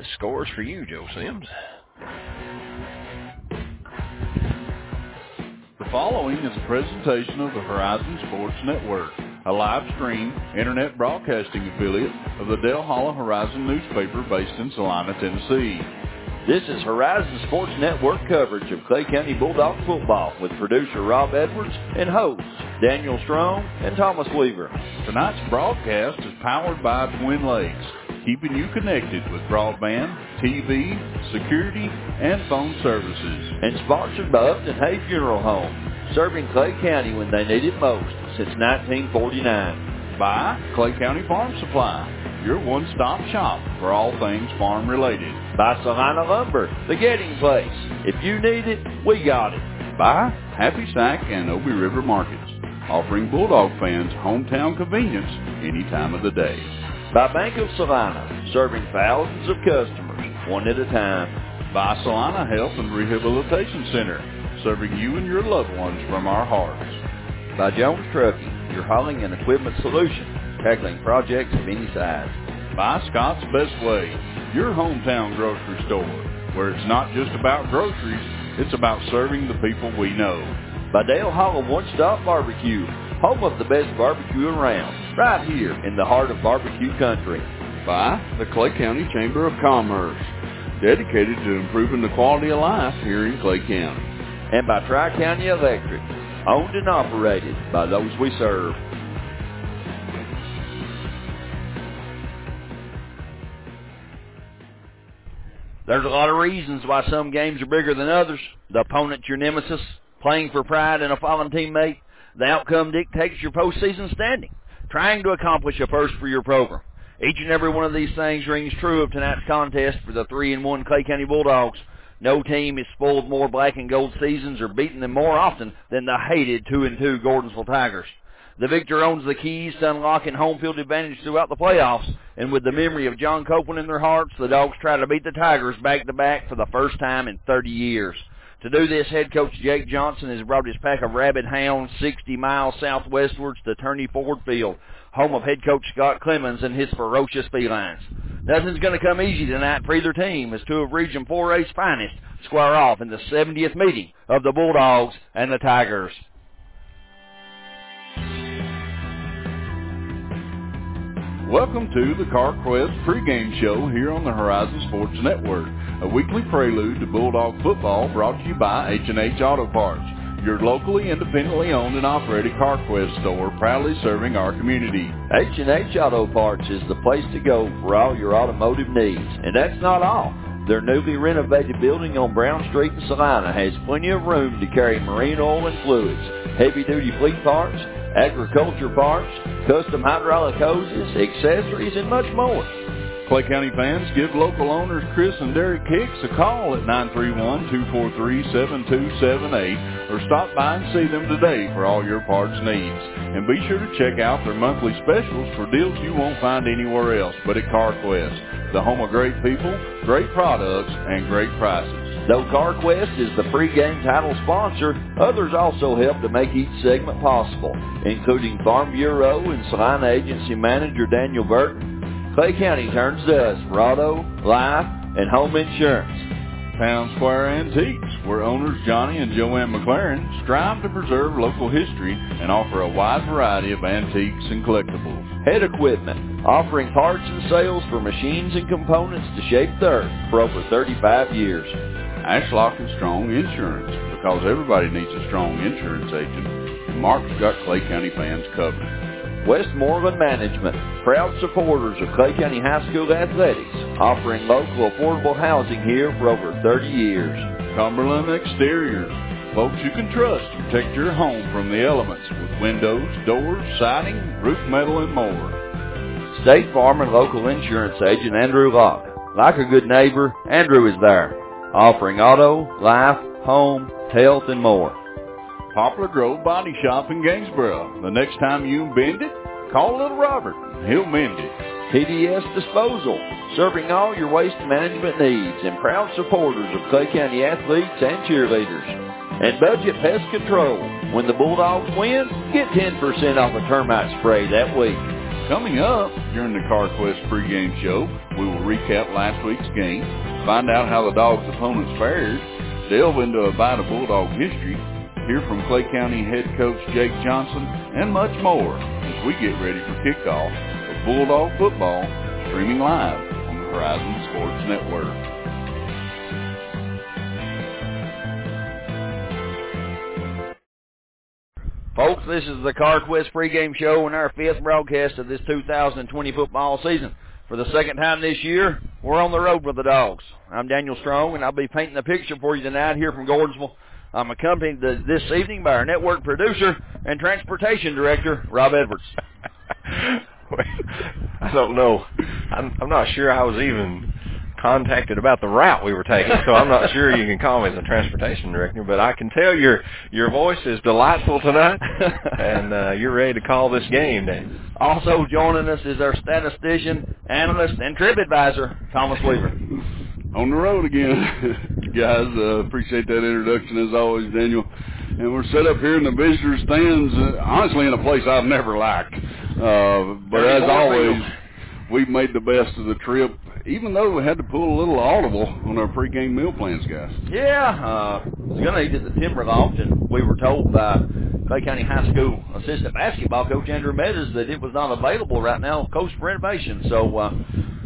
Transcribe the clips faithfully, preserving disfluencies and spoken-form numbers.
the scores for you, Joe Sims. The following is a presentation of the Horizon Sports Network, a live stream internet broadcasting affiliate of the Dale Hollow Horizon newspaper based in Salina, Tennessee. This is Horizon Sports Network coverage of Clay County Bulldog football with producer Rob Edwards and hosts Daniel Strong and Thomas Weaver. Tonight's broadcast is powered by Twin Lakes, keeping you connected with broadband, T V, security, and phone services. And sponsored by Upton Hay Funeral Home, serving Clay County when they need it most since nineteen forty-nine. By Clay County Farm Supply, your one-stop shop for all things farm-related. By Salina Lumber, the getting place. If you need it, we got it. By Happy Sack and Obi River Markets, offering Bulldog fans hometown convenience any time of the day. By Bank of Salina, serving thousands of customers, one at a time. By Salina Health and Rehabilitation Center, serving you and your loved ones from our hearts. By Jones Trucking, your hauling and equipment solution, tackling projects of any size. By Scott's Best Way, your hometown grocery store, where it's not just about groceries, it's about serving the people we know. By Dale Hollow One Stop Barbecue, home of the best barbecue around, right here in the heart of barbecue country. By the Clay County Chamber of Commerce, dedicated to improving the quality of life here in Clay County. And by Tri-County Electric, owned and operated by those we serve. There's a lot of reasons why some games are bigger than others. The opponent's your nemesis, playing for pride in a fallen teammate. The outcome dictates your postseason standing, trying to accomplish a first for your program. Each and every one of these things rings true of tonight's contest for the three and one Clay County Bulldogs. No team has spoiled more black and gold seasons or beaten them more often than the hated two and two Gordonsville Tigers. The victor owns the keys to unlocking home field advantage throughout the playoffs, and with the memory of John Copeland in their hearts, the Dogs try to beat the Tigers back-to-back for the first time in thirty years. To do this, head coach Jake Johnson has brought his pack of rabid hounds sixty miles southwestwards to Turney Ford Field, home of head coach Scott Clemens and his ferocious felines. Nothing's going to come easy tonight for either team as two of Region four A's finest square off in the seventieth meeting of the Bulldogs and the Tigers. Welcome to the CarQuest pregame show here on the Horizon Sports Network, a weekly prelude to Bulldog football brought to you by H and H Auto Parts, your locally independently owned and operated CarQuest store proudly serving our community. H and H Auto Parts is the place to go for all your automotive needs, and that's not all. Their newly renovated building on Brown Street in Salina has plenty of room to carry marine oil and fluids, heavy-duty fleet parts, agriculture parts, custom hydraulic hoses, accessories, and much more. Clay County fans, give local owners Chris and Derek Hicks a call at nine three one, two four three, seven two seven eight or stop by and see them today for all your parts needs. And be sure to check out their monthly specials for deals you won't find anywhere else but at CarQuest, the home of great people, great products, and great prices. Though CarQuest is the pregame title sponsor, others also help to make each segment possible, including Farm Bureau and Salina Agency Manager Daniel Burton. Clay County turns to us for auto, life, and home insurance. Town Square Antiques, where owners Johnny and Joanne McLaren strive to preserve local history and offer a wide variety of antiques and collectibles. Head Equipment, offering parts and sales for machines and components to shape the earth for over thirty-five years. Ashlock and Strong Insurance, because everybody needs a strong insurance agent, and Mark's got Clay County fans covered. Westmoreland Management, proud supporters of Clay County High School athletics, offering local affordable housing here for over thirty years. Cumberland Exteriors, folks you can trust to protect your home from the elements with windows, doors, siding, roof metal, and more. State Farm and local insurance agent Andrew Locke. Like a good neighbor, Andrew is there, offering auto, life, home, health, and more. Poplar Grove Body Shop in Gainsboro. The next time you bend it, call little Robert. He'll mend it. T D S Disposal, serving all your waste management needs and proud supporters of Clay County athletes and cheerleaders. And Budget Pest Control. When the Bulldogs win, get ten percent off a termite spray that week. Coming up during the CarQuest pregame show, we will recap last week's game, find out how the Dogs' opponents fared, delve into a bite of Bulldog history, hear from Clay County head coach Jake Johnson, and much more as we get ready for kickoff of Bulldog football, streaming live on the Horizon Sports Network. Folks, this is the CarQuest pregame show and our fifth broadcast of this two thousand twenty football season. For the second time this year, we're on the road with the Dogs. I'm Daniel Strong, and I'll be painting a picture for you tonight here from Gordonsville. I'm accompanied this evening by our network producer and transportation director, Rob Edwards. I don't know. I'm, I'm not sure I was even contacted about the route we were taking, so I'm not sure you can call me the transportation director, but I can tell your your voice is delightful tonight, and uh, you're ready to call this game, Dan. Also joining us is our statistician, analyst, and trip advisor, Thomas Weaver. On the road again. Guys, uh, appreciate that introduction as always, Daniel. And we're set up here in the visitor stands, uh, honestly in a place I've never liked. Uh, but as always, we've made the best of the trip, even though we had to pull a little audible on our pregame meal plans, guys. Yeah, uh, I was going to eat at the Timber Loft, and we were told by Clay County High School assistant basketball coach Andrew Meadows that it was not available right now, coast for renovation. So uh,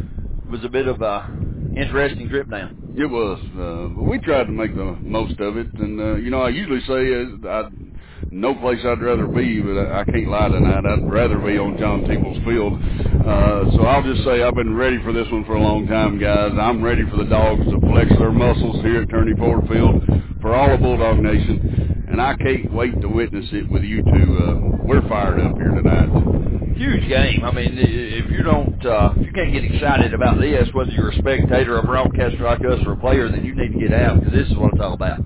it was a bit of a interesting trip down. It was. Uh, but we tried to make the most of it. And, uh, you know, I usually say uh, I no place I'd rather be, but I, I can't lie tonight. I'd rather be on John Teeples Field. Uh, so I'll just say I've been ready for this one for a long time, guys. I'm ready for the Dogs to flex their muscles here at Turney Ford Field for all of Bulldog Nation. And I can't wait to witness it with you two. Uh, we're fired up here tonight. Huge game. I mean, if you don't, uh, if you can't get excited about this, whether you're a spectator, a broadcaster like us, or a player, then you need to get out, because this is what it's all about.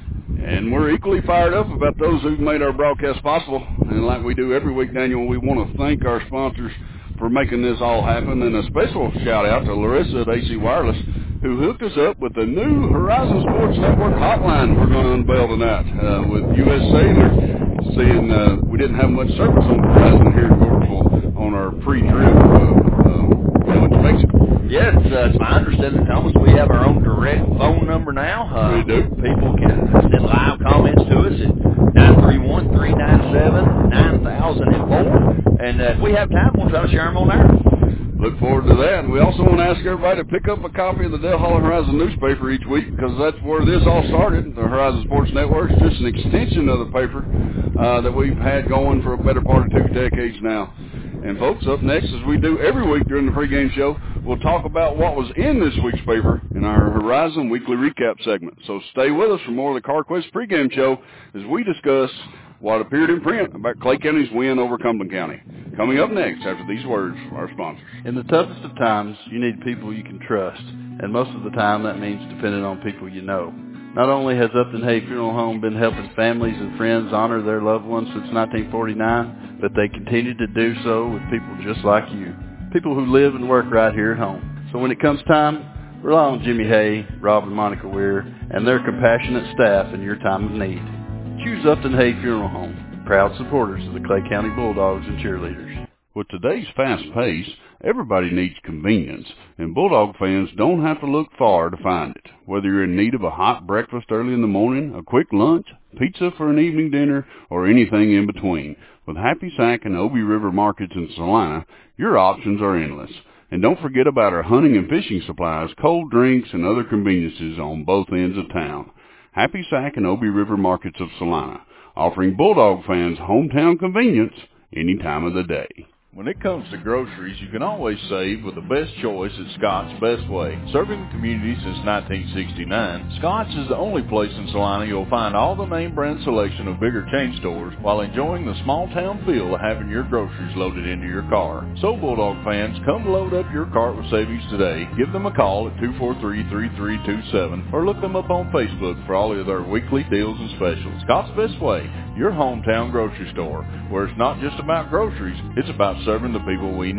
And we're equally fired up about those who've made our broadcast possible. And like we do every week, Daniel, we want to thank our sponsors for making this all happen. And a special shout-out to Larissa at A C Wireless, who hooked us up with the new Horizon Sports Network hotline we're going to unveil tonight uh, with U S Cellular. Seeing uh, we didn't have much service on Horizon here in Gordonsville on our pre-trip uh, uh, going to Mexico. Yes, uh, it's my understanding, Thomas, we have our own direct phone number now. Uh, we do. People can send live comments to us at nine three one, three nine seven, nine thousand four. And uh, if we have time, we'll try to share them on air. Look forward to that. And we also want to ask everybody to pick up a copy of the Dale Hollow Horizon newspaper each week, because that's where this all started. The Horizon Sports Network is just an extension of the paper uh, that we've had going for a better part of two decades now. And, folks, up next, as we do every week during the pregame show, we'll talk about what was in this week's paper in our Horizon Weekly Recap segment. So stay with us for more of the CarQuest pregame show as we discuss what appeared in print about Clay County's win over Cumberland County. Coming up next after these words from our sponsors. In the toughest of times, you need people you can trust, and most of the time that means depending on people you know. Not only has Upton Hay Funeral Home been helping families and friends honor their loved ones since nineteen forty-nine, but they continue to do so with people just like you, people who live and work right here at home. So when it comes time, rely on Jimmy Hay, Rob and Monica Weir, and their compassionate staff in your time of need. Choose Upton Hay Funeral Home, proud supporters of the Clay County Bulldogs and cheerleaders. With today's fast pace, everybody needs convenience, and Bulldog fans don't have to look far to find it. Whether you're in need of a hot breakfast early in the morning, a quick lunch, pizza for an evening dinner, or anything in between, with Happy Sack and Obie River Markets in Salina, your options are endless. And don't forget about our hunting and fishing supplies, cold drinks, and other conveniences on both ends of town. Happy Sack and Obie River Markets of Salina, offering Bulldog fans hometown convenience any time of the day. When it comes to groceries, you can always save with the best choice at Scott's Best Way. Serving the community since nineteen sixty-nine, Scott's is the only place in Salina you'll find all the name brand selection of bigger chain stores while enjoying the small town feel of having your groceries loaded into your car. So Bulldog fans, come load up your cart with savings today. Give them a call at two four three, three three two seven or look them up on Facebook for all of their weekly deals and specials. Scott's Best Way, your hometown grocery store, where it's not just about groceries, it's about serving the people we know.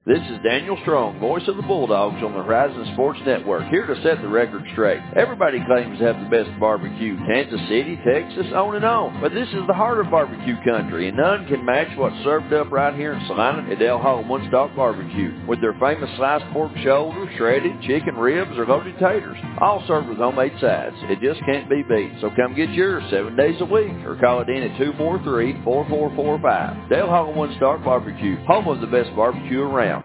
This is Daniel Strong, voice of the Bulldogs on the Horizon Sports Network, here to set the record straight. Everybody claims to have the best barbecue, Kansas City, Texas, on and on. But this is the heart of barbecue country, and none can match what's served up right here in Salina at Del Hall One Stop Barbecue, with their famous sliced pork shoulder, shredded chicken ribs, or loaded taters, all served with homemade sides. It just can't be beat. So come get yours seven days a week, or call it in at two four three, four four four five. Del Hall One Stop Barbecue, home of the best barbecue around.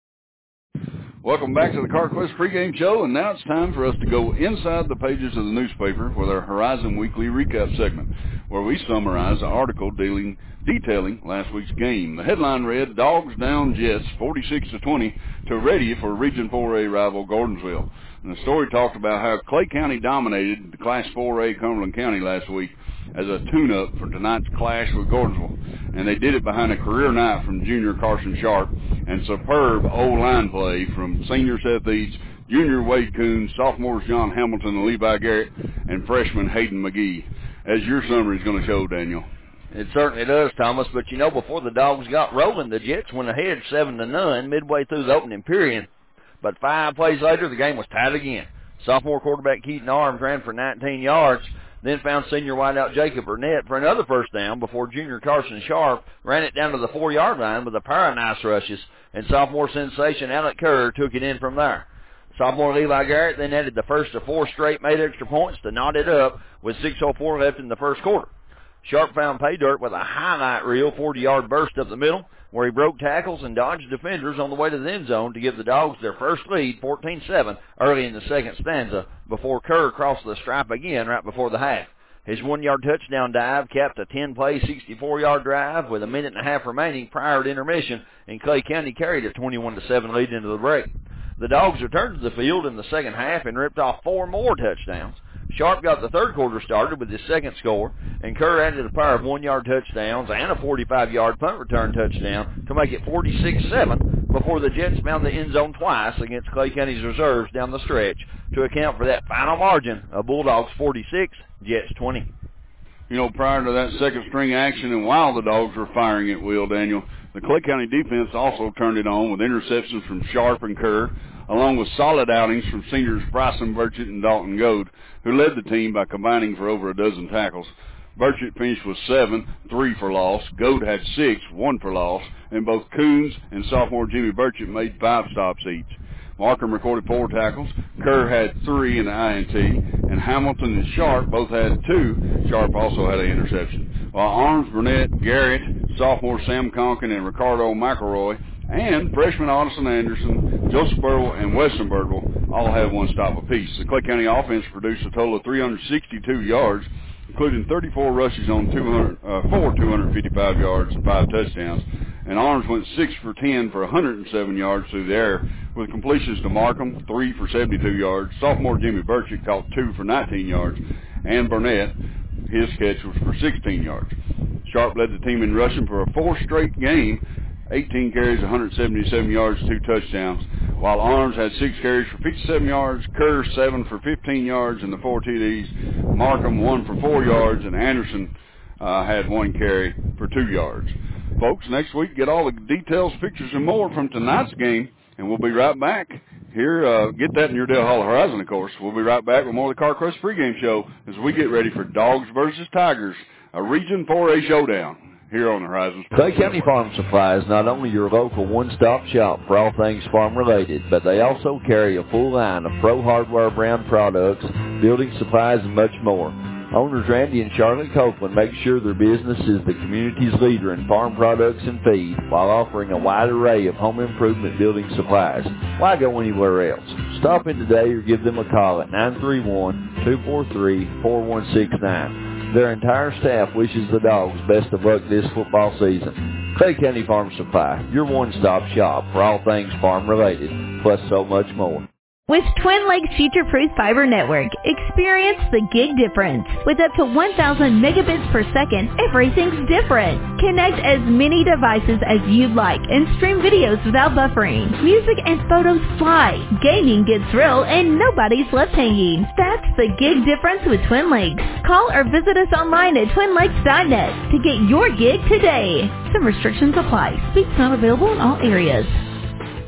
Welcome back to the CarQuest pregame show, and now it's time for us to go inside the pages of the newspaper with our Horizon Weekly Recap segment, where we summarize an article dealing, detailing last week's game. The headline read, Dogs down Jets forty-six to twenty to ready for Region four A rival Gordonsville. And the story talked about how Clay County dominated the Class four A Cumberland County last week as a tune-up for tonight's clash with Gordonsville. And they did it behind a career night from junior Carson Sharp and superb O-line play from senior Seth Eads, junior Wade Coons, sophomores John Hamilton and Levi Garrett, and freshman Hayden McGee. As your summary is going to show, Daniel. It certainly does, Thomas. But, you know, before the Dogs got rolling, the Jets went ahead seven to none midway through the opening period. But five plays later, the game was tied again. Sophomore quarterback Keaton Arms ran for nineteen yards, then found senior wideout Jacob Burnett for another first down before junior Carson Sharp ran it down to the four-yard line with a pair of nice rushes, and sophomore sensation Alec Kerr took it in from there. Sophomore Levi Garrett then added the first of four straight made extra points to knot it up with six oh four left in the first quarter. Sharp found pay dirt with a highlight reel forty-yard burst up the middle, where he broke tackles and dodged defenders on the way to the end zone to give the Dogs their first lead, fourteen seven, early in the second stanza, before Kerr crossed the stripe again right before the half. His one-yard touchdown dive capped a ten-play, sixty-four-yard drive with a minute and a half remaining prior to intermission, and Clay County carried a twenty-one to seven lead into the break. The Dogs returned to the field in the second half and ripped off four more touchdowns. Sharp got the third quarter started with his second score, and Kerr added a pair of one-yard touchdowns and a forty-five-yard punt return touchdown to make it forty-six seven before the Jets found the end zone twice against Clay County's reserves down the stretch to account for that final margin of Bulldogs forty-six, Jets twenty. You know, prior to that second string action and while the Dogs were firing at will, Daniel, the Clay County defense also turned it on with interceptions from Sharp and Kerr, along with solid outings from seniors Bryson Burchett and Dalton Goad, who led the team by combining for over a dozen tackles. Burchett finished with seven, three for loss. Goad had six, one for loss, and both Coons and sophomore Jimmy Burchett made five stops each. Markham recorded four tackles. Kerr had three in the I N T, and Hamilton and Sharp both had two. Sharp also had an interception. While Arms, Burnett, Garrett, sophomore Sam Conkin, and Ricardo McElroy, and freshman Addison Anderson, Joseph Burwell, and Weston Burwell all had one stop apiece. The Clay County offense produced a total of three hundred sixty-two yards, including thirty-four rushes on two hundred, uh, four two hundred fifty-five yards and five touchdowns. And Arms went six for ten for one hundred seven yards through the air, with completions to Markham, three for seventy-two yards. Sophomore Jimmy Burchett caught two for nineteen yards, and Burnett, his catch was for sixteen yards. Sharp led the team in rushing for a fourth straight game, eighteen carries, one hundred seventy-seven yards, two touchdowns, while Arms had six carries for fifty-seven yards, Kerr seven for fifteen yards, and the four T Ds. Markham one for four yards, and Anderson uh, had one carry for two yards. Folks, next week get all the details, pictures, and more from tonight's game, and we'll be right back here. Uh, get that in your Del Hall Horizon, of course. We'll be right back with more of the CarQuest pregame show as we get ready for Dogs versus Tigers, a Region four A showdown here on the Horizon. Clay County Farm Supply is not only your local one-stop shop for all things farm-related, but they also carry a full line of Pro Hardware brand products, building supplies, and much more. Owners Randy and Charlotte Copeland make sure their business is the community's leader in farm products and feed, while offering a wide array of home improvement building supplies. Why go anywhere else? Stop in today or give them a call at nine three one, two four three, four one six nine. Their entire staff wishes the Dogs best of luck this football season. Clay County Farm Supply, your one-stop shop for all things farm-related, plus so much more. With Twin Lakes Future-Proof Fiber Network, experience the gig difference. With up to one thousand megabits per second, everything's different. Connect as many devices as you'd like and stream videos without buffering. Music and photos fly, gaming gets real, and nobody's left hanging. That's the gig difference with Twin Lakes. Call or visit us online at twin lakes dot net to get your gig today. Some restrictions apply. Speaks not available in all areas.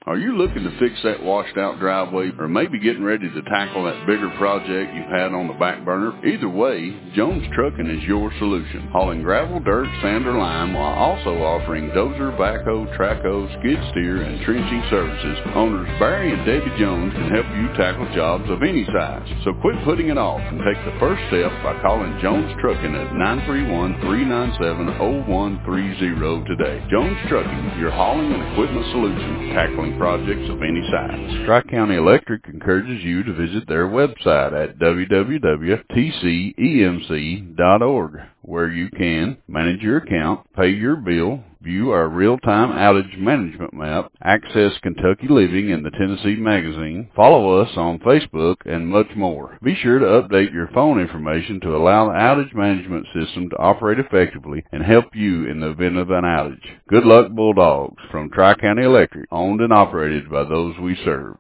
Are you looking to fix that washed-out driveway or maybe getting ready to tackle that bigger project you've had on the back burner? Either way, Jones Trucking is your solution. Hauling gravel, dirt, sand, or lime while also offering dozer, backhoe, trackhoe, skid steer, and trenching services. Owners Barry and Debbie Jones can help you tackle jobs of any size. So quit putting it off and take the first step by calling Jones Trucking at nine three one, three nine seven, zero one three zero today. Jones Trucking, your hauling and equipment solution, tackling projects of any size. Tri-County Electric encourages you to visit their website at w w w dot t c e m c dot org, where you can manage your account, pay your bill, view our real-time outage management map, access Kentucky Living and the Tennessee Magazine, follow us on Facebook, and much more. Be sure to update your phone information to allow the outage management system to operate effectively and help you in the event of an outage. Good luck, Bulldogs, from Tri-County Electric, owned and operated by those we serve.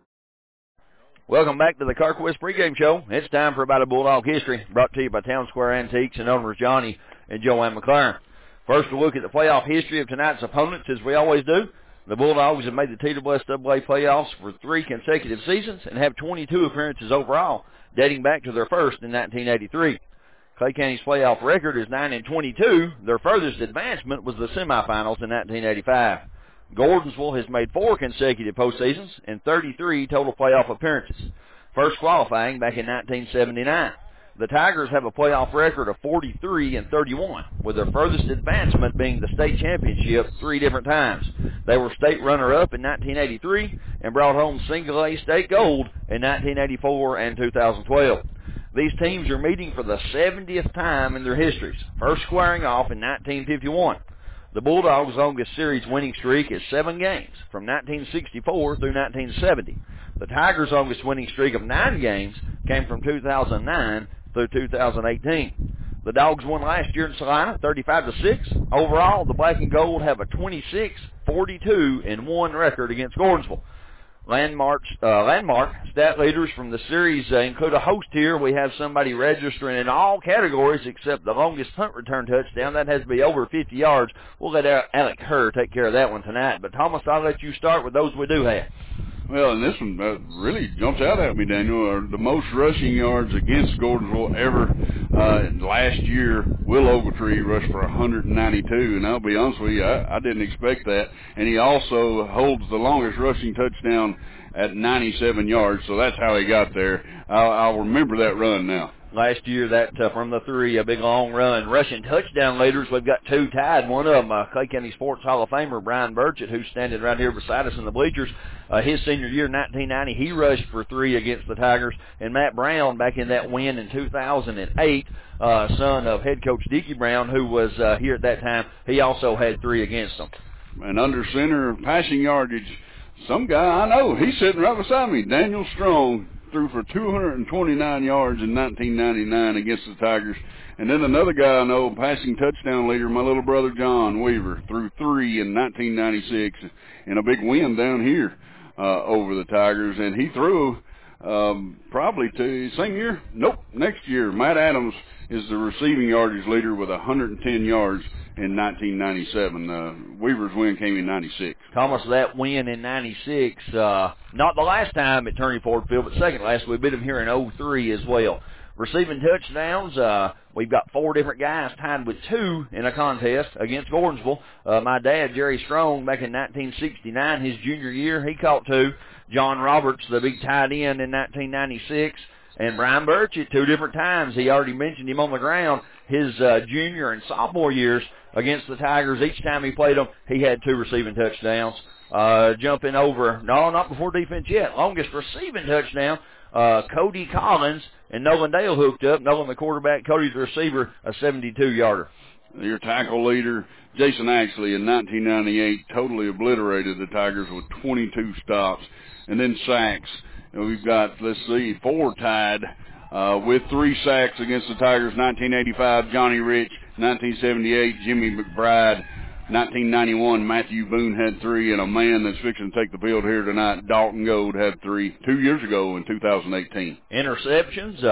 Welcome back to the CarQuest pregame show. It's time for About a Bulldog History, brought to you by Town Square Antiques and owners Johnny and Joanne McLaren. First, we'll look at the playoff history of tonight's opponents, as we always do. The Bulldogs have made the T W S A A playoffs for three consecutive seasons and have twenty-two appearances overall, dating back to their first in nineteen eighty-three. Clay County's playoff record is nine and twenty-two. Their furthest advancement was the semifinals in nineteen eighty-five. Gordonsville has made four consecutive postseasons and thirty-three total playoff appearances, first qualifying back in nineteen seventy-nine. The Tigers have a playoff record of forty-three and thirty-one, with their furthest advancement being the state championship three different times. They were state runner-up in nineteen eighty-three and brought home single-A state gold in nineteen eighty-four and two thousand twelve. These teams are meeting for the seventieth time in their histories, first squaring off in nineteen fifty-one. The Bulldogs' longest series winning streak is seven games, from nineteen sixty-four through nineteen seventy. The Tigers' longest winning streak of nine games came from two thousand nine through two thousand eighteen. The Dogs won last year in Salina, thirty-five to six. Overall, the Black and Gold have a twenty-six, forty-two, and one record against Gordonsville. Landmark, uh, landmark stat leaders from the series uh, include a host here. We have somebody registering in all categories except the longest punt return touchdown. That has to be over fifty yards. We'll let Alec Herr take care of that one tonight. But, Thomas, I'll let you start with those we do have. Well, and this one uh, really jumps out at me, Daniel. Uh, the most rushing yards against Gordonsville ever. Uh, last year, Will Ogletree rushed for one hundred ninety-two, and I'll be honest with you, I, I didn't expect that. And he also holds the longest rushing touchdown at ninety-seven yards, so that's how he got there. I'll, I'll remember that run now. Last year, that uh, from the three, a big long run. Rushing touchdown leaders, we've got two tied. One of them, uh, Clay County Sports Hall of Famer Brian Burchett, who's standing right here beside us in the bleachers. Uh, his senior year, nineteen ninety, he rushed for three against the Tigers. And Matt Brown, back in that win in two thousand eight, uh, son of head coach Dickie Brown, who was uh, here at that time, he also had three against them. And under center passing yardage, some guy I know, he's sitting right beside me, Daniel Strong, threw for two hundred twenty-nine yards in nineteen ninety-nine against the Tigers. And then another guy I know, passing touchdown leader, my little brother John Weaver, threw three in nineteen ninety-six in a big win down here uh, over the Tigers. And he threw um, probably to same year? Nope, next year. Matt Adams is the receiving yardage leader with one hundred ten yards in nineteen ninety-seven. Uh, Weaver's win came in ninety-six. Thomas, that win in ninety-six, uh, not the last time at Turney Ford Field, but second last. We beat him here in oh three as well. Receiving touchdowns, uh, we've got four different guys tied with two in a contest against Gordonsville. Uh, my dad, Jerry Strong, back in nineteen sixty-nine, his junior year, he caught two. John Roberts, the big tight end in nineteen ninety-six. And Brian Burchett, two different times. He already mentioned him on the ground. His uh, junior and sophomore years against the Tigers, each time he played them, he had two receiving touchdowns. Uh, jumping over, no, not before defense yet. Longest receiving touchdown, uh, Cody Collins and Nolan Dale hooked up. Nolan the quarterback, Cody the receiver, a seventy-two yarder. Your tackle leader, Jason Axley, in nineteen ninety-eight, totally obliterated the Tigers with twenty-two stops. And then sacks. And we've got, let's see, four tied uh, with three sacks against the Tigers. nineteen eighty-five, Johnny Rich. nineteen seventy-eight, Jimmy McBride. nineteen ninety-one, Matthew Boone had three. And a man that's fixing to take the field here tonight, Dalton Gold, had three two years ago in two thousand eighteen. Interceptions, uh,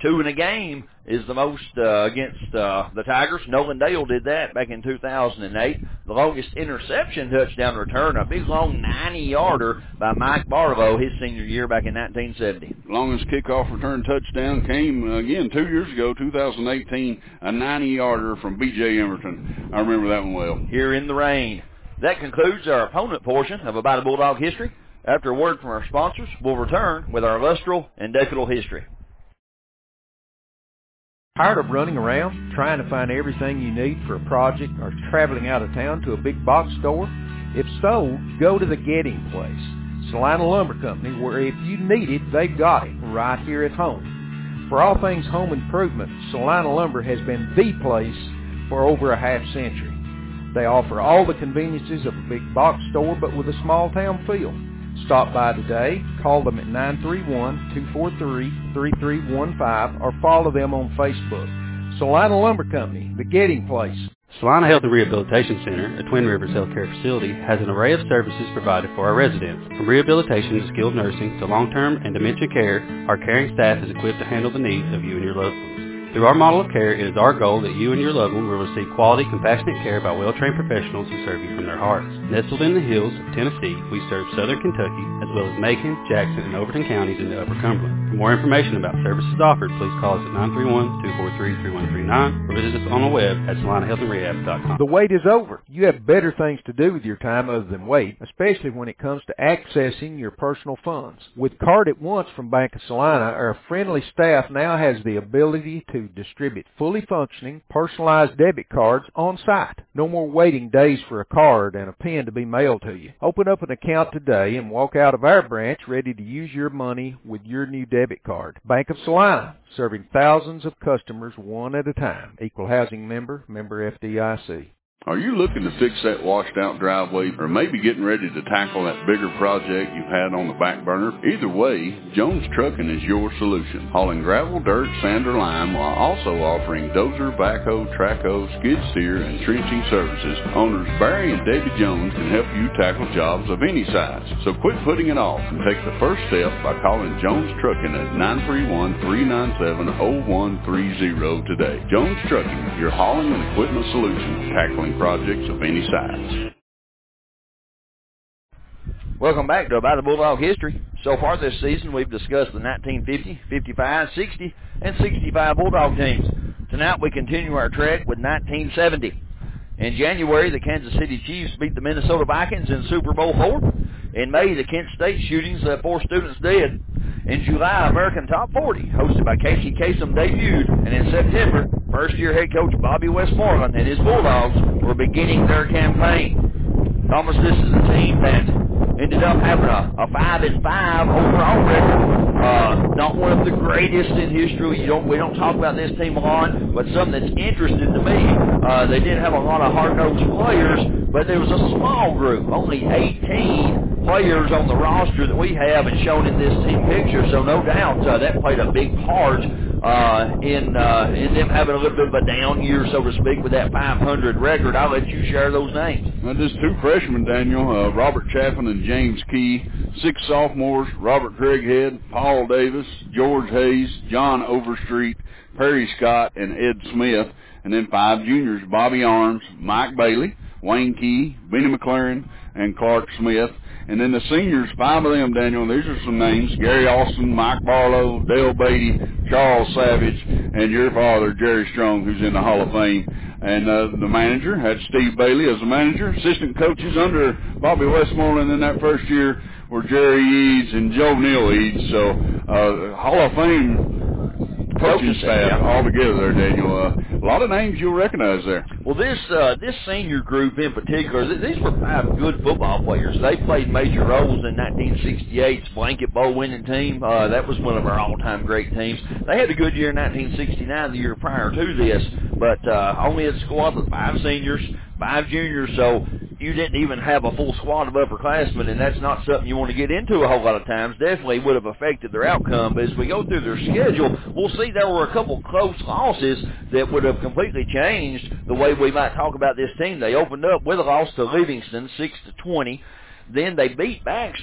two in a game is the most uh, against uh, the Tigers. Nolan Dale did that back in two thousand eight. The longest interception touchdown return, a big long ninety-yarder by Mike Barlow his senior year back in nineteen seventy. Longest kickoff return touchdown came, uh, again, two years ago, two thousand eighteen, a ninety-yarder from B J Emerton. I remember that one well. Here in the rain. That concludes our opponent portion of About a Bulldog History. After a word from our sponsors, we'll return with our lustral and decadal history. Tired of running around, trying to find everything you need for a project, or traveling out of town to a big box store? If so, go to the Getting Place, Salina Lumber Company, where if you need it, they've got it right here at home. For all things home improvement, Salina Lumber has been the place for over a half century. They offer all the conveniences of a big box store, but with a small town feel. Stop by today, call them at nine three one, two four three, three three one five, or follow them on Facebook. Salina Lumber Company, the Getting Place. Salina Health and Rehabilitation Center, a Twin Rivers healthcare facility, has an array of services provided for our residents. From rehabilitation to skilled nursing to long-term and dementia care, our caring staff is equipped to handle the needs of you and your loved ones. Through our model of care, it is our goal that you and your loved one will receive quality, compassionate care by well-trained professionals who serve you from their hearts. Nestled in the hills of Tennessee, we serve southern Kentucky, as well as Macon, Jackson, and Overton counties in the Upper Cumberland. For more information about services offered, please call us at nine three one, two four three, three one three nine or visit us on the web at salina health and rehab dot com. The wait is over. You have better things to do with your time other than wait, especially when it comes to accessing your personal funds. With Card at Once from Bank of Salina, our friendly staff now has the ability to distribute fully functioning, personalized debit cards on site. No more waiting days for a card and a pen to be mailed to you. Open up an account today and walk out of our branch ready to use your money with your new debit card. Bank of Salina, serving thousands of customers one at a time. Equal housing member, member F D I C. Are you looking to fix that washed-out driveway, or maybe getting ready to tackle that bigger project you've had on the back burner? Either way, Jones Trucking is your solution. Hauling gravel, dirt, sand, or lime, while also offering dozer, backhoe, trackhoe, skid steer, and trenching services. Owners Barry and Debbie Jones can help you tackle jobs of any size. So quit putting it off and take the first step by calling Jones Trucking at nine three one, three nine seven, zero one three zero today. Jones Trucking, your hauling and equipment solution, tackling projects of any size. Welcome back to About a Bulldog History. So far this season, we've discussed the nineteen fifty, fifty-five, sixty, and sixty-five Bulldog teams. Tonight, we continue our trek with nineteen seventy. In January, the Kansas City Chiefs beat the Minnesota Vikings in Super Bowl four. In May, the Kent State shootings left four students dead. In July, American Top forty, hosted by Casey Kasem, debuted. And in September, first-year head coach Bobby Westmoreland and his Bulldogs were beginning their campaign. Thomas, this is a team that ended up having a, a five and five overall record. Uh, not one of the greatest in history. You don't, we don't talk about this team a lot, but something that's interesting to me. Uh, they did have a lot of hard-nosed players, but there was a small group, only eighteen players on the roster that we have and shown in this team picture. So no doubt uh, that played a big part uh, in uh, in them having a little bit of a down year, so to speak, with that five hundred record. I'll let you share those names. Now, just two freshmen, Daniel, uh, Robert Chaffin and James Key. Six sophomores, Robert Craighead, Paul Davis, George Hayes, John Overstreet, Perry Scott, and Ed Smith. And then five juniors, Bobby Arms, Mike Bailey, Wayne Key, Benny McLaren, and Clark Smith. And then the seniors, five of them, Daniel, these are some names: Gary Austin, Mike Barlow, Dale Beatty, Charles Savage, and your father, Jerry Strong, who's in the Hall of Fame. And uh, the manager had Steve Bailey as the manager. Assistant coaches under Bobby Westmoreland in that first year were Jerry Eads and Joe Neal Eads. So uh, Hall of Fame coaching staff yeah. all together there, Daniel. Uh, a lot of names you'll recognize there. Well, this uh, this senior group in particular, th- these were five good football players. They played major roles in nineteen sixty-eight's blanket bowl winning team. Uh, that was one of our all-time great teams. They had a good year in nineteen sixty-nine, the year prior to this, but uh, only a squad with five seniors, five juniors, so you didn't even have a full squad of upperclassmen, and that's not something you want to get into a whole lot of times. Definitely would have affected their outcome, but as we go through their schedule, we'll see there were a couple close losses that would have completely changed the way we might talk about this team. They opened up with a loss to Livingston, six to twenty. Then they beat Baxter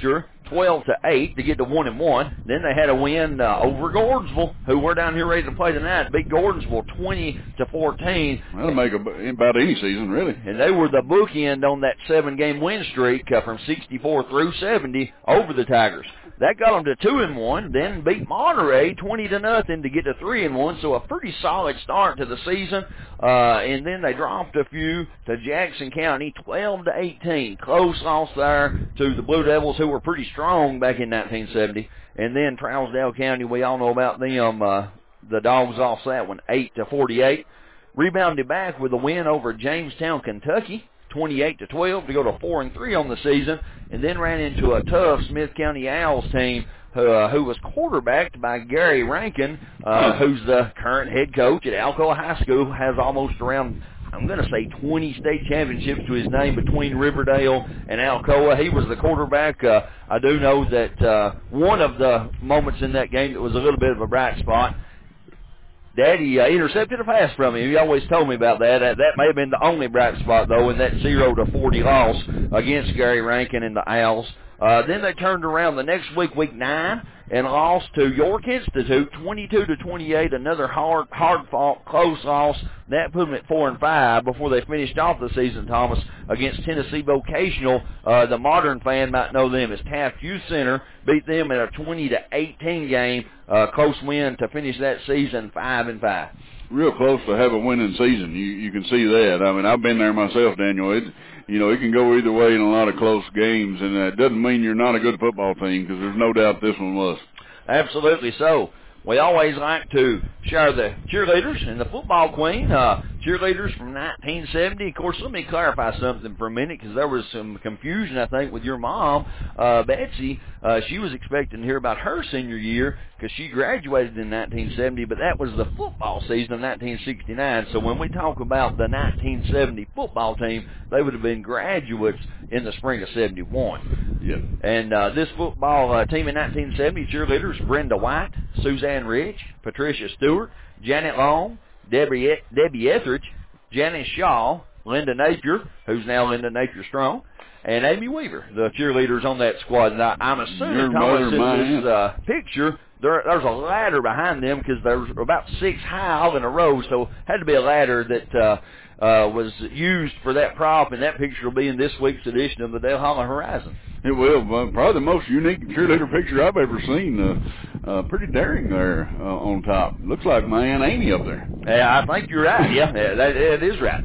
twelve to eight to get to one and one. Then they had a win uh, over Gordonsville, who we're down here ready to play tonight. Beat Gordonsville twenty to fourteen. That'll make a, about any season, really. And they were the bookend on that seven-game win streak uh, from sixty-four through seventy over the Tigers. That got them to two and one. Then beat Monterey twenty to nothing to get to three and one. So a pretty solid start to the season. Uh, and then they dropped a few to Jackson County, twelve to eighteen. Close loss there to the Blue Devils, who were pretty strong back in nineteen seventy. And then Trousdale County, we all know about them. Uh, the Dogs lost that one, eight to forty-eight. Rebounded back with a win over Jamestown, Kentucky, twenty-eight to twelve to go to four and three on the season, and then ran into a tough Smith County Owls team uh, who was quarterbacked by Gary Rankin, uh, who's the current head coach at Alcoa High School, has almost around, I'm going to say, twenty state championships to his name between Riverdale and Alcoa. He was the quarterback. Uh, I do know that uh, one of the moments in that game that was a little bit of a bright spot, Daddy uh, intercepted a pass from him. He always told me about that. That, that may have been the only bright spot, though, in that zero to forty loss against Gary Rankin and the Owls. Uh, then they turned around the next week, week nine, and lost to York Institute, twenty-two to twenty-eight. Another hard, hard-fought, close loss. That put them at four and five before they finished off the season, Thomas, against Tennessee Vocational. Uh, the modern fan might know them as Taft Youth Center. Beat them in a twenty to eighteen game. Uh, close win to finish that season five and five. Real close to have a winning season. You you can see that. I mean, I've been there myself, Daniel. It, you know, it can go either way in a lot of close games, and that doesn't mean you're not a good football team, because there's no doubt this one was. Absolutely so. We always like to share the cheerleaders and the football queen. Uh, cheerleaders from nineteen seventy. Of course, let me clarify something for a minute, because there was some confusion, I think, with your mom, uh, Betsy. Uh, she was expecting to hear about her senior year, because she graduated in nineteen seventy, but that was the football season of nineteen sixty-nine. So when we talk about the nineteen seventy football team, they would have been graduates in the spring of seventy-one. Yep. And uh, this football uh, team in nineteen seventy, cheerleaders, Brenda White, Suzanne Rich, Patricia Stewart, Janet Long, Debbie, Debbie Etheridge, Janice Shaw, Linda Napier, who's now Linda Napier Strong, and Amy Weaver, the cheerleaders on that squad. And I, I'm assuming, Your Thomas, mother, in this uh, picture, there, there's a ladder behind them, because there's about six high all in a row, so had to be a ladder that uh, uh, was used for that prop, and that picture will be in this week's edition of the Dale Holler Horizon. It will. Uh, probably the most unique cheerleader picture I've ever seen. Uh, uh, pretty daring there uh, on top. Looks like my Aunt Amy up there. Yeah, I think you're right. Yeah, yeah that, that is right.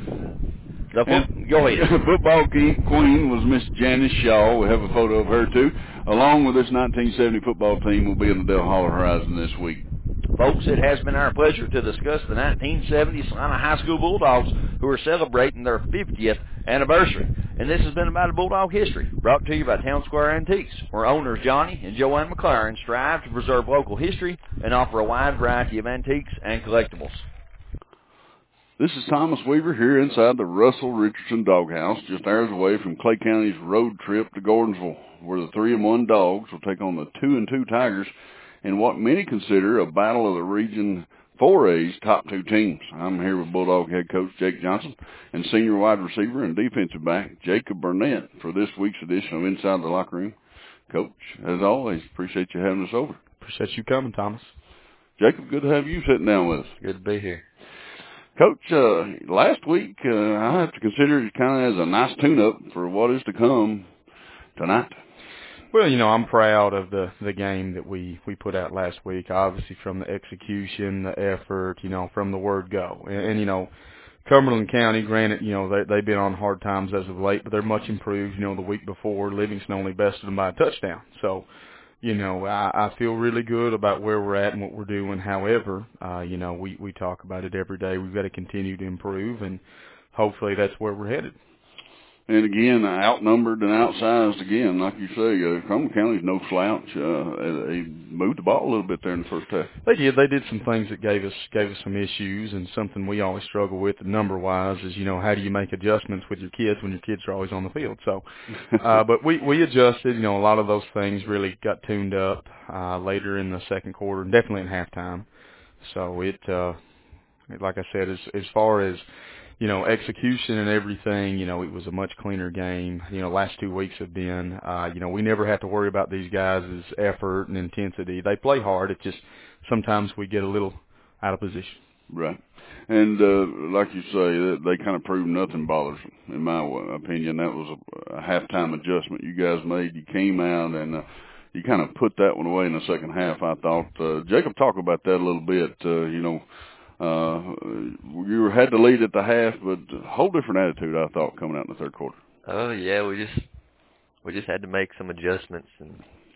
The fo- go ahead. The football queen was Miss Janice Shaw. We have a photo of her, too. Along with this nineteen seventy football team will be in the Dale Holler Horizon this week. Folks, it has been our pleasure to discuss the nineteen seventy Salina High School Bulldogs, who are celebrating their fiftieth anniversary. And this has been About a Bulldog History, brought to you by Town Square Antiques, where owners Johnny and Joanne McLaren strive to preserve local history and offer a wide variety of antiques and collectibles. This is Thomas Weaver here inside the Russell Richardson Doghouse, just hours away from Clay County's road trip to Gordonsville, where the three and one Dogs will take on the two and two Tigers in what many consider a battle of the Region four A's top two teams. I'm here with Bulldog head coach Jake Johnson and senior wide receiver and defensive back Jacob Burnett for this week's edition of Inside the Locker Room. Coach, as always, appreciate you having us over. Appreciate you coming, Thomas. Jacob, good to have you sitting down with us. Good to be here. Coach, uh, last week uh, I have to consider it kind of as a nice tune-up for what is to come tonight. Well, you know, I'm proud of the the game that we we put out last week. Obviously, from the execution, the effort, you know, from the word go, and, and you know, Cumberland County, granted, you know, they they've been on hard times as of late, but they're much improved. You know, the week before, Livingston only bested them by a touchdown. So, you know, I, I feel really good about where we're at and what we're doing. However, uh, you know, we we talk about it every day. We've got to continue to improve, and hopefully that's where we're headed. And again, outnumbered and outsized again, like you say. Uh, Cumberland County's no slouch. Uh, they moved the ball a little bit there in the first half. They did. They did some things that gave us gave us some issues, and something we always struggle with number wise is, you know, how do you make adjustments with your kids when your kids are always on the field? So, uh, but we we adjusted. You know, a lot of those things really got tuned up uh, later in the second quarter, and definitely in halftime. So it, uh, like I said, as as far as you know, execution and everything, you know, it was a much cleaner game. You know, last two weeks have been, uh, you know, we never have to worry about these guys' effort and intensity. They play hard. It's just sometimes we get a little out of position. Right. And uh, like you say, they kind of proved nothing bothers them, in my opinion. That was a, a halftime adjustment you guys made. You came out and uh, you kind of put that one away in the second half, I thought. Uh, Jacob, talk about that a little bit. Uh, you know, uh, you had to lead at the half, but a whole different attitude, I thought, coming out in the third quarter. Oh, yeah, we just we just had to make some adjustments, and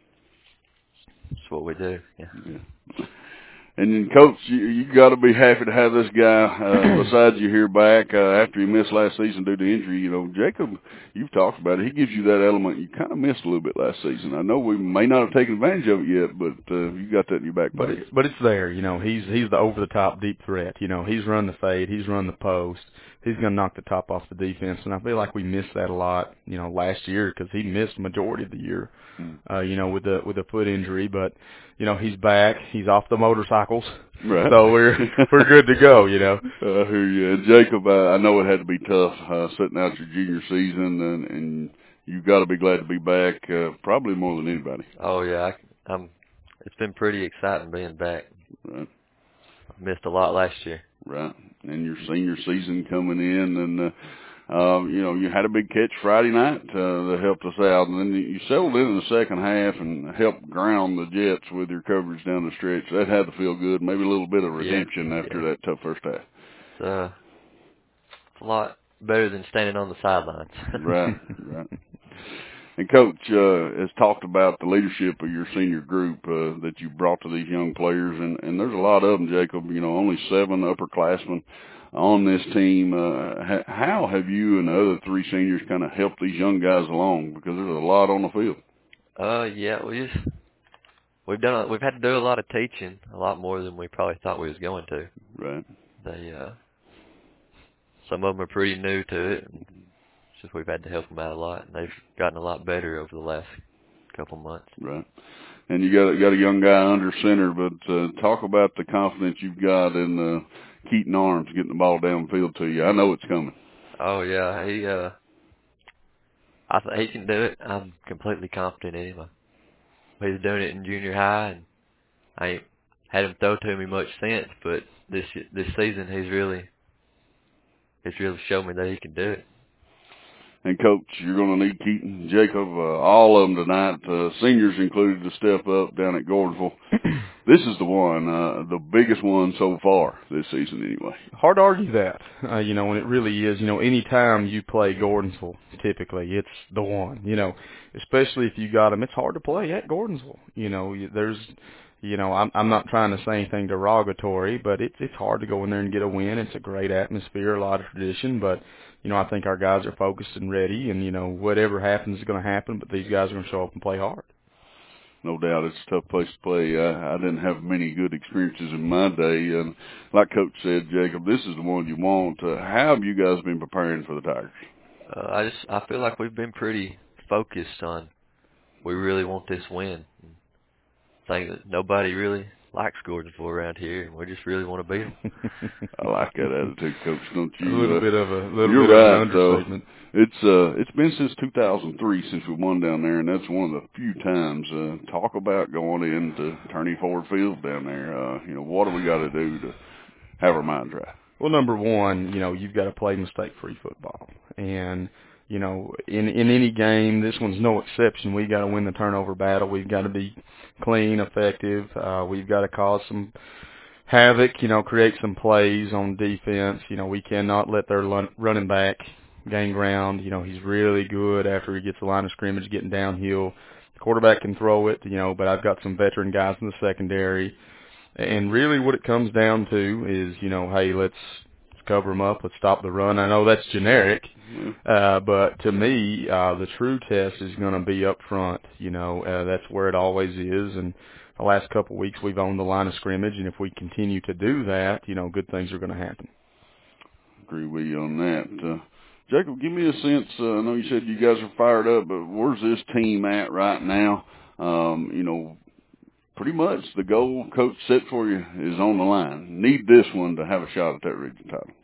that's what we do. Yeah. yeah. And then, Coach, you, you got to be happy to have this guy uh, beside you here back uh, after he missed last season due to injury. You know, Jacob, you've talked about it. He gives you that element you kind of missed a little bit last season. I know we may not have taken advantage of it yet, but uh, you got that in your back but pocket. It's, but it's there. You know, he's he's the over-the-top deep threat. You know, he's run the fade. He's run the post. He's going to knock the top off the defense, and I feel like we missed that a lot, you know, last year because he missed the majority of the year, mm. uh, you know, with the with a foot injury. But you know, he's back. He's off the motorcycles, right? So we're we're good to go. You know. I hear you, and Jacob. Uh, I know it had to be tough uh, sitting out your junior season, and, and you've got to be glad to be back, uh, probably more than anybody. Oh yeah, I, I'm. It's been pretty exciting being back. Right. I missed a lot last year. Right, and your senior season coming in, and uh, uh, you know you had a big catch Friday night uh, that helped us out, and then you settled in in the second half and helped ground the Jets with your coverage down the stretch. That had to feel good. Maybe a little bit of redemption yeah, after yeah. that tough first half. It's, uh, it's a lot better than standing on the sidelines. Right, right. And Coach uh, has talked about the leadership of your senior group uh, that you brought to these young players, and, and there's a lot of them, Jacob. You know, only seven upperclassmen on this team. Uh, ha- how have you and the other three seniors kind of helped these young guys along? Because there's a lot on the field. Uh, yeah, we just we've done a, we've had to do a lot of teaching, a lot more than we probably thought we was going to. Right. They uh, some of them are pretty new to it. And, just we've had to help them out a lot, and they've gotten a lot better over the last couple months. Right. And you got, got a young guy under center, but uh, talk about the confidence you've got in uh, Keaton Arms getting the ball downfield to you. I know it's coming. Oh, yeah. He uh, I think he can do it. I'm completely confident in him. He was doing it in junior high, and I ain't had him throw to me much since, but this this season he's really, he's really shown me that he can do it. And, Coach, you're going to need Keaton, Jacob, uh, all of them tonight, uh, seniors included, to step up down at Gordonsville. This is the one, uh, the biggest one so far this season anyway. Hard to argue that, uh, you know, and it really is. You know, any time you play Gordonsville, typically, it's the one, you know, especially if you got them. It's hard to play at Gordonsville. You know, there's, you know, I'm, I'm not trying to say anything derogatory, but it's, it's hard to go in there and get a win. It's a great atmosphere, a lot of tradition, but you know, I think our guys are focused and ready, and, you know, whatever happens is going to happen, but these guys are going to show up and play hard. No doubt. It's a tough place to play. I, I didn't have many good experiences in my day, and like Coach said, Jacob, this is the one you want. Uh, how have you guys been preparing for the Tigers? Uh, I just I feel like we've been pretty focused on we really want this win. I think that nobody really likes Gordonsville around here, and we just really want to beat them. I like that attitude, Coach. Don't you? A little uh, bit of a little you're bit right, of an understatement. Though. It's uh, it's been since two thousand three since we won down there, and that's one of the few times. Uh, talk about going into Turney Ford Field down there. Uh, you know, what do we got to do to have our minds right? Well, number one, you know, you've got to play mistake-free football, and you know, in in any game, this one's no exception. We've got to win the turnover battle. We've got to be clean, effective. Uh, we've got to cause some havoc, you know, create some plays on defense. You know, we cannot let their run, running back gain ground. You know, he's really good after he gets the line of scrimmage, getting downhill. The quarterback can throw it, you know, but I've got some veteran guys in the secondary. And really what it comes down to is, you know, hey, let's cover them up, let's stop the run. I know that's generic, uh, but to me, uh, the true test is going to be up front. You know, uh, that's where it always is. And the last couple of weeks we've owned the line of scrimmage, and if we continue to do that, you know, good things are going to happen. Agree with you on that. Uh, Jacob, give me a sense. Uh, I know you said you guys are fired up, but where's this team at right now? Um, you know, pretty much the goal Coach set for you is on the line. Need this one to have a shot at that region title.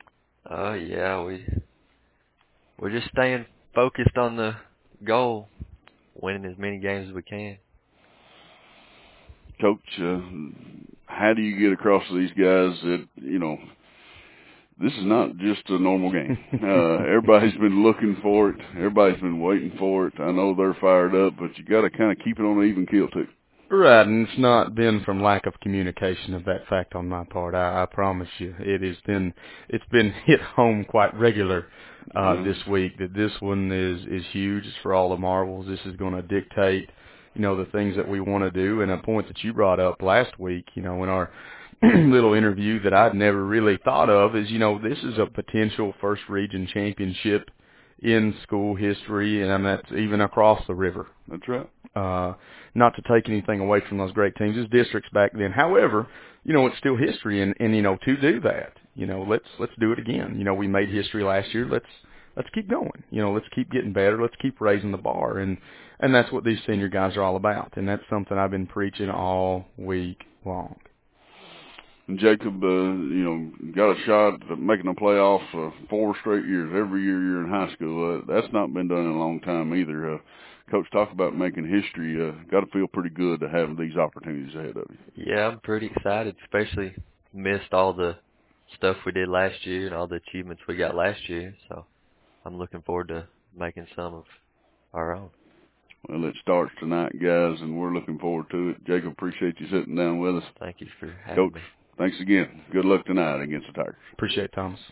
Oh, yeah, we, we're just staying focused on the goal, winning as many games as we can. Coach, uh, how do you get across to these guys that, you know, this is not just a normal game. Uh, everybody's been looking for it. Everybody's been waiting for it. I know they're fired up, but you got to kind of keep it on an even keel, too. Right, and it's not been from lack of communication of that fact on my part. I, I promise you, it has been it's been hit home quite regular uh, mm-hmm. this week that this one is is huge. It's for all the marbles. This is going to dictate, you know, the things that we want to do. And a point that you brought up last week, you know, in our little interview that I'd never really thought of is, you know, this is a potential first region championship in school history, and that's even across the river. That's right. Uh, not to take anything away from those great teams as districts back then. However, you know, it's still history, and, and you know, to do that, you know, let's let's do it again. You know, we made history last year. Let's let's keep going. You know, let's keep getting better. Let's keep raising the bar, and and that's what these senior guys are all about. And that's something I've been preaching all week long. And Jacob, uh, you know, got a shot at making the playoffs uh, four straight years. Every year you're in high school. Uh, that's not been done in a long time either. Uh, Coach, talk about making history. Uh, got to feel pretty good to have these opportunities ahead of you. Yeah, I'm pretty excited, especially missed all the stuff we did last year and all the achievements we got last year. So I'm looking forward to making some of our own. Well, it starts tonight, guys, and we're looking forward to it. Jacob, appreciate you sitting down with us. Thank you for having Coach, me. Thanks again. Good luck tonight against the Tigers. Appreciate it, Thomas.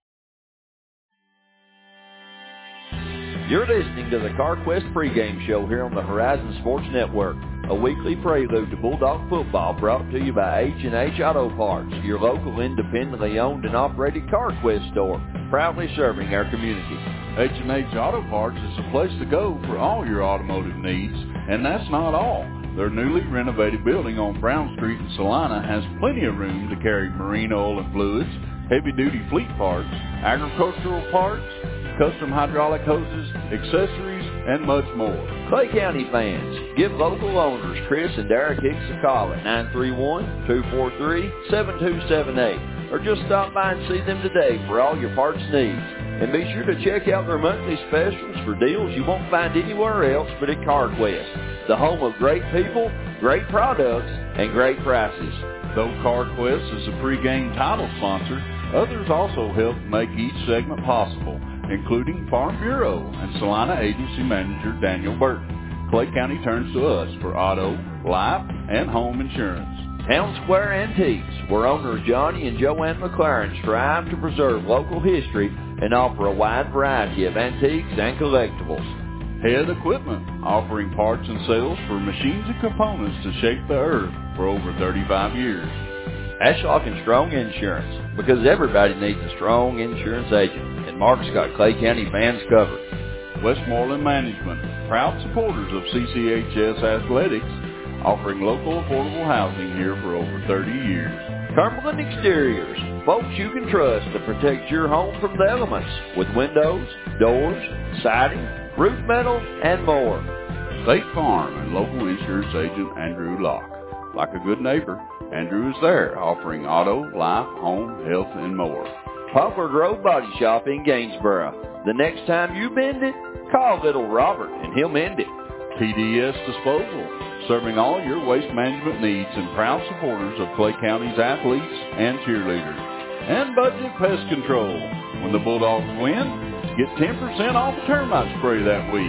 You're listening to the CarQuest pregame show here on the Horizon Sports Network, a weekly prelude to Bulldog football brought to you by H and H Auto Parts, your local independently owned and operated CarQuest store, proudly serving our community. H and H Auto Parts is the place to go for all your automotive needs, and that's not all. Their newly renovated building on Brown Street in Salina has plenty of room to carry marine oil and fluids, heavy-duty fleet parts, agricultural parts, custom hydraulic hoses, accessories, and much more. Clay County fans, give local owners Chris and Derek Hicks a call at nine three one, two four three, seven two seven eight, or just stop by and see them today for all your parts needs. And be sure to check out their monthly specials for deals you won't find anywhere else but at CarQuest, the home of great people, great products, and great prices. Though CarQuest is a pregame title sponsor, others also help make each segment possible, including Farm Bureau and Salina Agency Manager Daniel Burton. Clay County turns to us for auto, life, and home insurance. Town Square Antiques, where owners Johnny and Joanne McLaren strive to preserve local history and offer a wide variety of antiques and collectibles. Head Equipment, offering parts and sales for machines and components to shape the earth for over thirty-five years. Ashlock and Strong Insurance, because everybody needs a strong insurance agent, and Mark's got Clay County fans covered. Westmoreland Management, proud supporters of C C H S Athletics, offering local affordable housing here for over thirty years. Cumberland Exteriors, folks you can trust to protect your home from the elements with windows, doors, siding, roof metal, and more. State Farm and local insurance agent Andrew Locke. Like a good neighbor, Andrew is there offering auto, life, home, health, and more. Poplar Grove Body Shop in Gainesboro. The next time you bend it, call little Robert and he'll mend it. T D S Disposal, serving all your waste management needs and proud supporters of Clay County's athletes and cheerleaders. And Budget Pest Control. When the Bulldogs win, get ten percent off termite spray that week.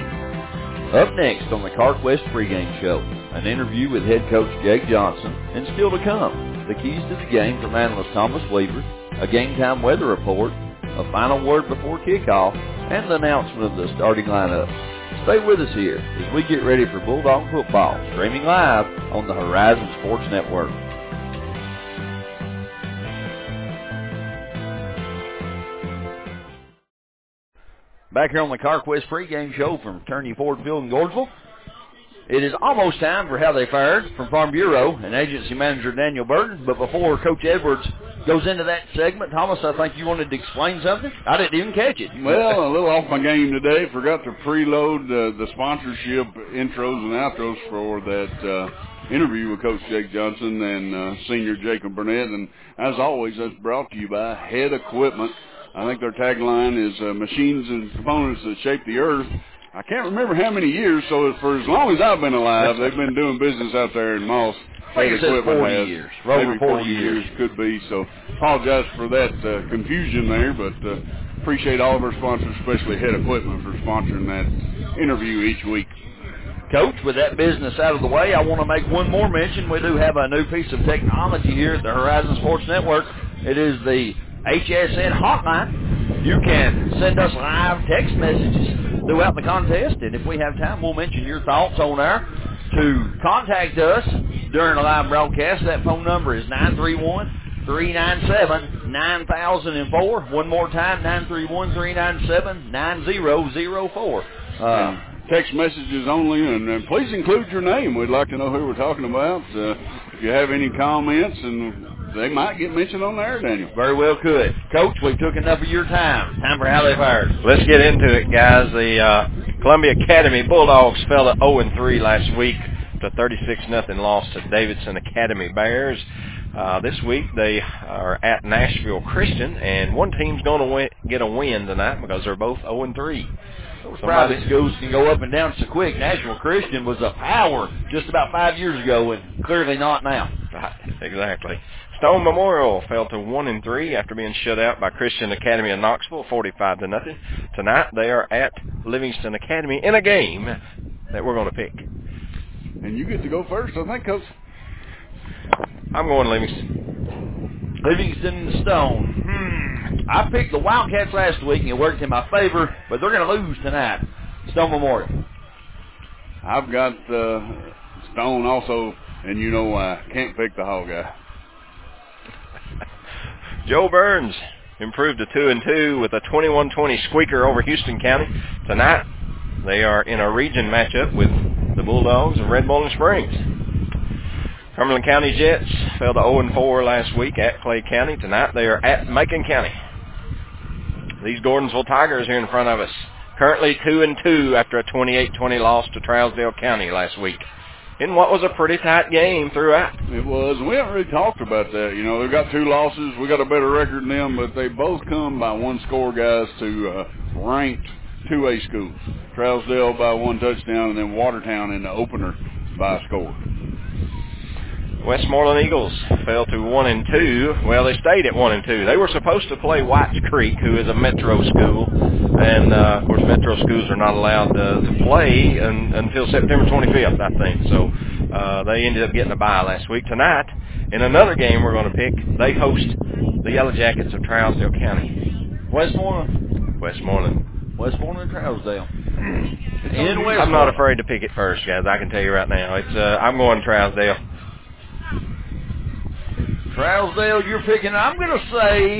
Up next on the CarQuest pregame show, an interview with head coach Jake Johnson, and still to come, the keys to the game from analyst Thomas Weaver, a game-time weather report, a final word before kickoff, and the announcement of the starting lineup. Stay with us here as we get ready for Bulldog football, streaming live on the Horizon Sports Network. Back here on the CarQuest pregame show from Turney Ford Field in Gorgeville. It is almost time for How They Fared from Farm Bureau and Agency Manager Daniel Burton. But before Coach Edwards goes into that segment, Thomas, I think you wanted to explain something. I didn't even catch it. Well, a little off my game today. Forgot to preload uh, the sponsorship intros and outros for that uh, interview with Coach Jake Johnson and uh, Senior Jacob Burnett. And as always, that's brought to you by Head Equipment. I think their tagline is uh, machines and components that shape the earth. I can't remember how many years, so for as long as I've been alive, they've been doing business out there in Moss. I think it says forty has. years. Maybe Over forty, forty years. years could be. So apologize for that uh, confusion there, but uh, appreciate all of our sponsors, especially Head Equipment, for sponsoring that interview each week. Coach, with that business out of the way, I want to make one more mention. We do have a new piece of technology here at the Horizon Sports Network. It is the H S N hotline. You can send us live text messages throughout the contest, and if we have time, we'll mention your thoughts on there. To contact us during a live broadcast, that phone number is nine three one, three nine seven, nine thousand four. One more time, nine three one, three nine seven, nine zero zero four. Uh, text messages only, and, and please include your name. We'd like to know who we're talking about. Uh, if you have any comments, and they might get mentioned on there, Daniel. Very well could. Coach, we've took enough of your time. Time for How They Fired. Let's get into it, guys. The uh, Columbia Academy Bulldogs fell to oh and three last week to thirty-six nothing loss to Davidson Academy Bears. Uh, this week they are at Nashville Christian, and one team's going to get a win tonight because they're both oh and three. Those private schools can go up and down so quick. Nashville Christian was a power just about five years ago, and clearly not now. Right, exactly. Stone Memorial fell to one and three after being shut out by Christian Academy of Knoxville, forty-five to nothing. Tonight they are at Livingston Academy in a game that we're going to pick. And you get to go first, I think, Coach. I'm going Livingston. Livingston Stone. Hmm. I picked the Wildcats last week, and it worked in my favor, but they're going to lose tonight. Stone Memorial. I've got uh, Stone also, and you know I can't pick the Hawkeye. Joe Burns improved to two and two with a twenty-one twenty squeaker over Houston County. Tonight, they are in a region matchup with the Bulldogs of Red Bowling Springs. Cumberland County Jets fell to oh and four last week at Clay County. Tonight, they are at Macon County. These Gordonsville Tigers here in front of us, currently two and two after a twenty-eight twenty loss to Trousdale County last week, in what was a pretty tight game throughout. It was. We haven't really talked about that. You know, they've got two losses. We got a better record than them, but they both come by one score, guys, to uh, ranked two A schools. Trousdale by one touchdown, and then Watertown in the opener by a score. Westmoreland Eagles fell to one and two. Well, they stayed at one and two. They were supposed to play Whites Creek, who is a metro school, and uh, of course, metro schools are not allowed to, to play un, until September twenty-fifth, I think. So uh, they ended up getting a bye last week. Tonight, in another game we're going to pick, they host the Yellow Jackets of Trousdale County. Westmoreland. Westmoreland. Westmoreland and Trousdale. In Westmoreland. I'm not afraid to pick it first, guys. I can tell you right now. It's uh, I'm going Trousdale. Trousdale, you're picking. I'm going to say.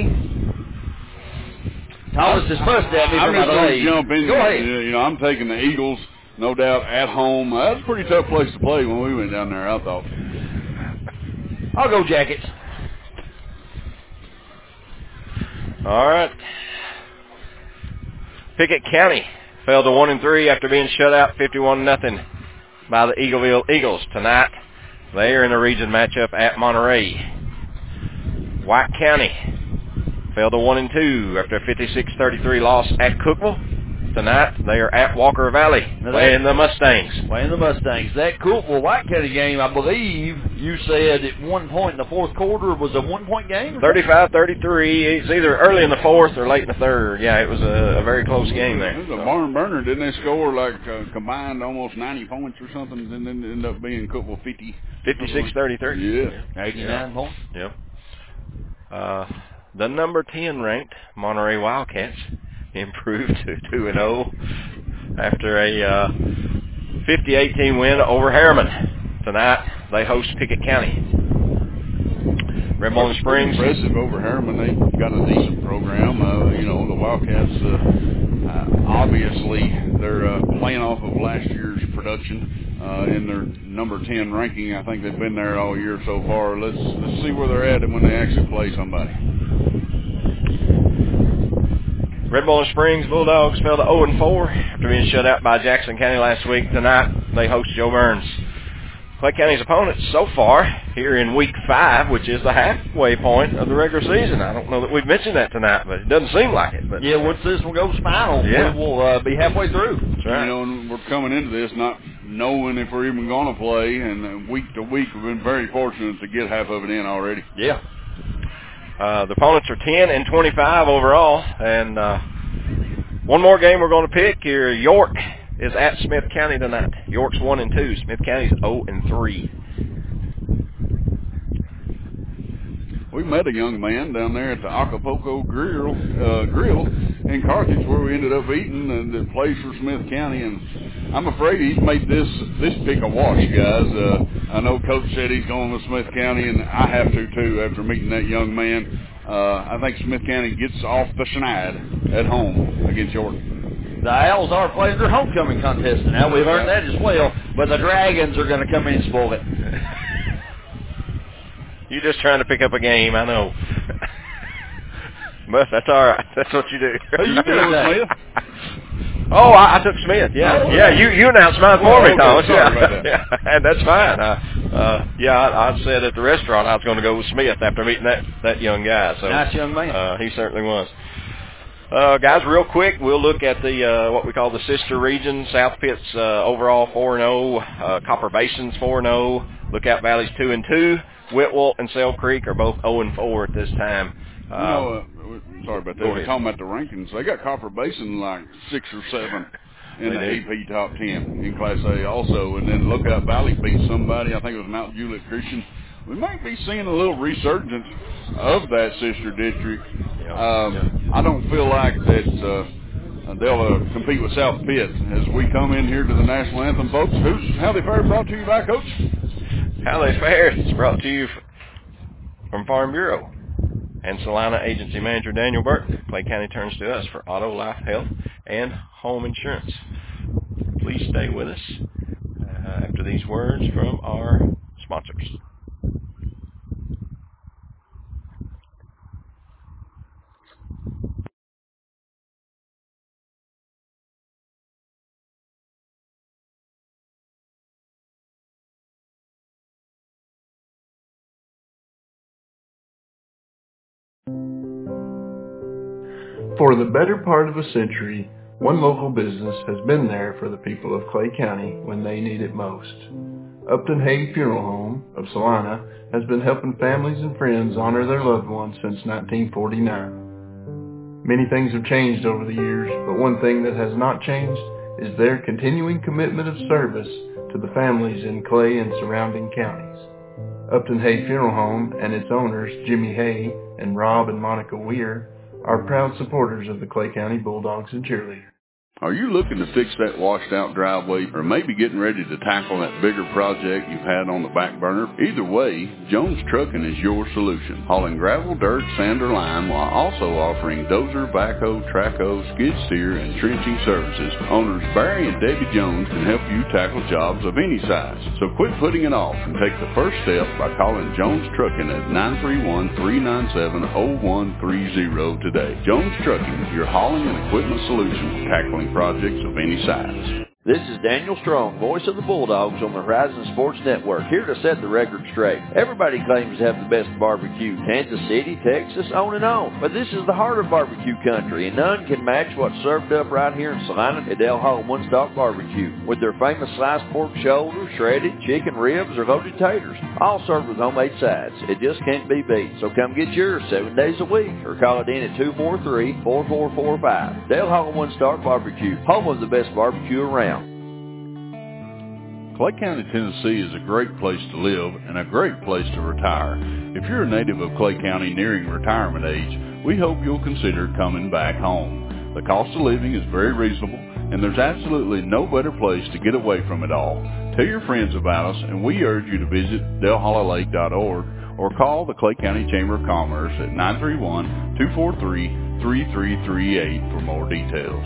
Thomas is fussed at me I'm for just my going lead. to jump in. Go ahead. You know, I'm taking the Eagles, no doubt, at home. Uh, that's a pretty tough place to play when we went down there, I thought. I'll go Jackets. All right. Pickett County fell to one and three after being shut out fifty-one nothing by the Eagleville Eagles. Tonight, they are in a region matchup at Monterey. White County fell to one and two after a fifty-six thirty-three loss at Cookeville. Tonight, they are at Walker Valley, now playing the Mustangs. Playing the Mustangs. That Cookeville White County game, I believe you said at one point in the fourth quarter was a one-point game? thirty-five thirty-three. It's either early in the fourth or late in the third. Yeah, it was a, a very close game there. It was a barn burner. Didn't they score like uh, combined almost ninety points or something, and then end up being Cookeville fifty? fifty-six thirty-three. Yeah. eighty-nine points. Yep. Uh, the number ten ranked Monterey Wildcats improved to two and oh after a uh, fifty eighteen win over Harriman. Tonight, they host Pickett County. Red Bowling Springs. Impressive over Harriman. They've got a decent program. Uh, you know, the Wildcats, uh, uh, obviously, they're uh, playing off of last year's production uh, in their number ten ranking. I think they've been there all year so far. Let's, let's see where they're at when they actually play somebody. Red Bowling Springs Bulldogs fell to oh and four after being shut out by Jackson County last week. Tonight, they host Joe Burns. Clay County's opponents so far here in week five, which is the halfway point of the regular season. I don't know that we've mentioned that tonight, but it doesn't seem like it. But yeah, once this one goes final, yeah. we will uh, be halfway through. That's right. You know, and we're coming into this not knowing if we're even going to play, and week to week we've been very fortunate to get half of it in already. Yeah. Uh, the opponents are ten and twenty-five overall, and uh, one more game we're going to pick here. York is at Smith County tonight. York's one and two. Smith County's zero and three. We met a young man down there at the Acapulco Grill uh, Grill in Carthage, where we ended up eating, and that plays for Smith County. And I'm afraid he's made this this pick a wash, guys. Uh, I know Coach said he's going with Smith County, and I have to too after meeting that young man. Uh, I think Smith County gets off the schneid at home against York. The Owls are playing their homecoming contest now. We've heard that as well, but the Dragons are going to come in and spoil it. You're just trying to pick up a game, I know. But that's all right. That's what you do. Who you doing, Smith? Oh, I, I took Smith. Yeah, oh, yeah. You you announced mine for oh, me, okay. Thomas. Sorry Yeah, about that. yeah. And that's fine. Uh, uh, yeah, I, I said at the restaurant I was going to go with Smith after meeting that that young guy. So nice young man. Uh, he certainly was. Uh, guys, real quick, we'll look at the uh, what we call the sister region. South Pitt's uh, overall four and zero. Uh, Copper Basin's four and zero. Lookout Valley's two and two. Whitwell and Sale Creek are both zero and four at this time. Uh, you know, uh, sorry about that. We're talking about the rankings. They got Copper Basin like six or seven in the A P top ten in Class A also. And then Lookout Valley beat somebody. I think it was Mount Juliet Christian. We might be seeing a little resurgence of that sister district. Yeah, um, yeah. I don't feel like that uh, they'll uh, compete with South Pitt as we come in here to the national anthem, folks. Who's How They Fared brought to you by Coach? How They Fared is brought to you from Farm Bureau and Salina Agency Manager Daniel Burton. Clay County turns to us for auto, life, health, and home insurance. Please stay with us uh, after these words from our sponsors. For the better part of a century, one local business has been there for the people of Clay County when they need it most. Upton Hay Funeral Home of Salina has been helping families and friends honor their loved ones since nineteen forty-nine. Many things have changed over the years, but one thing that has not changed is their continuing commitment of service to the families in Clay and surrounding counties. Upton Hay Funeral Home and its owners, Jimmy Hay and Rob and Monica Weir, are proud supporters of the Clay County Bulldogs and Cheerleaders. Are you looking to fix that washed-out driveway or maybe getting ready to tackle that bigger project you've had on the back burner? Either way, Jones Trucking is your solution. Hauling gravel, dirt, sand, or lime while also offering dozer, backhoe, trackhoe, skid steer, and trenching services. Owners Barry and Debbie Jones can help you tackle jobs of any size. So quit putting it off and take the first step by calling Jones Trucking at nine three one, three nine seven, zero one three zero today. Jones Trucking, your hauling and equipment solution, tackling projects of any size. This is Daniel Strong, voice of the Bulldogs on the Horizon Sports Network, here to set the record straight. Everybody claims to have the best barbecue, Kansas City, Texas, on and on. But this is the heart of barbecue country, and none can match what's served up right here in Salina at Dale Hall One Stop Barbecue, with their famous sliced pork shoulder, shredded chicken ribs, or loaded taters, all served with homemade sides. It just can't be beat. So come get yours seven days a week, or call it in at two four three, four four four five. Dale Hall One Stop Barbecue, home of the best barbecue around. Clay County, Tennessee is a great place to live and a great place to retire. If you're a native of Clay County nearing retirement age, we hope you'll consider coming back home. The cost of living is very reasonable, and there's absolutely no better place to get away from it all. Tell your friends about us, and we urge you to visit dale hollow lake dot org or call the Clay County Chamber of Commerce at nine three one, two four three, three three three eight for more details.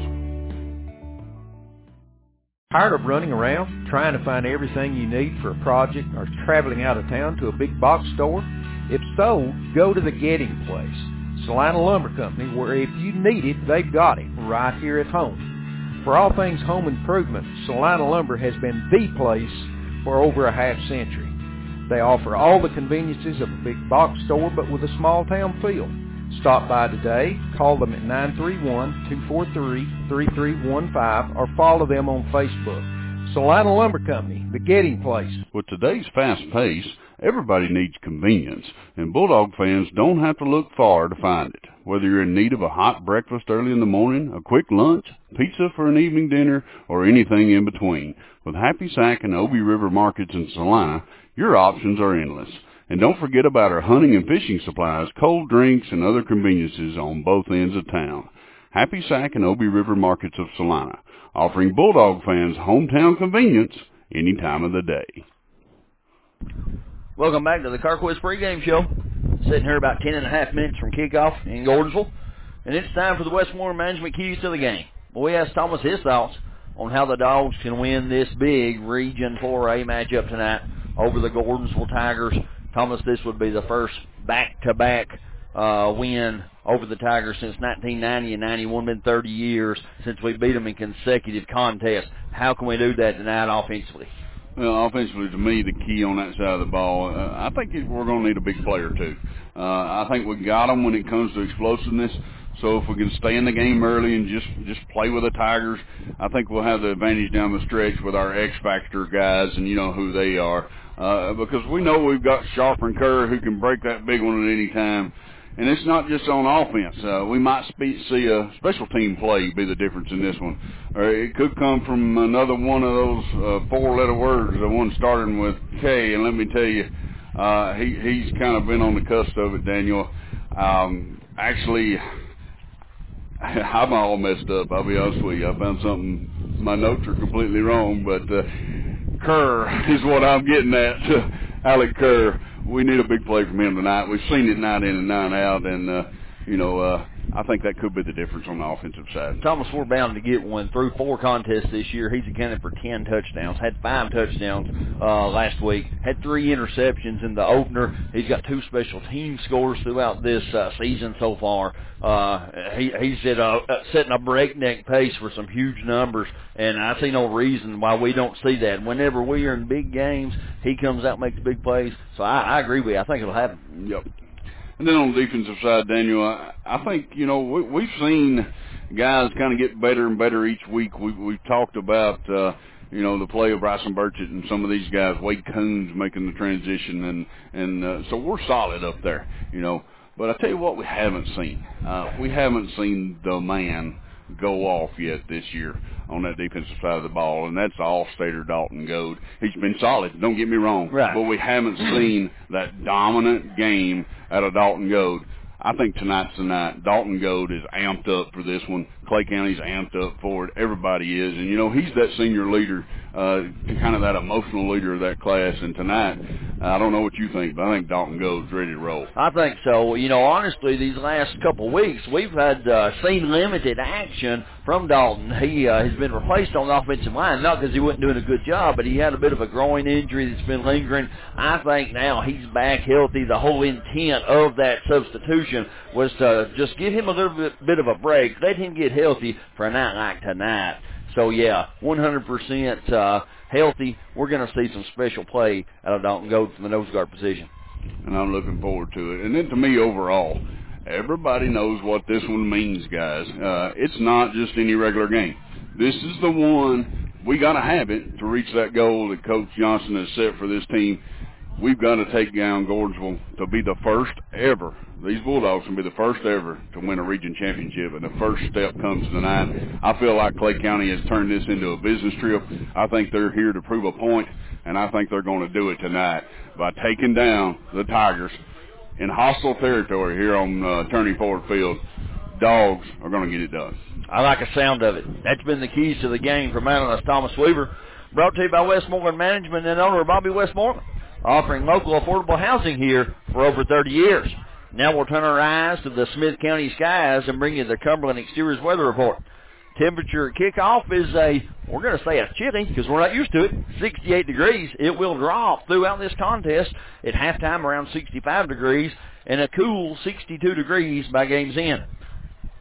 Tired of running around, trying to find everything you need for a project, or traveling out of town to a big box store? If so, go to the Getting Place, Salina Lumber Company, where if you need it, they've got it right here at home. For all things home improvement, Salina Lumber has been the place for over a half century. They offer all the conveniences of a big box store, but with a small town feel. Stop by today, call them at nine three one, two four three, three three one five, or follow them on Facebook. Salina Lumber Company, the Getting Place. With today's fast pace, everybody needs convenience, and Bulldog fans don't have to look far to find it. Whether you're in need of a hot breakfast early in the morning, a quick lunch, pizza for an evening dinner, or anything in between, with Happy Sack and Obie River Markets in Salina, your options are endless. And don't forget about our hunting and fishing supplies, cold drinks, and other conveniences on both ends of town. Happy Sack and Obie River Markets of Salina, offering Bulldog fans hometown convenience any time of the day. Welcome back to the CarQuest pregame show. Sitting here about ten and a half minutes from kickoff in Gordonsville. And it's time for the Westmoreland Management Keys to the game. Well, we asked Thomas his thoughts on how the Dogs can win this big Region four A matchup tonight over the Gordonsville Tigers. Thomas, this would be the first back-to-back uh, win over the Tigers since nineteen ninety and ninety-one. Been thirty years since we beat them in consecutive contests. How can we do that tonight offensively? Well, offensively, to me, the key on that side of the ball, uh, I think we're going to need a big player, too. Uh, I think we got them when it comes to explosiveness. So if we can stay in the game early and just, just play with the Tigers, I think we'll have the advantage down the stretch with our X-Factor guys, and you know who they are. Uh, because we know we've got Sharp and Kerr who can break that big one at any time. And it's not just on offense. Uh, we might spe- see a special team play be the difference in this one. Or it could come from another one of those uh, four-letter words, the one starting with K. And let me tell you, uh, he, he's kind of been on the cusp of it, Daniel. Um, actually, I'm all messed up, I'll be honest with you. I found something, my notes are completely wrong, but uh, Kerr is what I'm getting at. Alec Kerr. We need a big play from him tonight. We've seen it nine in and nine out, and, uh, you know, uh, I think that could be the difference on the offensive side. Thomas, we're bound to get one. Through four contests this year, he's accounted for ten touchdowns, had five touchdowns uh, last week, had three interceptions in the opener. He's got two special team scores throughout this uh, season so far. Uh, he, he's at a, uh, setting a breakneck pace for some huge numbers, and I see no reason why we don't see that. Whenever we are in big games, he comes out and makes big plays. So I, I agree with you. I think it'll happen. Yep. And then on the defensive side, Daniel, I, I think, you know, we, we've seen guys kind of get better and better each week. We, we've talked about, uh, you know, the play of Bryson Burchett and some of these guys, Wade Coons making the transition. And, and uh, so we're solid up there, you know. But I tell you what we haven't seen. Uh, we haven't seen the man go off yet this year on that defensive side of the ball, and that's all-stater Dalton Goad. He's been solid, don't get me wrong, right. But we haven't seen that dominant game out of Dalton Goad. I think tonight's the night. Dalton Goad is amped up for this one. Clay County's amped up for it. Everybody is. And, you know, he's that senior leader, uh, kind of that emotional leader of that class. And tonight, I don't know what you think, but I think Dalton Goad's ready to roll. I think so. You know, honestly, these last couple of weeks, we've had uh, seen limited action from Dalton. He uh, has been replaced on the offensive line, not because he wasn't doing a good job, but he had a bit of a groin injury that's been lingering. I think now he's back healthy. The whole intent of that substitution was to just give him a little bit, bit of a break, let him get healthy for a night like tonight. So, yeah, one hundred percent uh, healthy. We're going to see some special play out of Dalton Goad from the nose guard position. And I'm looking forward to it. And then to me, overall, everybody knows what this one means, guys. Uh, it's not just any regular game. This is the one we got to have it to reach that goal that Coach Johnson has set for this team. We've got to take down Gordonsville to be the first ever. These Bulldogs can be the first ever to win a region championship, and the first step comes tonight. I feel like Clay County has turned this into a business trip. I think they're here to prove a point, and I think they're going to do it tonight by taking down the Tigers in hostile territory here on uh, Turning Ford Field. Dogs are going to get it done. I like the sound of it. That's been the keys to the game from analyst Thomas Weaver. Brought to you by Westmoreland Management and owner Bobby Westmoreland, offering local affordable housing here for over thirty years. Now we'll turn our eyes to the Smith County skies and bring you the Cumberland Exteriors weather report. Temperature at kickoff is a, we're going to say it's chilly because we're not used to it, sixty-eight degrees. It will drop throughout this contest at halftime around sixty-five degrees and a cool sixty-two degrees by game's end.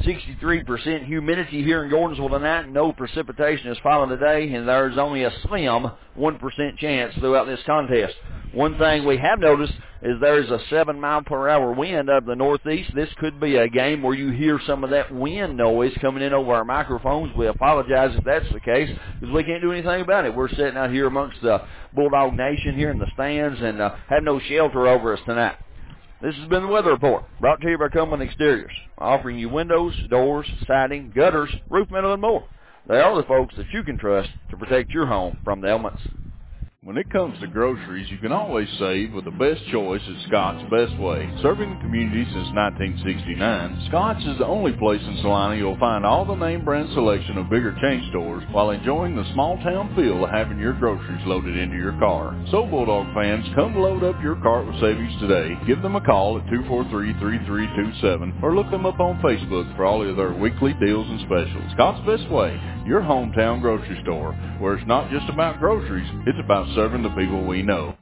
sixty-three percent humidity here in Gordonsville tonight. No precipitation is falling today, and there's only a slim one percent chance throughout this contest. One thing we have noticed is there's a seven mile per hour wind out of the northeast. This could be a game where you hear some of that wind noise coming in over our microphones. We apologize if that's the case, because we can't do anything about it. We're sitting out here amongst the Bulldog Nation here in the stands and uh, have no shelter over us tonight. This has been the Weather Report, brought to you by Cumberland Exteriors, offering you windows, doors, siding, gutters, roof metal, and more. They are the folks that you can trust to protect your home from the elements. When it comes to groceries, you can always save with the best choice at Scott's Best Way. Serving the community since nineteen sixty-nine, Scott's is the only place in Salina you'll find all the name brand selection of bigger chain stores while enjoying the small town feel of having your groceries loaded into your car. So Bulldog fans, come load up your cart with savings today. Give them a call at two four three, three three two seven or look them up on Facebook for all of their weekly deals and specials. Scott's Best Way, your hometown grocery store, where it's not just about groceries, it's about serving the people we know.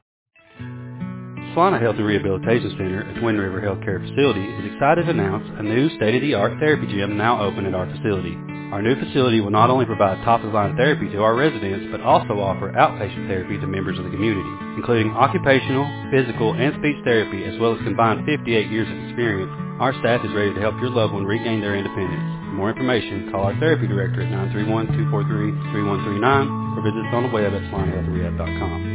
Salina Health and Rehabilitation Center, a Twin River Healthcare facility, is excited to announce a new state-of-the-art therapy gym now open at our facility. Our new facility will not only provide top-of-the-line therapy to our residents, but also offer outpatient therapy to members of the community, including occupational, physical, and speech therapy, as well as combined fifty-eight years of experience. Our staff is ready to help your loved one regain their independence. For more information, call our therapy director at nine three one, two four three, three one three nine or visit us on the web at salina health rehab dot com.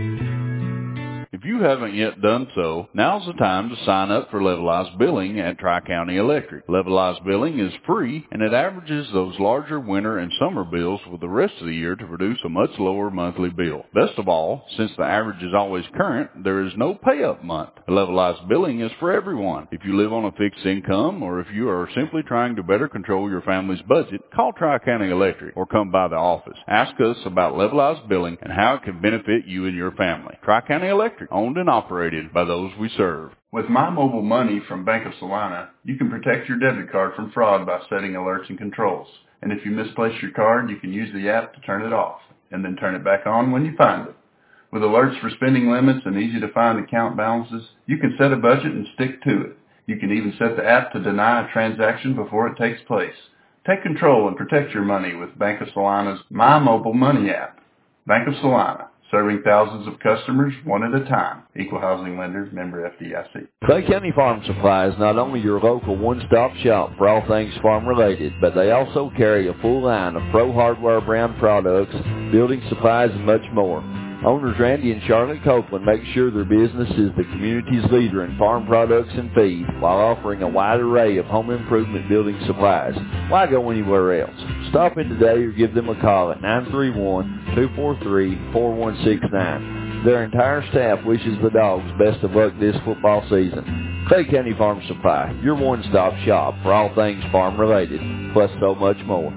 If you haven't yet done so, now's the time to sign up for Levelized Billing at Tri-County Electric. Levelized Billing is free, and it averages those larger winter and summer bills with the rest of the year to produce a much lower monthly bill. Best of all, since the average is always current, there is no pay-up month. Levelized Billing is for everyone. If you live on a fixed income, or if you are simply trying to better control your family's budget, call Tri-County Electric or come by the office. Ask us about Levelized Billing and how it can benefit you and your family. Tri-County Electric, owned and operated by those we serve. With My Mobile Money from Bank of Salina, you can protect your debit card from fraud by setting alerts and controls. And if you misplace your card, you can use the app to turn it off, and then turn it back on when you find it. With alerts for spending limits and easy-to-find account balances, you can set a budget and stick to it. You can even set the app to deny a transaction before it takes place. Take control and protect your money with Bank of Salina's My Mobile Money app. Bank of Salina, serving thousands of customers one at a time. Equal housing lender, member F D I C. Clay County Farm Supply is not only your local one-stop shop for all things farm-related, but they also carry a full line of Pro Hardware brand products, building supplies, and much more. Owners Randy and Charlotte Copeland make sure their business is the community's leader in farm products and feed, while offering a wide array of home improvement building supplies. Why go anywhere else? Stop in today or give them a call at nine three one, two four three, four one six nine. Their entire staff wishes the Dogs best of luck this football season. Clay County Farm Supply, your one-stop shop for all things farm-related, plus so much more.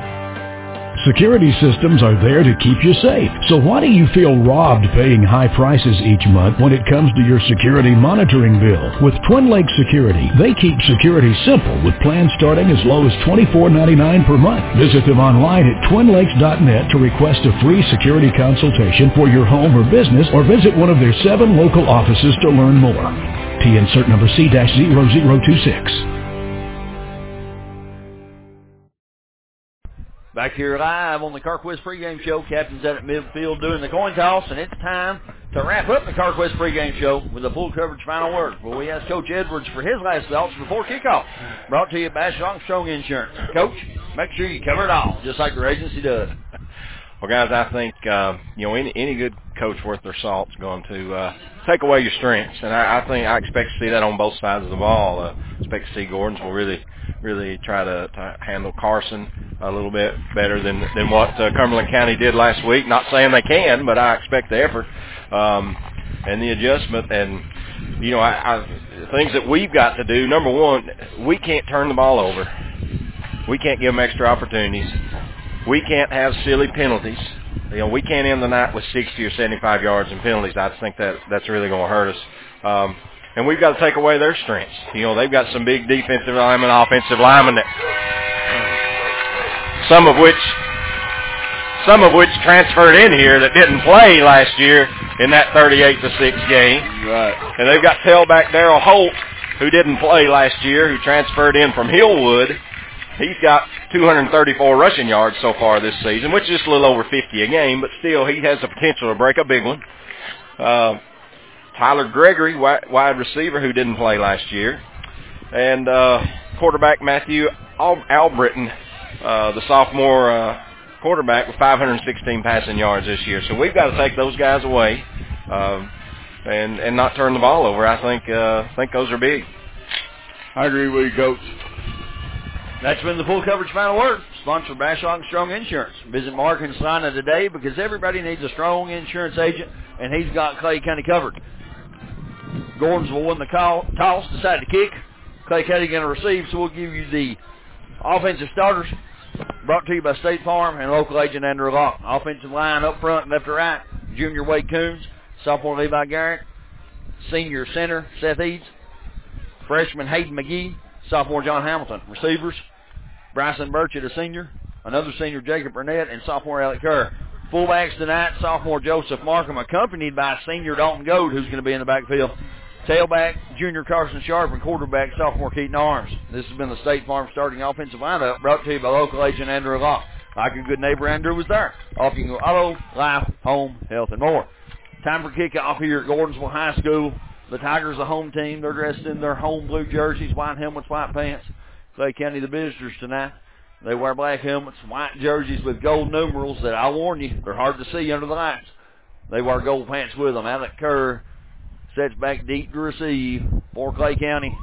Security systems are there to keep you safe. So why do you feel robbed paying high prices each month when it comes to your security monitoring bill? With Twin Lakes Security, they keep security simple with plans starting as low as twenty-four ninety-nine per month. Visit them online at twin lakes dot net to request a free security consultation for your home or business, or visit one of their seven local offices to learn more. T insert number C zero zero two six. Back here live on the CarQuest pregame show. Captain's out at midfield doing the coin toss, and it's time to wrap up the CarQuest pregame show with a full coverage final word, where we ask Coach Edwards for his last thoughts before kickoff. Brought to you by Armstrong Insurance. Coach, make sure you cover it all, just like your agency does. Well, guys, I think uh, you know any any good coach worth their salt is going to uh, take away your strengths, and I, I think I expect to see that on both sides of the ball. Uh, expect to see Gordons will really, really try to, to handle Carson a little bit better than than what uh, Cumberland County did last week. Not saying they can, but I expect the effort um, and the adjustment, and you know, I, I, things that we've got to do. Number one, we can't turn the ball over. We can't give them extra opportunities. We can't have silly penalties. You know, we can't end the night with sixty or seventy-five yards in penalties. I think that that's really going to hurt us. Um, and we've got to take away their strengths. You know, they've got some big defensive linemen, offensive linemen, that, some of which some of which transferred in here that didn't play last year in that thirty-eight to six game. Right. And they've got tailback Darryl Holt, who didn't play last year, who transferred in from Hillwood. he's got two hundred thirty-four rushing yards so far this season, which is just a little over fifty a game, but still he has the potential to break a big one. Uh, Tyler Gregory, wide, wide receiver, who didn't play last year. And uh, quarterback Matthew Al- Albritton, uh, the sophomore uh, quarterback with five hundred sixteen passing yards this year. So we've got to take those guys away uh, and and not turn the ball over. I think uh, I think those are big. I agree with you, Coach. That's been the full coverage final word, sponsored by Ashland Strong Insurance. Visit Mark and Salina today because everybody needs a strong insurance agent, and he's got Clay County covered. Gordons will win the call, toss, decide to kick. Clay County going to receive, so we'll give you the offensive starters, brought to you by State Farm and local agent Andrew Locke. Offensive line up front, left to right, junior Wade Coons, sophomore Levi Garrett, senior center Seth Eads, freshman Hayden McGee, sophomore John Hamilton. Receivers, Bryson Burchett, a senior, another senior Jacob Burnett, and sophomore Alec Kerr. Fullbacks tonight, sophomore Joseph Markham, accompanied by senior Dalton Gold, who's going to be in the backfield. Tailback, junior Carson Sharp, and quarterback, sophomore Keaton Arms. This has been the State Farm starting offensive lineup, brought to you by local agent Andrew Locke. Like a good neighbor, Andrew was there. Offering auto, life, home, health, and more. Time for kickoff here at Gordonsville High School. The Tigers, the home team, they're dressed in their home blue jerseys, white helmets, white pants. Clay County, the visitors tonight. They wear black helmets, white jerseys with gold numerals that, I warn you, they're hard to see under the lights. They wear gold pants with them. Alec Kerr sets back deep to receive for Clay County.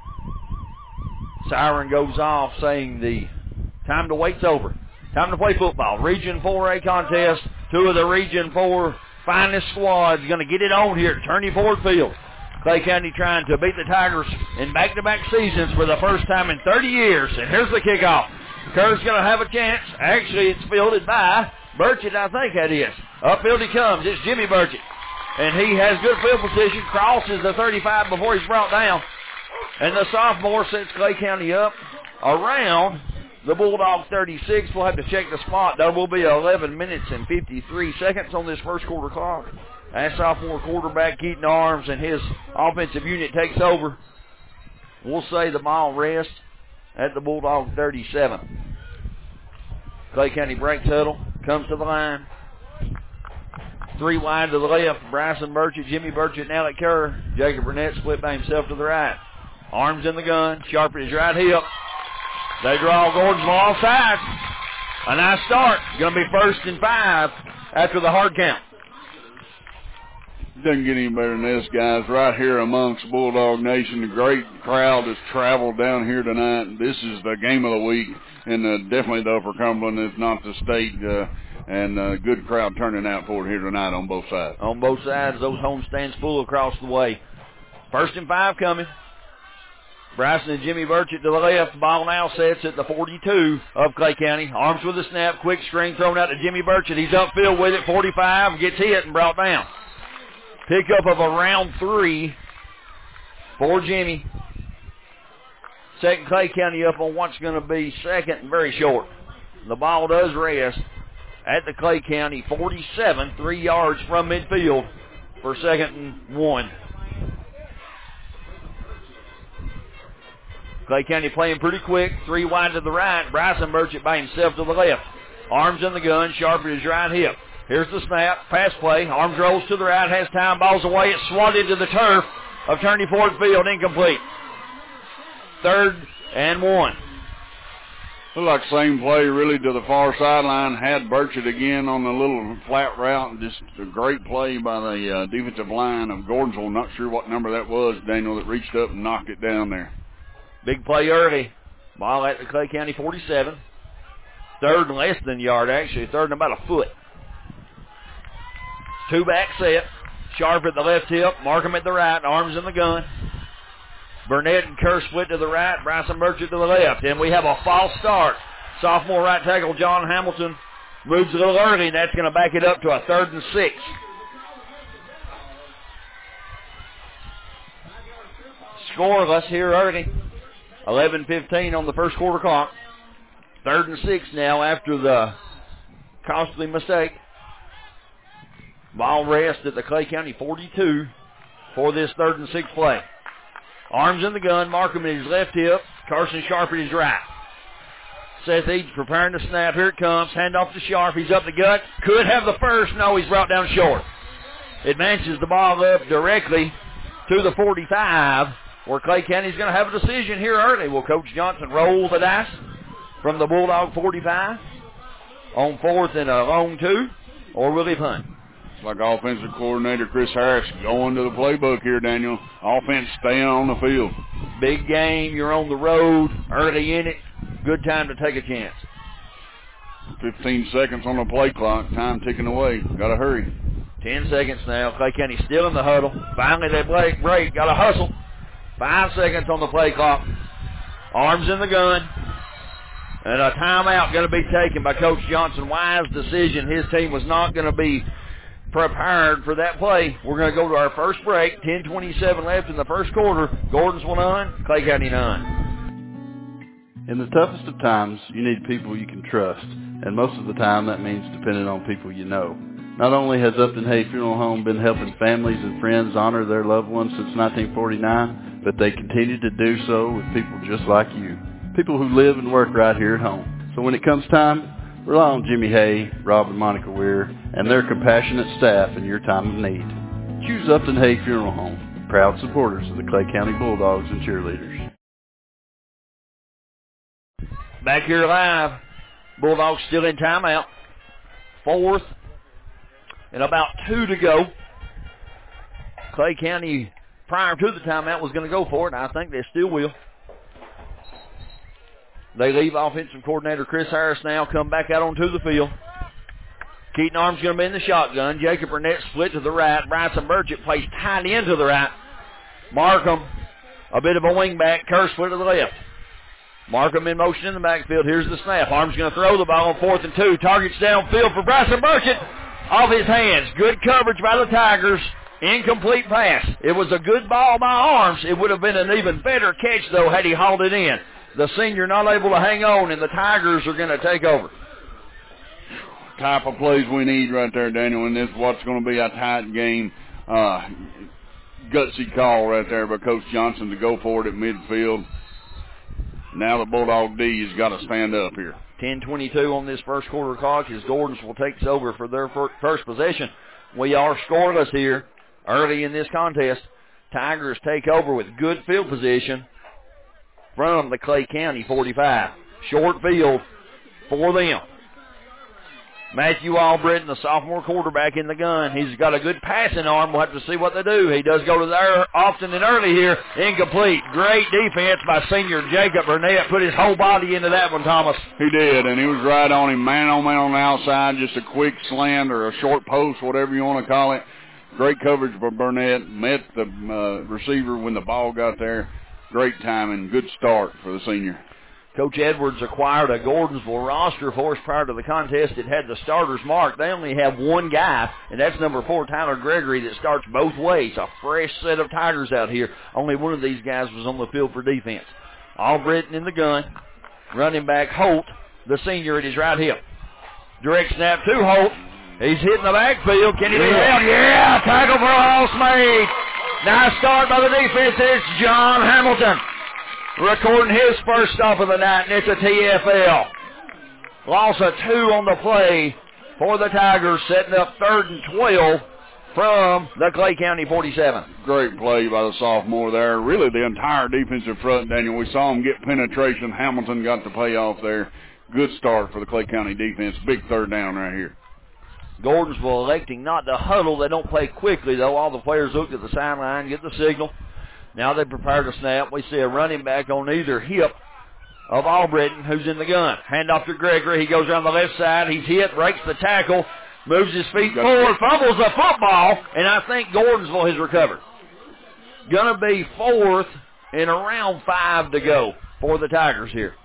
Siren goes off saying the time to wait's over. Time to play football. Region four A contest. Two of the Region four finest squads going to get it on here at Turney Ford Field. Clay County trying to beat the Tigers in back-to-back seasons for the first time in thirty years. And here's the kickoff. Kerr's going to have a chance. Actually, it's fielded by Burchett, I think that is. Upfield he comes. It's Jimmy Burchett. And he has good field position. Crosses the thirty-five before he's brought down. And the sophomore sets Clay County up around the Bulldog thirty-six. We'll have to check the spot. There will be eleven minutes and fifty-three seconds on this first quarter clock. As sophomore quarterback Keaton Arms and his offensive unit takes over. We'll say the ball rests at the Bulldog thirty-seven. Clay County breaks huddle. Comes to the line. Three wide to the left. Bryson Burchett, Jimmy Burchett, and Alec Kerr. Jacob Burnett split by himself to the right. Arms in the gun. Sharp at his right hip. They draw Gordonsville from all sides. A nice start. Going to be first and five after the hard count. Doesn't get any better than this, guys. Right here amongst Bulldog Nation, the great crowd has traveled down here tonight. This is the game of the week, and uh, definitely the Upper Cumberland, if not the state. Uh, and uh, good crowd turning out for it here tonight on both sides. On both sides, those home stands full across the way. First and five coming. Bryson and Jimmy Burchett to the left. The ball now sets at the forty-two of Clay County. Arms with a snap. Quick screen thrown out to Jimmy Burchett. He's upfield with it. forty-five. Gets hit and brought down. Pickup of around three for Jimmy. Second Clay County up on what's going to be second and very short. The ball does rest at the Clay County forty-seven, three yards from midfield for second and one. Clay County playing pretty quick. Three wide to the right. Bryson Burchett by himself to the left. Arms in the gun. Sharp at his right hip. Here's the snap. Pass play. Arms rolls to the right. Has time. Ball's away. It's swatted to the turf of Turney Ford Field. Incomplete. Third and one. Looked like same play really to the far sideline. Had Burchett again on the little flat route. Just a great play by the uh, defensive line of Gordonsville. Not sure what number that was, Daniel, that reached up and knocked it down there. Big play early. Ball at the Clay County forty-seven. Third and less than a yard, actually. Third and about a foot. Two back set. Sharp at the left hip. Markham at the right. Arms in the gun. Burnett and Kerr split to the right. Bryson Burchett to the left. And we have a false start. Sophomore right tackle John Hamilton moves a little early, and that's going to back it up to a third and six. Scoreless here early. eleven fifteen on the first quarter clock. Third and six now after the costly mistake. Ball rest at the Clay County forty-two for this third and six play. Arms in the gun. Markham at his left hip. Carson Sharp at his right. Seth Eads preparing to snap. Here it comes. Hand off to Sharp. He's up the gut. Could have the first. No, he's brought down short. Advances the ball up directly to the forty-five, where Clay County's going to have a decision here early. Will Coach Johnson roll the dice from the Bulldog forty-five on fourth and a long two, or will he punt? It's like offensive coordinator Chris Harris going to the playbook here, Daniel. Offense staying on the field. Big game. You're on the road, early in it. Good time to take a chance. fifteen seconds on the play clock. Time ticking away. Got to hurry. Ten seconds now. Clay County still in the huddle. Finally they break. break. Got to hustle. Five seconds on the play clock. Arms in the gun. And a timeout going to be taken by Coach Johnson. Wise decision. His team was not going to be prepared for that play. We're going to go to our first break. ten twenty-seven left in the first quarter. Gordonsville none. Clay County none. In the toughest of times, you need people you can trust, and most of the time that means depending on people you know. Not only has Upton Hay Funeral Home been helping families and friends honor their loved ones since nineteen forty-nine, but they continue to do so with people just like you, people who live and work right here at home. So when it comes time, rely on Jimmy Hay, Rob and Monica Weir, and their compassionate staff in your time of need. Choose Upton Hay Funeral Home, proud supporters of the Clay County Bulldogs and cheerleaders. Back here live, Bulldogs still in timeout. Fourth and about two to go. Clay County, prior to the timeout, was going to go for it, and I think they still will. They leave offensive coordinator Chris Harris now, come back out onto the field. Keaton Arms going to be in the shotgun. Jacob Burnett split to the right. Bryson Burchett plays tight end to the right. Markham, a bit of a wingback. Kerr split to the left. Markham in motion in the backfield. Here's the snap. Arms going to throw the ball on fourth and two. Targets downfield for Bryson Burchett. Off his hands. Good coverage by the Tigers. Incomplete pass. It was a good ball by Arms. It would have been an even better catch, though, had he hauled it in. The senior not able to hang on, and the Tigers are going to take over. Type of plays we need right there, Daniel, and this is what's going to be a tight game. Uh, gutsy call right there by Coach Johnson to go for it at midfield. Now the Bulldog D has got to stand up here. ten twenty-two on this first quarter clock as Gordonsville takes over for their first possession. We are scoreless here early in this contest. Tigers take over with good field position from the Clay County forty-five. Short field for them. Matthew Albritton, the sophomore quarterback in the gun. He's got a good passing arm. We'll have to see what they do. He does go to there often and early here. Incomplete. Great defense by senior Jacob Burnett. Put his whole body into that one, Thomas. He did, and he was right on him, man on man on the outside. Just a quick slant or a short post, whatever you want to call it. Great coverage by Burnett. Met the uh, receiver when the ball got there. Great timing. Good start for the senior. Coach Edwards acquired a Gordonsville roster for us prior to the contest. It had the starters marked. They only have one guy, and that's number four, Tyler Gregory, that starts both ways. A fresh set of Tigers out here. Only one of these guys was on the field for defense. Albritton in the gun. Running back Holt, the senior, at his right hip. Direct snap to Holt. He's hitting the backfield. Can he be held? Yeah, tackle for a loss made. Nice start by the defense. It's John Hamilton recording his first stop of the night, and it's a T F L. Loss of two on the play for the Tigers, setting up third and twelve from the Clay County forty-seven. Great play by the sophomore there. Really the entire defensive front, Daniel. We saw him get penetration. Hamilton got the payoff there. Good start for the Clay County defense. Big third down right here. Gordonsville electing not to huddle. They don't play quickly, though. All the players look at the sideline, get the signal. Now they prepare to snap. We see a running back on either hip of Albritton, who's in the gun. Hand off to Gregory. He goes around the left side. He's hit, breaks the tackle, moves his feet forward, fumbles the football, and I think Gordonsville has recovered. Going to be fourth and around five to go for the Tigers here.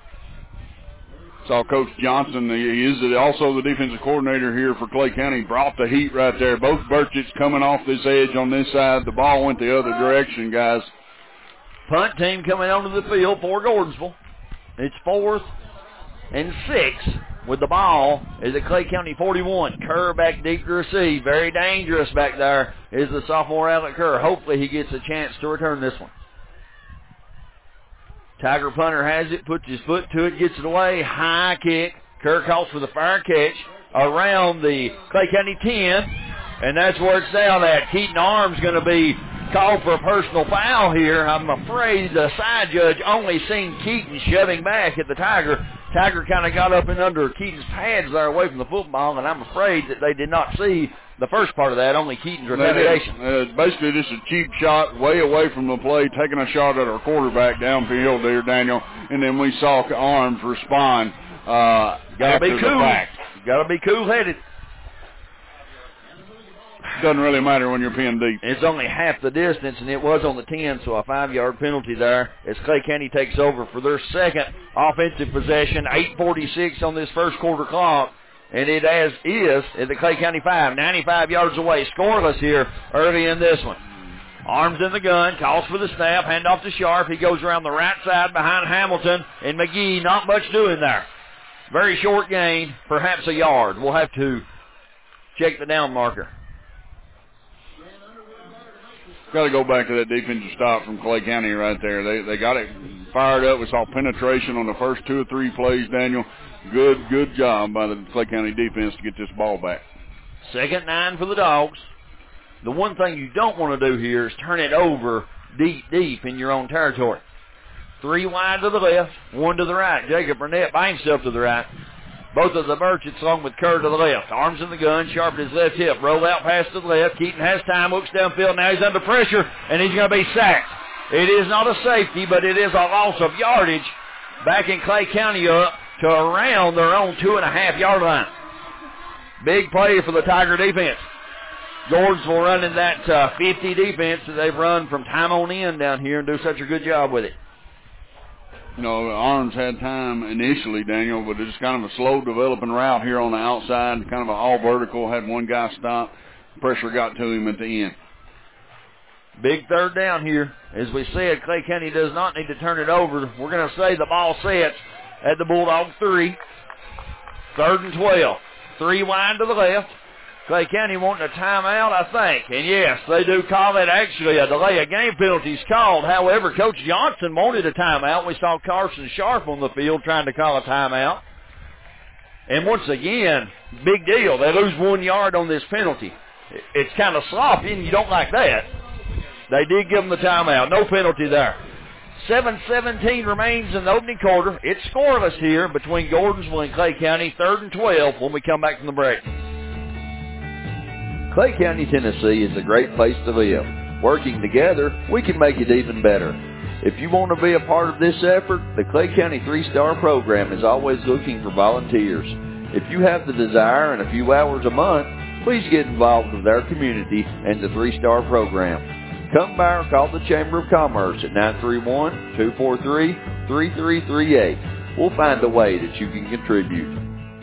Saw Coach Johnson, he is also the defensive coordinator here for Clay County, brought the heat right there. Both Burchett's coming off this edge on this side. The ball went the other direction, guys. Punt team coming onto the field for Gordonsville. It's fourth and six with the ball is at Clay County forty-one. Kerr back deep to receive. Very dangerous back there is the sophomore Alec Kerr. Hopefully he gets a chance to return this one. Tiger punter has it, puts his foot to it, gets it away. High kick. Kerr calls for the fair catch around the Clay County ten, and that's where it's down at. Keaton Arms going to be called for a personal foul here. I'm afraid the side judge only seen Keaton shoving back at the Tiger. Tiger kind of got up and under Keaton's pads there away from the football, and I'm afraid that they did not see the first part of that, only Keaton's retaliation. Uh, basically just a cheap shot way away from the play, taking a shot at our quarterback downfield there, Daniel, and then we saw Arms respond uh, Gotta after be cool. the fact. Got to be cool-headed. Doesn't really matter when you're pinned deep. It's only half the distance, and it was on the ten, so a five-yard penalty there as Clay County takes over for their second offensive possession. eight forty-six on this first quarter clock, and it as is at the Clay County five, ninety-five yards away. Scoreless here early in this one. Arms in the gun, calls for the snap, hand off to Sharp. He goes around the right side behind Hamilton, and McGee, not much doing there. Very short gain, perhaps a yard. We'll have to check the down marker. Got to go back to that defensive stop from Clay County right there. They they got it fired up. We saw penetration on the first two or three plays, Daniel. Good, good job by the Clay County defense to get this ball back. Second nine for the Dogs. The one thing you don't want to do here is turn it over deep, deep in your own territory. Three wide to the left, one to the right. Jacob Burnett by himself to the right. Both of the Merchants along with Kerr to the left. Arms in the gun, Sharp at his left hip. Roll out pass to the left. Keaton has time, looks downfield. Now he's under pressure, and he's going to be sacked. It is not a safety, but it is a loss of yardage. Backing Clay County up to around their own two and a half yard line. Big play for the Tiger defense. Gordonsville running that uh, fifty defense that they've run from time on end down here and do such a good job with it. You know, Arms had time initially, Daniel, but it's kind of a slow developing route here on the outside, kind of an all vertical, had one guy stop. Pressure got to him at the end. Big third down here. As we said, Clay County does not need to turn it over. We're going to say the ball sets at the Bulldog three. Third and twelve. Three wide to the left. Clay County wanting a timeout, I think. And yes, they do call it actually a delay of game penalties called. However, Coach Johnson wanted a timeout. We saw Carson Sharp on the field trying to call a timeout. And once again, big deal. They lose one yard on this penalty. It's kind of sloppy, and you don't like that. They did give them the timeout. No penalty there. seven seventeen remains in the opening quarter. It's scoreless here between Gordonsville and Clay County. Third and twelve when we come back from the break. Clay County, Tennessee is a great place to live. Working together, we can make it even better. If you want to be a part of this effort, the Clay County three-Star program is always looking for volunteers. If you have the desire and a few hours a month, please get involved with our community and the three-Star program. Come by or call the Chamber of Commerce at nine three one, two four three, three three three eight. We'll find a way that you can contribute.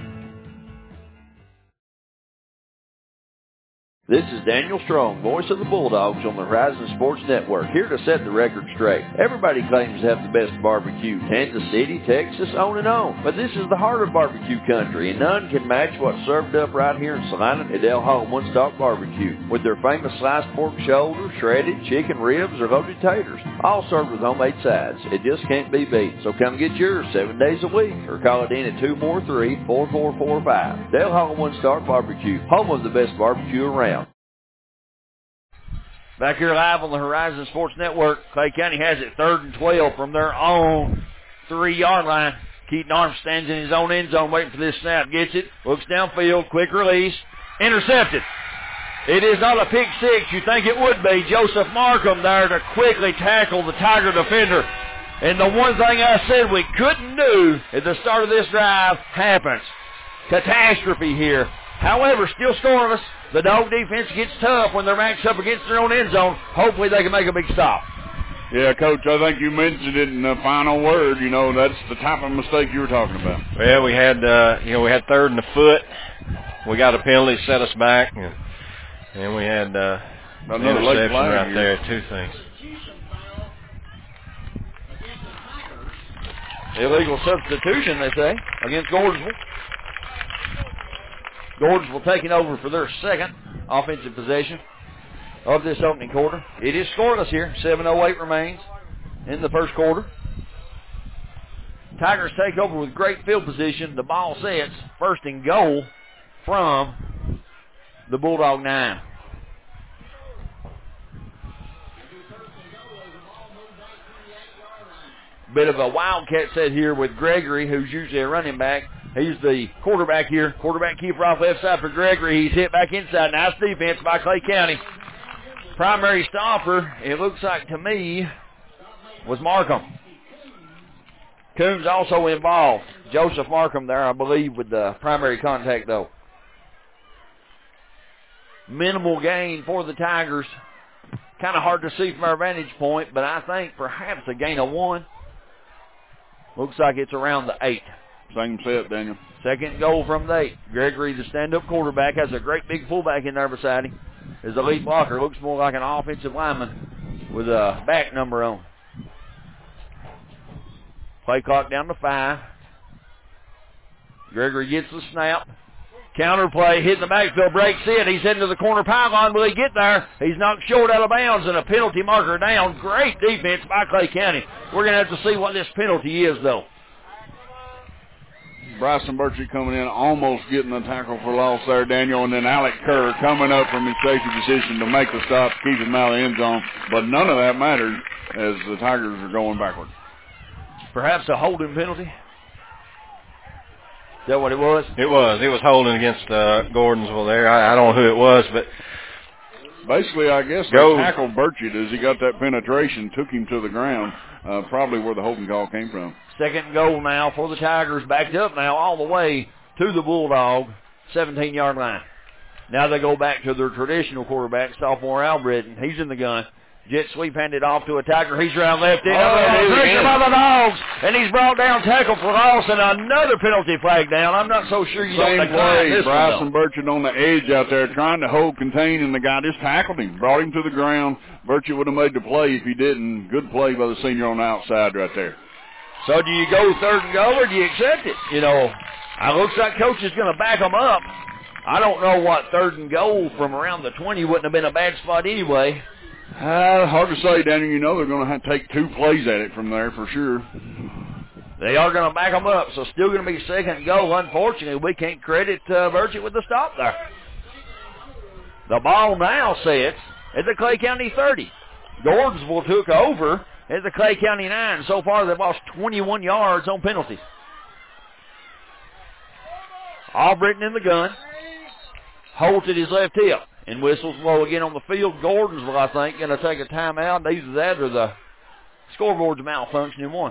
This is Daniel Strong, voice of the Bulldogs on the Horizon Sports Network, here to set the record straight. Everybody claims to have the best barbecue, Kansas City, Texas, on and on. But this is the heart of barbecue country, and none can match what's served up right here in Salina at El Home One Stop Barbecue, with their famous sliced pork shoulder, shredded chicken ribs, or loaded taters, all served with homemade sides. It just can't be beat. So come get yours seven days a week, or call it in at two four three, four four four five. Del Home One Stop Barbecue, home of the best barbecue around. Back here live on the Horizon Sports Network, Clay County has it third and twelve from their own three-yard line. Keaton Arms stands in his own end zone waiting for this snap. Gets it, looks downfield, quick release, intercepted. It is not a pick six. You think it would be. Joseph Markham there to quickly tackle the Tiger defender. And the one thing I said we couldn't do at the start of this drive happens. Catastrophe here. However, still scoreless. The Dog defense gets tough when they're matched up against their own end zone. Hopefully they can make a big stop. Yeah, Coach, I think you mentioned it in the final word. You know, that's the type of mistake you were talking about. Well, we had, uh, you know, we had third and a foot. We got a penalty, set us back, and, and we had uh, an interception right there. Two things. Illegal substitution, they say, against Gordonsville. Gordonsville taking over for their second offensive possession of this opening quarter. It is scoreless here. seven oh eight remains in the first quarter. Tigers take over with great field position. The ball sets first and goal from the Bulldog nine. Bit of a wildcat set here with Gregory, who's usually a running back. He's the quarterback here. Quarterback keeper off left side for Gregory. He's hit back inside. Nice defense by Clay County. Primary stopper, it looks like to me, was Markham. Coombs also involved. Joseph Markham there, I believe, with the primary contact, though. Minimal gain for the Tigers. Kind of hard to see from our vantage point, but I think perhaps a gain of one. Looks like it's around the eight. Same set, Daniel. Second goal from the eight. Gregory, the stand-up quarterback, has a great big fullback in there beside him. His elite blocker looks more like an offensive lineman with a back number on. Play clock down to five. Gregory gets the snap. Counter play, hitting the backfield, breaks in. He's into the corner pylon. Will he get there? He's knocked short out of bounds and a penalty marker down. Great defense by Clay County. We're going to have to see what this penalty is, though. Bryson Birchie coming in, almost getting a tackle for loss there, Daniel, and then Alec Kerr coming up from his safety position to make the stop, keep him out of the end zone. But none of that mattered as the Tigers are going backward. Perhaps a holding penalty? Is that what it was? It was. It was holding against uh, Gordonsville there. I, I don't know who it was, but basically, I guess Go. they tackled Birchie as he got that penetration, took him to the ground, uh, probably where the holding call came from. Second goal now for the Tigers, backed up now all the way to the Bulldog seventeen-yard line. Now they go back to their traditional quarterback, sophomore Albritton. He's in the gun. Jet sweep handed off to a Tiger. He's around left in. Oh, pressure by the Dogs, and he's brought down, tackle for loss, and another penalty flag down. I'm not so sure you Same don't decline play. this Bryson one, Birchett on the edge out there trying to hold, contain, and the guy just tackled him, brought him to the ground. Birchett would have made the play if he didn't. Good play by the senior on the outside right there. So do you go third and goal or do you accept it? You know, it looks like Coach is going to back them up. I don't know what third and goal from around the twenty wouldn't have been a bad spot anyway. Uh, hard to say, Daniel. You know they're going to have to take two plays at it from there for sure. They are going to back them up, so still going to be second and goal. Unfortunately, we can't credit uh, Birchett with the stop there. The ball now sets at the Clay County thirty. Gordonsville took over at the Clay County nine. So far, they've lost twenty-one yards on penalties. Albritton in the gun. Holt at his left hip. And whistles blow again on the field. Gordonsville, I think, going to take a timeout. Either that or the scoreboard's malfunctioning one.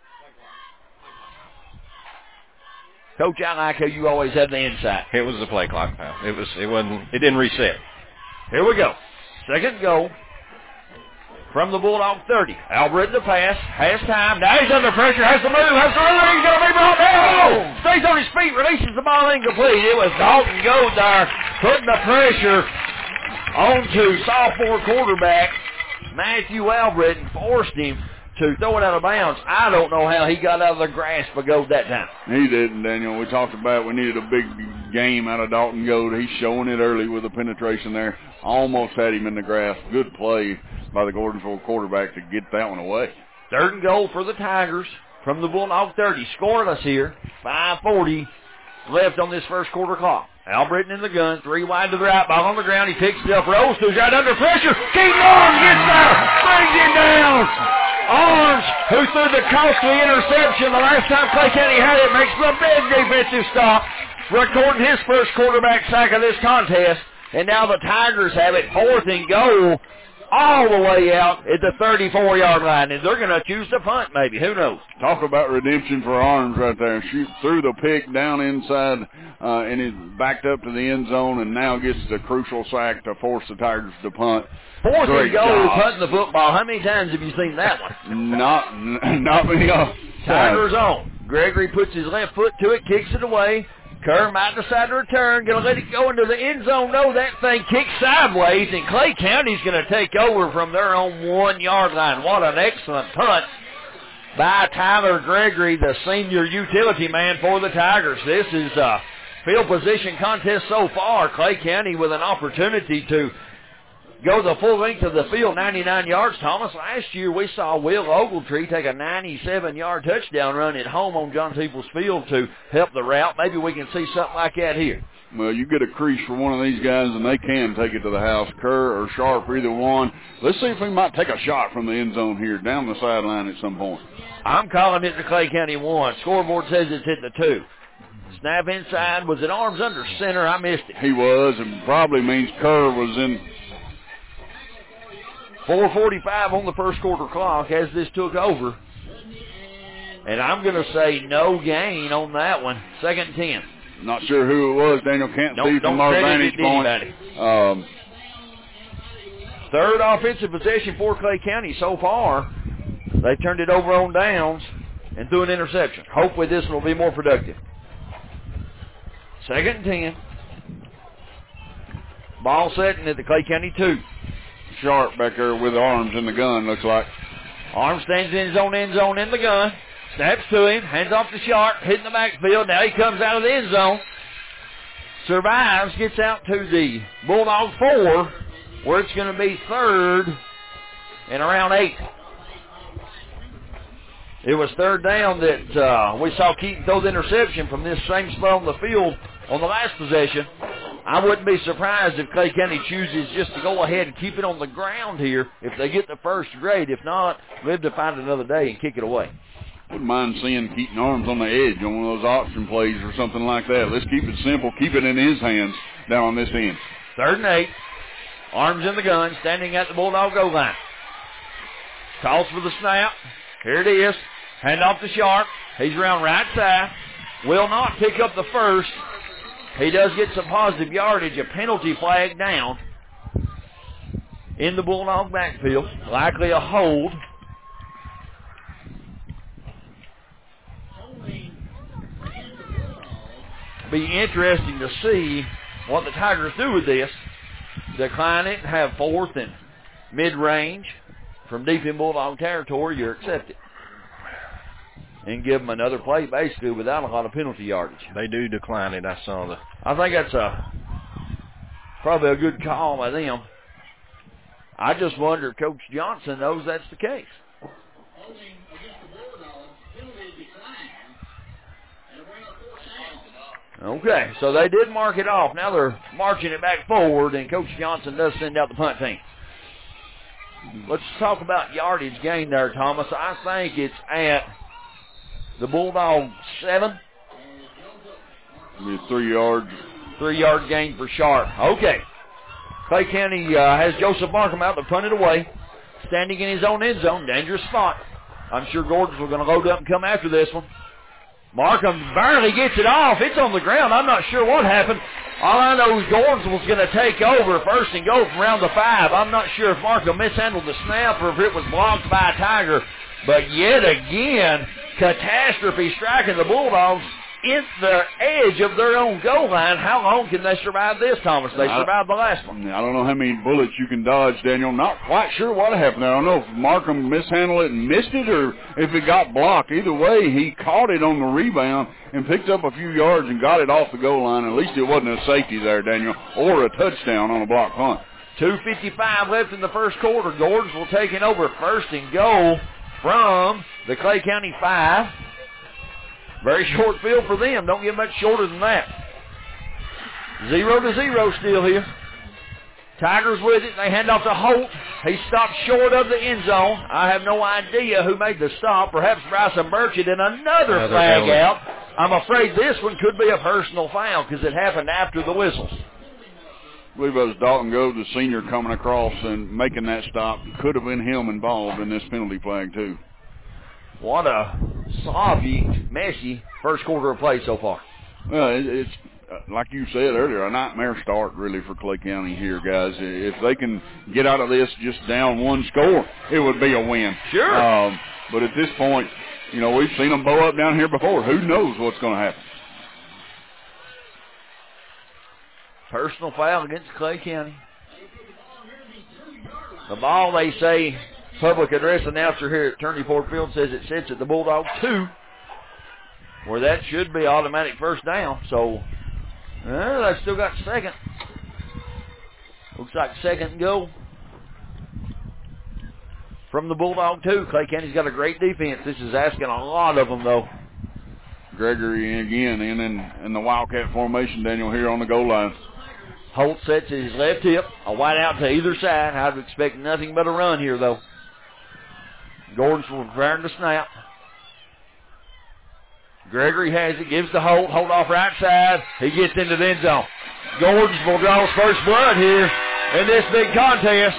Coach, I like how you always have the insight. it was the play clock foul. It was. It wasn't. It didn't reset. Here we go. Second goal from the Bulldog thirty. Albritton the pass. Has time. Now he's under pressure. Has to move. Has to move. He's going to be brought down. Stays on his feet. Releases the ball incomplete. It was Dalton Gold there putting the pressure onto sophomore quarterback Matthew Albritton. Forced him to throw it out of bounds. I don't know how he got out of the grasp of Gold that time. He didn't, Daniel. We talked about we needed a big game out of Dalton Gold. He's showing it early with the penetration there. Almost had him in the grasp. Good play by the Gordonsville quarterback to get that one away. Third and goal for the Tigers from the Bulldog thirty. Scoreless here. five forty left on this first quarter clock. Albritton in the gun. Three wide to the right. Ball on the ground. He picks it up. Rolls to his right under pressure. Keaton Arms gets there. Brings him down. Arms, who threw the costly interception the last time Clay County had it, makes the big defensive stop, recording his first quarterback sack of this contest. And now the Tigers have it fourth and goal all the way out at the thirty-four-yard line. And they're going to choose to punt maybe. Who knows? Talk about redemption for Arms right there. Shoot through the pick down inside uh, and he's backed up to the end zone and now gets the crucial sack to force the Tigers to punt. Fourth Great and goal, job. punting the football. How many times have you seen that one? Not, not many. Tigers on. Gregory puts his left foot to it, kicks it away. Kerr might decide to return, going to let it go into the end zone. No, that thing kicks sideways, and Clay County's going to take over from their own one-yard line. What an excellent punt by Tyler Gregory, the senior utility man for the Tigers. This is a field position contest so far. Clay County with an opportunity to go the full length of the field, ninety-nine yards, Thomas. Last year we saw Will Ogletree take a ninety-seven-yard touchdown run at home on John Peoples Field to help the route. Maybe we can see something like that here. Well, you get a crease for one of these guys, and they can take it to the house. Kerr or Sharp, either one. Let's see if we might take a shot from the end zone here, down the sideline at some point. I'm calling it the Clay County one. Scoreboard says it's hit the two. Snap inside. Was it arms under center? I missed it. He was, and probably means Kerr was in. four forty-five on the first quarter clock as this took over. And I'm going to say no gain on that one. Second and ten. Not sure who it was. Daniel can't don't, see from our vantage point. Um, Third offensive possession for Clay County so far. They turned it over on downs and threw an interception. Hopefully this will be more productive. Second and ten. Ball setting at the Clay County two. Sharp back there with arms in the gun, looks like. Arms stands in his own end zone in the gun. Snaps to him. Hands off to Sharp. Hitting the backfield. Now he comes out of the end zone. Survives. Gets out to the Bulldog four, where it's going to be third and around eight. It was third down that uh, we saw Keaton throw the interception from this same spot on the field on the last possession. I wouldn't be surprised if Clay County chooses just to go ahead and keep it on the ground here if they get the first grade. If not, live to find another day and kick it away. Wouldn't mind seeing Keaton Arms on the edge on one of those option plays or something like that. Let's keep it simple. Keep it in his hands down on this end. Third and eight. Arms in the gun, standing at the Bulldog goal line. Calls for the snap. Here it is. Hand off to Sharp. He's around right side. Will not pick up the first. He does get some positive yardage. A penalty flag down in the Bulldog backfield. Likely a hold. Be interesting to see what the Tigers do with this. Decline it, have fourth and mid-range from deep in Bulldog territory. You're accepted. And give them another play basically without a lot of penalty yardage. They do decline it. I saw the. I think that's a probably a good call by them. I just wonder if Coach Johnson knows that's the case. Okay, so they did mark it off. Now they're marching it back forward, and Coach Johnson does send out the punt team. Let's talk about yardage gain there, Thomas. I think it's at the Bulldog seven. Three yards. Three yard gain for Sharp. Okay. Clay County uh, has Joseph Markham out to punt it away. Standing in his own end zone. Dangerous spot. I'm sure Gordons are going to load up and come after this one. Markham barely gets it off. It's on the ground. I'm not sure what happened. All I know is Gordons was going to take over first and go from around the five. I'm not sure if Markham mishandled the snap or if it was blocked by a Tiger. But yet again, catastrophe striking the Bulldogs in the edge of their own goal line. How long can they survive this, Thomas? They survived the last one. I don't know how many bullets you can dodge, Daniel. Not quite sure what happened. I don't know if Markham mishandled it and missed it or if it got blocked. Either way, he caught it on the rebound and picked up a few yards and got it off the goal line. At least it wasn't a safety there, Daniel, or a touchdown on a block punt. two fifty-five left in the first quarter. Gordons will take it over first and goal from the Clay County five. Very short field for them. Don't get much shorter than that. Zero to zero still here. Tigers with it. They hand off to Holt. He stopped short of the end zone. I have no idea who made the stop. Perhaps Bryson Burchett, and another, another flag penalty. Out. I'm afraid this one could be a personal foul because it happened after the whistles. I believe it was Dalton Gove, the senior, coming across and making that stop. Could have been him involved in this penalty flag, too. What a sloppy, messy first quarter of play so far. Well, it, it's, uh, like you said earlier, a nightmare start really for Clay County here, guys. If they can get out of this just down one score, it would be a win. Sure. Um, but at this point, you know, we've seen them bow up down here before. Who knows what's going to happen? Personal foul against Clay County. The ball, they say, public address announcer here at Turney Ford Field says it sits at the Bulldog two, where that should be automatic first down. So, uh, they've still got second. Looks like second and goal from the Bulldog, too. Clay County's got a great defense. This is asking a lot of them, though. Gregory again in, in in the Wildcat formation, Daniel, here on the goal line. Holt sets at his left hip, a wide out to either side. I'd expect nothing but a run here, though. Gordonsville preparing to snap. Gregory has it, gives to Holt. Holt off right side. He gets into the end zone. Gordonsville draws first blood here in this big contest.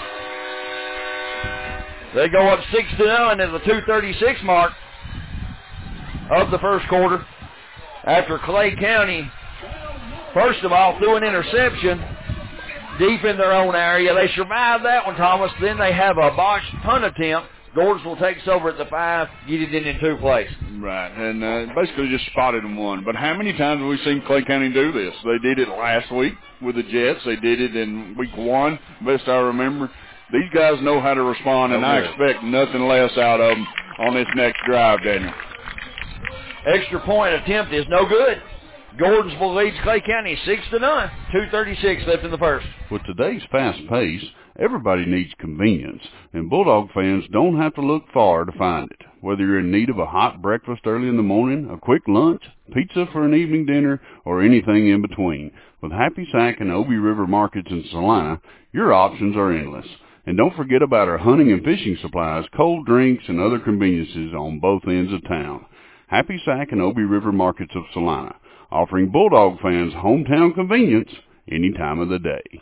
They go up six to none at the two thirty-six mark of the first quarter. After Clay County, first of all, threw an interception deep in their own area. They survived that one, Thomas. Then they have a botched punt attempt. Gordonsville takes over at the five, get it in in two plays. Right, and uh, basically just spotted them one. But how many times have we seen Clay County do this? They did it last week with the Jets. They did it in week one, best I remember. These guys know how to respond, and I expect nothing less out of them on this next drive, Daniel. Extra point attempt is no good. Gordonsville leads Clay County six to none. two thirty-six left in the first. With today's fast pace, everybody needs convenience, and Bulldog fans don't have to look far to find it. Whether you're in need of a hot breakfast early in the morning, a quick lunch, pizza for an evening dinner, or anything in between, with Happy Sack and Obie River Markets in Salina, your options are endless. And don't forget about our hunting and fishing supplies, cold drinks, and other conveniences on both ends of town. Happy Sack and Obie River Markets of Salina, offering Bulldog fans hometown convenience any time of the day.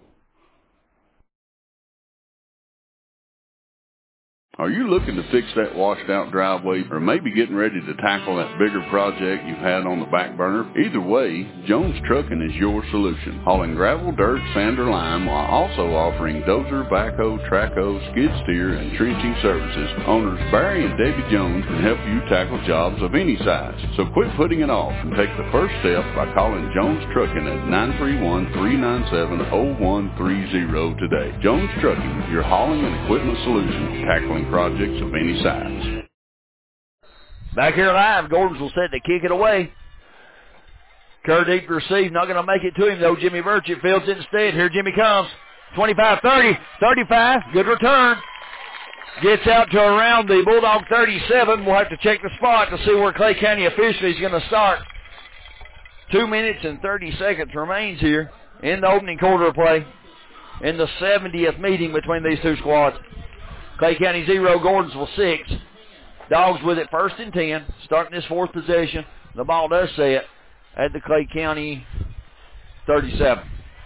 Are you looking to fix that washed-out driveway or maybe getting ready to tackle that bigger project you've had on the back burner? Either way, Jones Trucking is your solution. Hauling gravel, dirt, sand, or lime while also offering dozer, backhoe, trackhoe, skid steer, and trenching services. Owners Barry and Debbie Jones can help you tackle jobs of any size. So quit putting it off and take the first step by calling Jones Trucking at nine three one, three nine seven, zero one three zero today. Jones Trucking, your hauling and equipment solution, tackling projects of any size. Back here live, Gordonsville set to kick it away. Kerr deep receive, not going to make it to him though. Jimmy Burchett fields it instead. Here Jimmy comes. twenty-five, thirty, thirty-five, good return. Gets out to around the Bulldog thirty-seven. We'll have to check the spot to see where Clay County officially is going to start. Two minutes and thirty seconds remains here in the opening quarter of play in the seventieth meeting between these two squads. Clay County zero, Gordonsville six. Dogs with it first and ten, starting this fourth possession. The ball does set at the Clay County thirty-seven.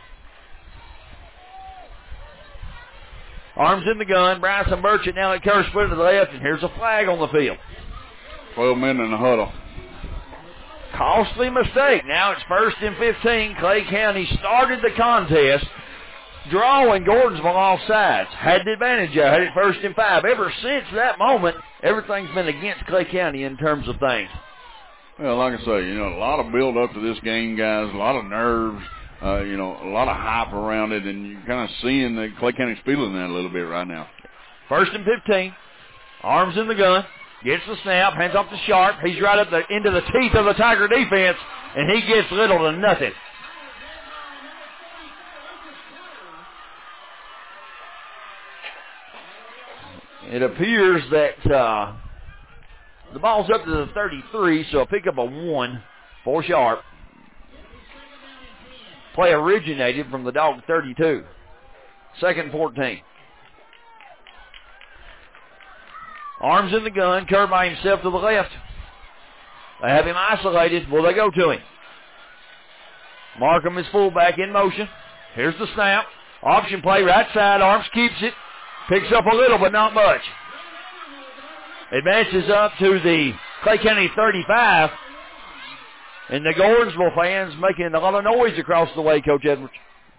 Arms in the gun. Bryson Burchett now at Kerr's foot to the left, and here's a flag on the field. twelve men in the huddle. Costly mistake. Now it's first and fifteen. Clay County started the contest drawing Gordonsville off sides. Had the advantage there. Had it first and five. Ever since that moment, everything's been against Clay County in terms of things. Well, like I say, you know, a lot of build up to this game, guys. A lot of nerves. Uh, you know, a lot of hype around it, and you're kind of seeing that Clay County's feeling that a little bit right now. First and fifteen. Arms in the gun. Gets the snap. Hands off to Sharp. He's right up the, into the teeth of the Tiger defense, and he gets little to nothing. It appears that uh, the ball's up to the thirty-three, so a pickup of one for Sharp. Play originated from the Dog thirty-two. Second and fourteen. Arms in the gun. Kerr by himself to the left. They have him isolated. Will they go to him? Markham is fullback in motion. Here's the snap. Option play right side. Arms keeps it. Picks up a little, but not much. Advances up to the Clay County thirty-five. And the Gordonsville fans making a lot of noise across the way, Coach Edwards.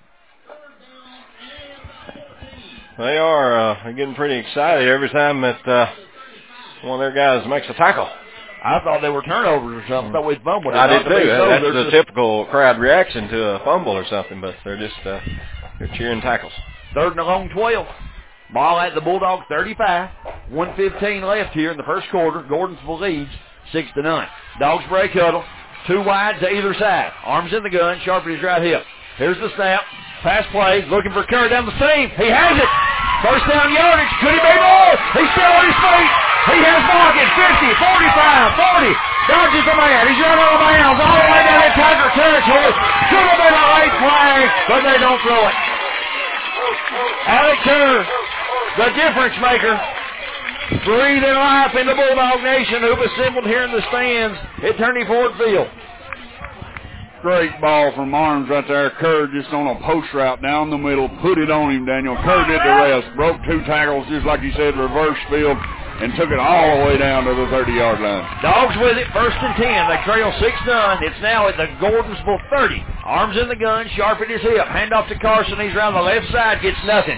They are uh, getting pretty excited every time that uh, one of their guys makes a tackle. I thought they were turnovers or something. I thought we'd fumbled. I did too. So. That's There's the just... typical crowd reaction to a fumble or something, but they're just uh, they're cheering tackles. Third and a long twelve. Ball at the Bulldog thirty-five. one fifteen left here in the first quarter. Gordonsville leads six to none. Dogs break huddle. Two wide to either side. Arms in the gun. Sharp at his right hip. Here's the snap. Pass play. Looking for Kerr down the seam. He has it. First down yardage. Could it be more? He's still on his feet. He has blocking. fifty, forty-five, forty. Dodges the man. He's running out of bounds all the way down in Tiger territory. Should have been a late flag, but they don't throw it. Alec Kerr, the difference maker, breathing life in the Bulldog Nation who've assembled here in the stands at Turney Ford Field. Great ball from Arms right there. Kerr just on a post route down the middle. Put it on him, Daniel. Kerr did the rest. Broke two tackles, just like you said, reverse field, and took it all the way down to the thirty-yard line. Dogs with it, first and ten. They trail six none. It's now at the Gordonsville thirty. Arms in the gun, sharp at his hip. Hand off to Carson. He's around the left side, gets nothing.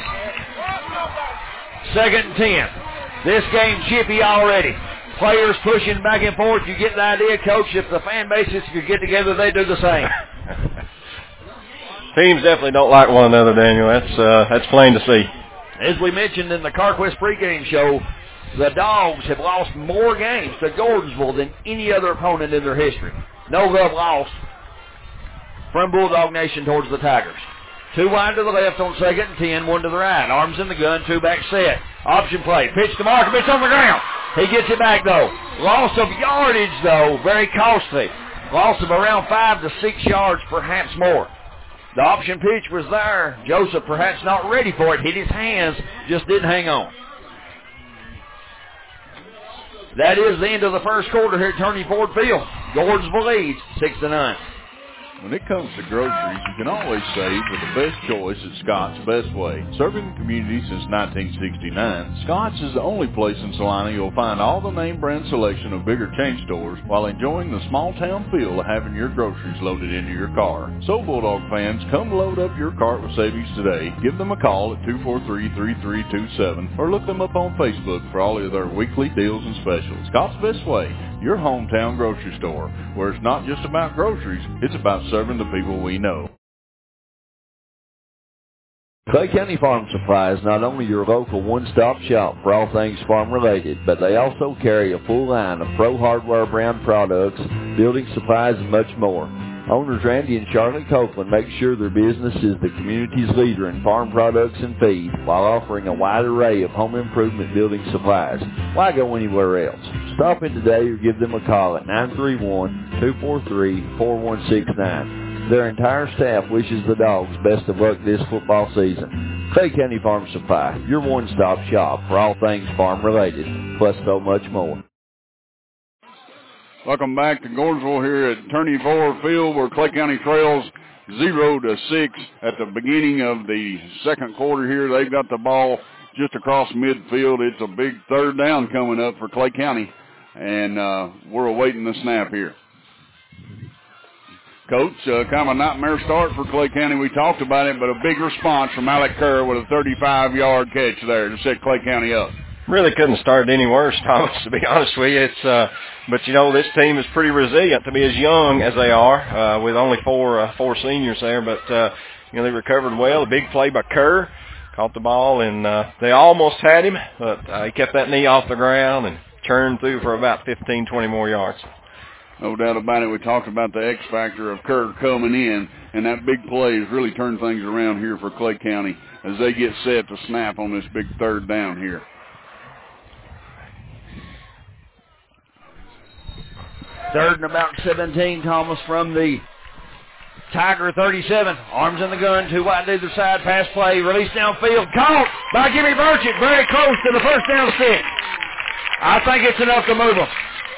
Second and ten. This game chippy already. Players pushing back and forth. You get the idea, Coach. If the fan bases could get together, they do the same. Teams definitely don't like one another, Daniel. That's uh, that's plain to see. As we mentioned in the CarQuest pregame show, the Dogs have lost more games to Gordonsville than any other opponent in their history. No love lost from Bulldog Nation towards the Tigers. Two wide to the left on second and ten, one to the right. Arms in the gun, two back set. Option play. Pitch to Markovich on the ground. He gets it back, though. Loss of yardage, though, very costly. Loss of around five to six yards, perhaps more. The option pitch was there. Joseph perhaps not ready for it. Hit his hands, just didn't hang on. That is the end of the first quarter here at Turney Ford Field. Gordonsville leads six to nine. When it comes to groceries, you can always save with the best choice at Scott's Best Way. Serving the community since nineteen sixty-nine, Scott's is the only place in Salina you'll find all the name brand selection of bigger chain stores while enjoying the small town feel of having your groceries loaded into your car. So Bulldog fans, come load up your cart with savings today. Give them a call at two four three, three three two seven or look them up on Facebook for all of their weekly deals and specials. Scott's Best Way, your hometown grocery store, where it's not just about groceries, it's about serving the people we know. Clay County Farm Supply is not only your local one-stop shop for all things farm-related, but they also carry a full line of Pro Hardware brand products, building supplies, and much more. Owners Randy and Charlotte Copeland make sure their business is the community's leader in farm products and feed while offering a wide array of home improvement building supplies. Why go anywhere else? Stop in today or give them a call at nine three one, two four three, four one six nine. Their entire staff wishes the Dogs best of luck this football season. Clay County Farm Supply, your one-stop shop for all things farm-related, plus so much more. Welcome back to Gordonsville here at Turney Ford Field, where Clay County trails zero to six at the beginning of the second quarter here. They've got the ball just across midfield. It's a big third down coming up for Clay County, and uh, we're awaiting the snap here. Coach, uh, kind of a nightmare start for Clay County. We talked about it, but a big response from Alec Kerr with a thirty-five-yard catch there to set Clay County up. Really couldn't start any worse, Thomas, to be honest with you. It's, uh, but, you know, this team is pretty resilient to be as young as they are, uh, with only four uh, four seniors there. But, uh, you know, they recovered well. A big play by Kerr. Caught the ball, and uh, they almost had him, but uh, he kept that knee off the ground and churned through for about fifteen, twenty more yards. No doubt about it. We talked about the X factor of Kerr coming in, and that big play has really turned things around here for Clay County as they get set to snap on this big third down here. Third and about seventeen, Thomas, from the Tiger thirty-seven. Arms in the gun, two wide to either side, pass play, release downfield, caught by Jimmy Burchett, very close to the first down stick. I think it's enough to move them.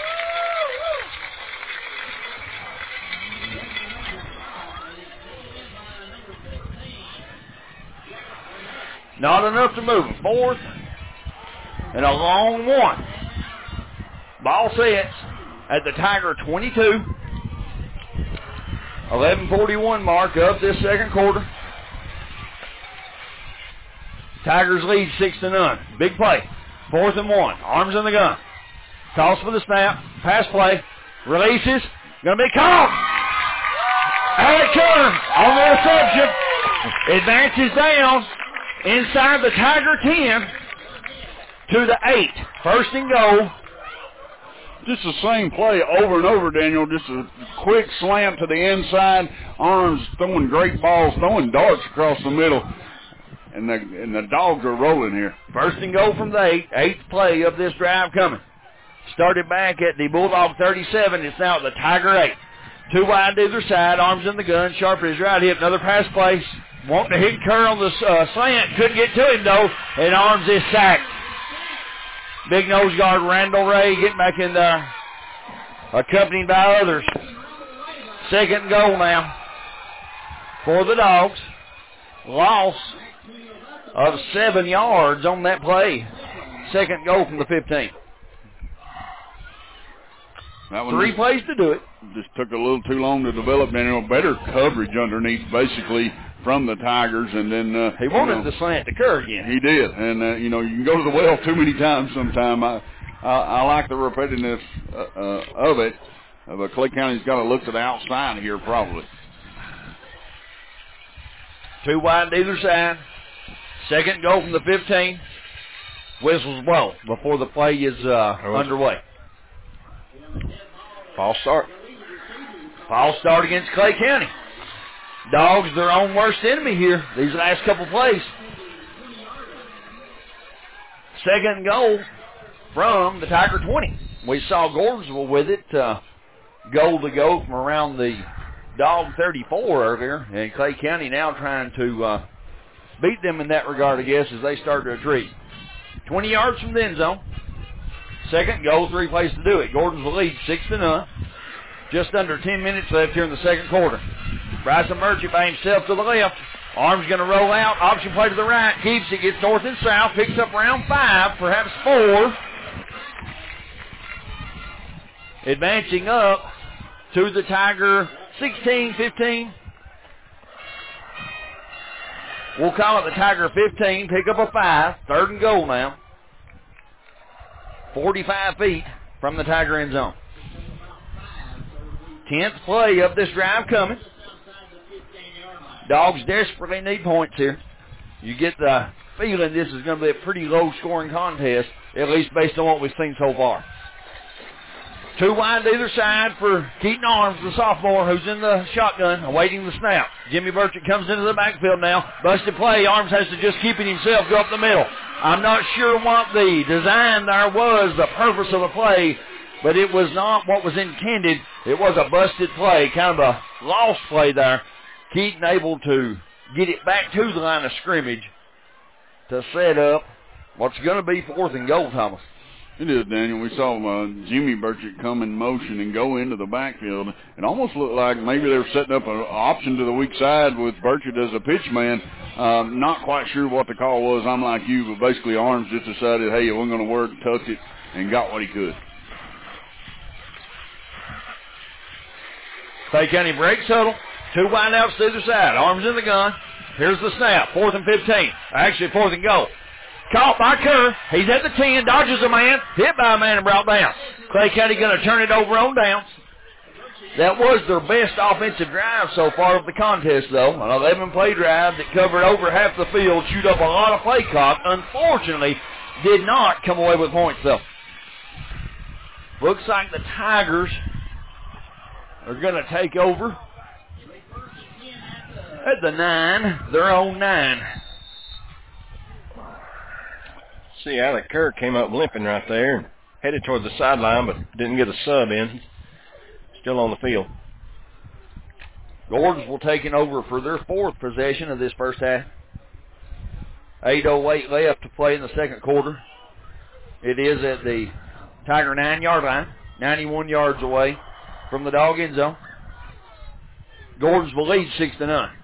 Not enough to move them. Fourth and a long one. Ball sets at the Tiger twenty-two. eleven forty-one mark of this second quarter. Tigers lead six to none. Big play. Fourth and one. Arms in the gun. Toss for the snap. Pass play. Releases. Going to be caught. Alec Kerr on the reception. Advances down inside the Tiger ten to the eight. First and goal. Just the same play over and over, Daniel. Just a quick slam to the inside. Arms throwing great balls, throwing darts across the middle. and the and the dogs are rolling here. First and goal from the eight. Eighth play of this drive coming. Started back at the Bulldog thirty-seven. It's now at the Tiger eight. Two wide to either side. Arms in the gun. Sharp is right hip. Another pass play. Wanting to hit Kerr on the uh, slant. Couldn't get to him, though. And Arms is sacked. Big nose guard Randall Ray getting back in there. Accompanied by others. Second and goal now for the Dogs. Loss of seven yards on that play. Second goal from the fifteen. That one Three just, plays to do it. Just took a little too long to develop. Daniel, better coverage underneath, basically, from the Tigers. And then uh, he wanted you know, the slant to Kerr again. He did. And, uh, you know, you can go to the well too many times sometime. I, I, I like the repetitiveness uh, uh, of it. Uh, but Clay County's got to look to the outside here probably. Two wide to either side. Second goal from the fifteen. Whistles blow before the play is uh, underway. False start. False start against Clay County. Dogs, their own worst enemy here these last couple plays. Second goal from the Tiger twenty. We saw Gordonsville with it. Uh, goal to go from around the Dog thirty-four earlier. And Clay County now trying to uh, beat them in that regard, I guess, as they start to retreat. twenty yards from the end zone. Second goal, three plays to do it. Gordonsville leads six to none. Just under ten minutes left here in the second quarter. Bryson Merchant by himself to the left. Arms going to roll out. Option play to the right. Keeps it. Gets north and south. Picks up around five, perhaps four. Advancing up to the Tiger sixteen, fifteen. We'll call it the Tiger fifteen. Pick up a five. Third and goal now. forty-five feet from the Tiger end zone. Tenth play of this drive coming. Dogs desperately need points here. You get the feeling this is going to be a pretty low-scoring contest, at least based on what we've seen so far. Two wide to either side for Keaton Arms, the sophomore, who's in the shotgun, awaiting the snap. Jimmy Burchett comes into the backfield now. Busted play. Arms has to just keep it himself, go up the middle. I'm not sure what the design there was, the purpose of the play, but it was not what was intended. It was a busted play, kind of a lost play there. Keaton able to get it back to the line of scrimmage to set up what's going to be fourth and goal, Thomas. It is, Daniel. We saw uh, Jimmy Burchett come in motion and go into the backfield. It almost looked like maybe they were setting up an option to the weak side with Burchett as a pitch man. Um, not quite sure what the call was. I'm like you, but basically Arms just decided, hey, we're going to work, tucked it, and got what he could. Clay County breaks huddle. Two wide outs to either side. Arms in the gun. Here's the snap. Fourth and fifteen. Actually, fourth and goal. Caught by Kerr. He's at the ten. Dodges a man. Hit by a man and brought down. Clay County going to turn it over on downs. That was their best offensive drive so far of the contest, though. An eleven-play drive that covered over half the field, shoot up a lot of play clock. Unfortunately, did not come away with points, though. Looks like the Tigers are going to take over at the nine, their own nine. See, Alec Kerr came up limping right there and headed toward the sideline, but didn't get a sub in. He's still on the field. Gordonsville taking over for their fourth possession of this first half. eight oh eight left to play in the second quarter. It is at the Tiger nine-yard line, ninety-one yards away from the Dog end zone. Gordonsville leads six to none.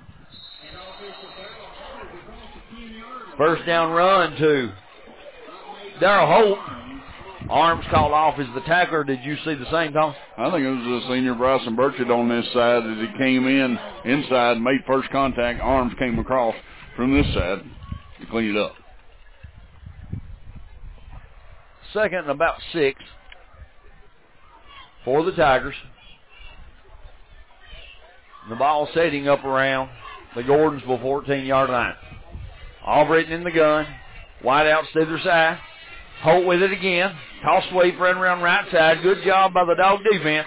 First down run to Darrell Holt. Arms called off as the tackler. Did you see the same, Tom? I think it was the senior Bryson Burchett on this side as he came in inside, made first contact. Arms came across from this side to clean it up. Second and about six for the Tigers. The ball setting up around the Gordonsville fourteen-yard line. Albritton in the gun. Wide outs to either side. Holt with it again. Toss sweep running around right side. Good job by the Dog defense.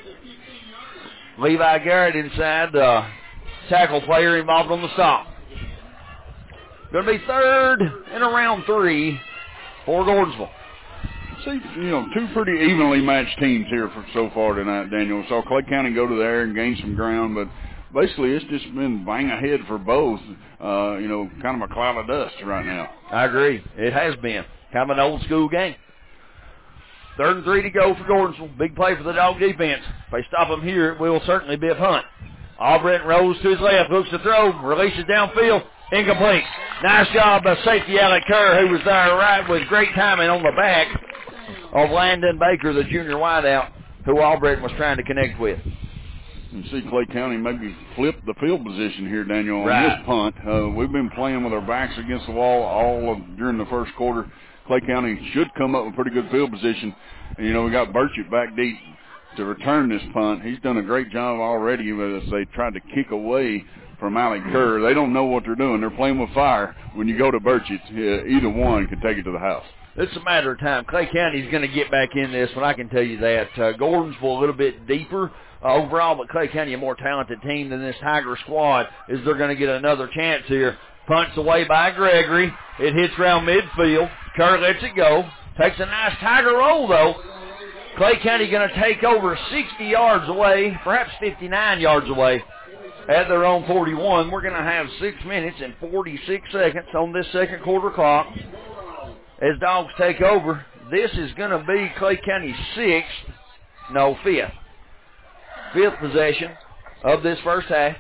Levi Garrett inside, the tackle player involved on the stop. Going to be third and around three for Gordonsville. See, you know, two pretty evenly matched teams here for so far tonight, Daniel. We saw Clay County go to there and gain some ground, but basically it's just been bang ahead for both, uh, you know, kind of a cloud of dust right now. I agree. It has been kind of an old school game. Third and three to go for Gordonsville. Big play for the Dog defense. If they stop him here, it will certainly be a punt. Albritton rolls to his left, looks to throw, releases downfield, incomplete. Nice job by safety Alec Kerr, who was there right with great timing on the back of Landon Baker, the junior wideout, who Albritton was trying to connect with. You see Clay County maybe flip the field position here, Daniel, on right. this punt. Uh, we've been playing with our backs against the wall all of, during the first quarter. Clay County should come up with pretty good field position. And, you know, we got Burchett back deep to return this punt. He's done a great job already as they tried to kick away from Alec Kerr. They don't know what they're doing. They're playing with fire. When you go to Burchett, uh, either one can take it to the house. It's a matter of time. Clay County's going to get back in this one, I can tell you that. Uh, Gordonsville a little bit deeper uh, overall, but Clay County a more talented team than this Tiger squad. Is they're going to get another chance here. Punts away by Gregory. It hits around midfield. Kerr lets it go. Takes a nice Tiger roll, though. Clay County going to take over sixty yards away, perhaps fifty-nine yards away at their own forty-one. We're going to have six minutes and forty-six seconds on this second quarter clock as Dogs take over. This is going to be Clay County's sixth, no, fifth. Fifth possession of this first half.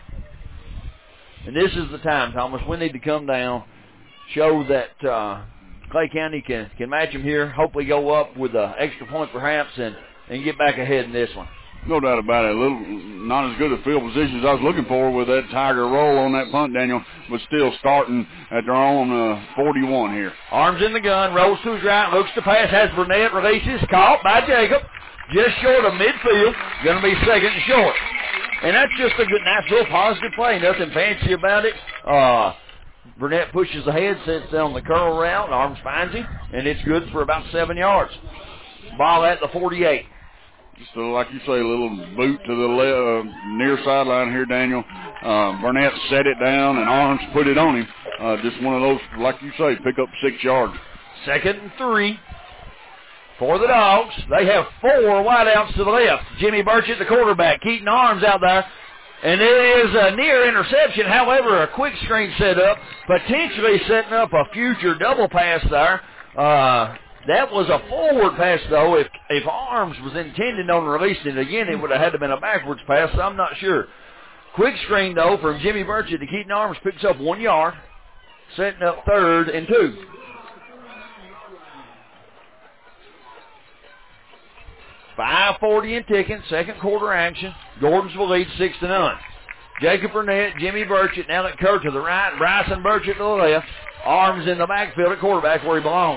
And this is the time, Thomas. We need to come down, show that uh, Clay County can, can match them here, hopefully go up with an extra point perhaps, and, and get back ahead in this one. No doubt about it. A little, not as good a field position as I was looking for with that Tiger roll on that punt, Daniel, but still starting at their own uh, forty-one here. Arms in the gun, rolls to his right, looks to pass, has Burnett, releases, caught by Jacob, just short of midfield, going to be second and short. And that's just a good, nice little positive play, nothing fancy about it. Uh, Burnett pushes ahead, sits down the curl route, Arms finds him, and it's good for about seven yards. Ball at the forty-eight. So, like you say, a little boot to the left, uh, near sideline here, Daniel. Uh, Burnett set it down, and Arms put it on him. Uh, just one of those, like you say, pick up six yards. Second and three for the Dogs. They have four wideouts to the left. Jimmy Burchett, the quarterback, Keaton Arms out there. And it is a near interception. However, a quick screen set up, potentially setting up a future double pass there. Uh, that was a forward pass, though. If if Arms was intending on releasing it again, it would have had to been a backwards pass. So I'm not sure. Quick screen, though, from Jimmy Burchett to Keaton Arms picks up one yard, setting up third and two. five forty and ticking, second quarter action. Gordonsville leads six to none. Jacob Burnett, Jimmy Burchett, now Alec Kerr to the right, Bryson Burchett to the left. Arms in the backfield at quarterback where he belongs.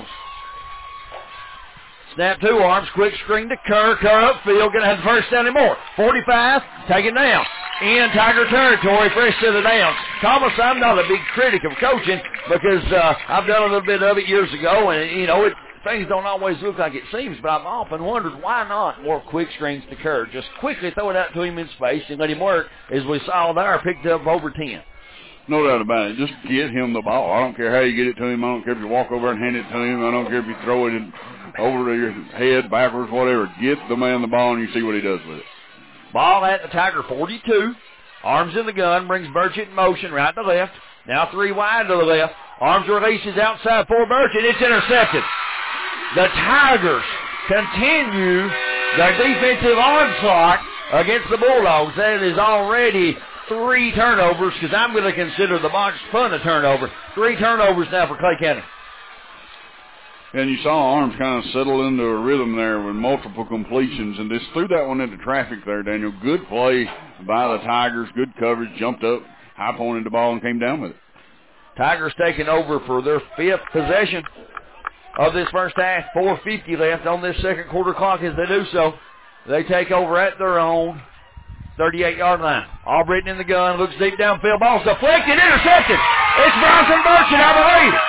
Snap two, Arms, quick screen to Kerr. Kerr upfield, going to have the first down and more. forty-five, taken down. In Tiger territory, fresh to the down. Thomas, I'm not a big critic of coaching because uh, I've done a little bit of it years ago, and, you know, it, things don't always look like it seems, but I've often wondered why not more quick screens to Kerr. Just quickly throw it out to him in space and let him work, as we saw there, picked up over ten. No doubt about it. Just get him the ball. I don't care how you get it to him. I don't care if you walk over and hand it to him. I don't care if you throw it in, over your head, backwards, whatever. Get the man the ball and you see what he does with it. Ball at the Tiger forty-two. Arms in the gun, brings Burchett in motion right to left. Now three wide to the left. Arms releases outside for Burchett. It's intercepted. The Tigers continue their defensive onslaught against the Bulldogs. That is already three turnovers, because I'm going to consider the box punt a turnover. Three turnovers now for Clay County. And you saw Arms kind of settle into a rhythm there with multiple completions, and just threw that one into traffic there, Daniel. Good play by the Tigers, good coverage, jumped up, high-pointed the ball, and came down with it. Tigers taking over for their fifth possession of this first half. four fifty left on this second quarter clock as they do so. They take over at their own thirty-eight-yard line. Albritton in the gun, looks deep downfield, ball's deflected, intercepted. It's Bronson Burchett, I believe.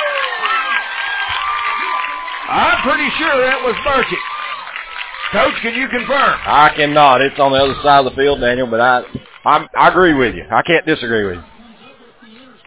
I'm pretty sure that was Burchett. Coach, can you confirm? I cannot. It's on the other side of the field, Daniel, but I I'm, I agree with you. I can't disagree with you.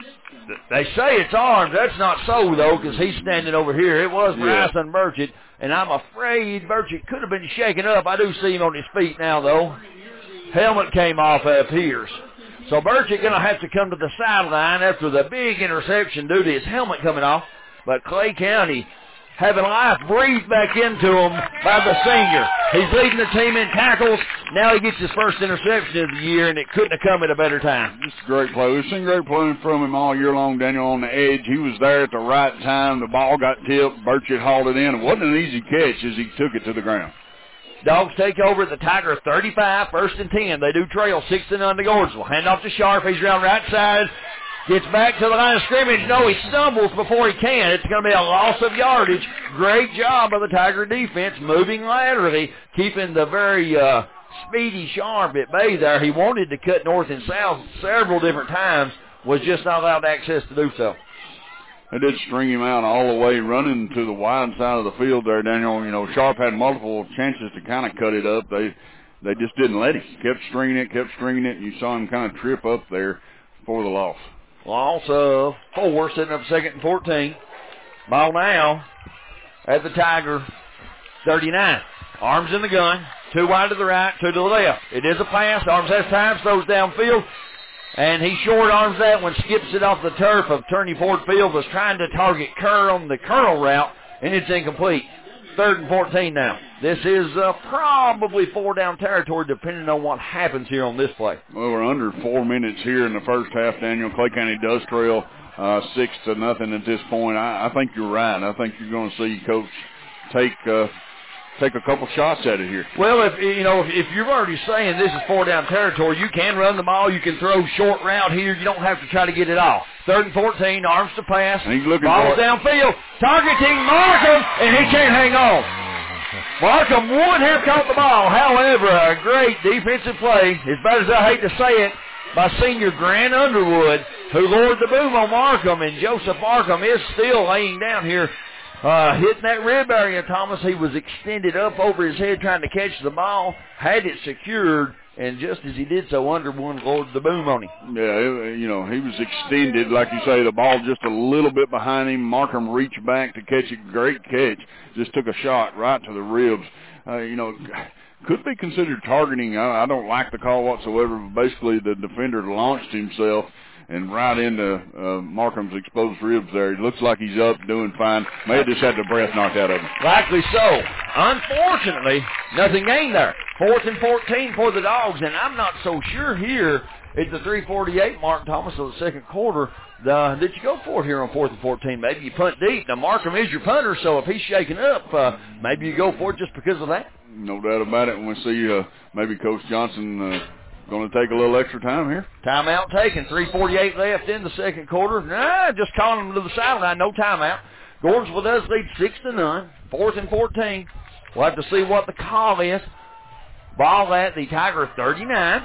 They say it's arms. That's not so, though, because he's standing over here. It was Yeah. Bryson Burchett, and I'm afraid Burchett could have been shaken up. I do see him on his feet now, though. Helmet came off, it appears. So Burchett going to have to come to the sideline after the big interception due to his helmet coming off. But Clay County having life breathed back into him by the senior. He's leading the team in tackles. Now he gets his first interception of the year, and it couldn't have come at a better time. Just a great play. We've seen great play from him all year long, Daniel, on the edge. He was there at the right time. The ball got tipped. Burchett hauled it in. It wasn't an easy catch as he took it to the ground. Dogs take over at the Tiger thirty-five, first and ten. They do trail six to none to Gordonsville. Hand off to Sharp. He's around right side. Gets back to the line of scrimmage. No, he stumbles before he can. It's going to be a loss of yardage. Great job by the Tiger defense moving laterally, keeping the very uh, speedy Sharp at bay there. He wanted to cut north and south several different times, was just not allowed access to do so. They did string him out all the way, running to the wide side of the field there, Daniel. You know, Sharp had multiple chances to kind of cut it up. They they just didn't let him. Kept stringing it, kept stringing it, and you saw him kind of trip up there for the loss. Loss of four, setting up second and fourteen. Ball now at the Tiger thirty-nine. Arms in the gun. Two wide to the right, two to the left. It is a pass. Arms has time, throws downfield. And he short arms that one, skips it off the turf of Turney Ford Field, was trying to target Kerr on the curl route, and it's incomplete. Third and fourteen now. This is uh, probably four down territory depending on what happens here on this play. Well, we're under four minutes here in the first half, Daniel. Clay County does trail uh, six to nothing at this point. I, I think you're right. I think you're going to see Coach take uh, take a couple shots at it here. Well, if you know, if you're already saying this is four down territory, you can run the ball. You can throw short route here. You don't have to try to get it off. Third and fourteen, arms to pass. And he's looking Ball's for it. downfield, targeting Markham, and he can't hang on. Markham would have caught the ball. However, a great defensive play, as bad as I hate to say it, by senior Grant Underwood, who lured the boom on Markham, and Joseph Markham is still laying down here, uh, hitting that rib area, Thomas. He was extended up over his head trying to catch the ball, had it secured, and just as he did so, Underwood lured the boom on him. Yeah, it, you know, he was extended, like you say, the ball just a little bit behind him. Markham reached back to catch it. Great catch. Just took a shot right to the ribs. Uh, you know, could be considered targeting. I, I don't like the call whatsoever, but basically the defender launched himself and right into uh, Markham's exposed ribs there. He looks like he's up, doing fine. May have just had the breath knocked out of him. Likely so. Unfortunately, nothing gained there. Fourth and fourteen for the Dogs, and I'm not so sure here at the three forty-eight mark, Thomas, of the second quarter, the, that you go for it here on fourth and fourteen. Maybe you punt deep. Now, Markham is your punter, so if he's shaking up, uh, maybe you go for it just because of that. No doubt about it. When we see uh, maybe Coach Johnson uh, going to take a little extra time here. Timeout taken. three forty-eight left in the second quarter. Nah, just calling him to the sideline. No timeout. Gordonsville does lead six to none. Fourth and fourteen. We'll have to see what the call is. Ball at the Tiger thirty-nine.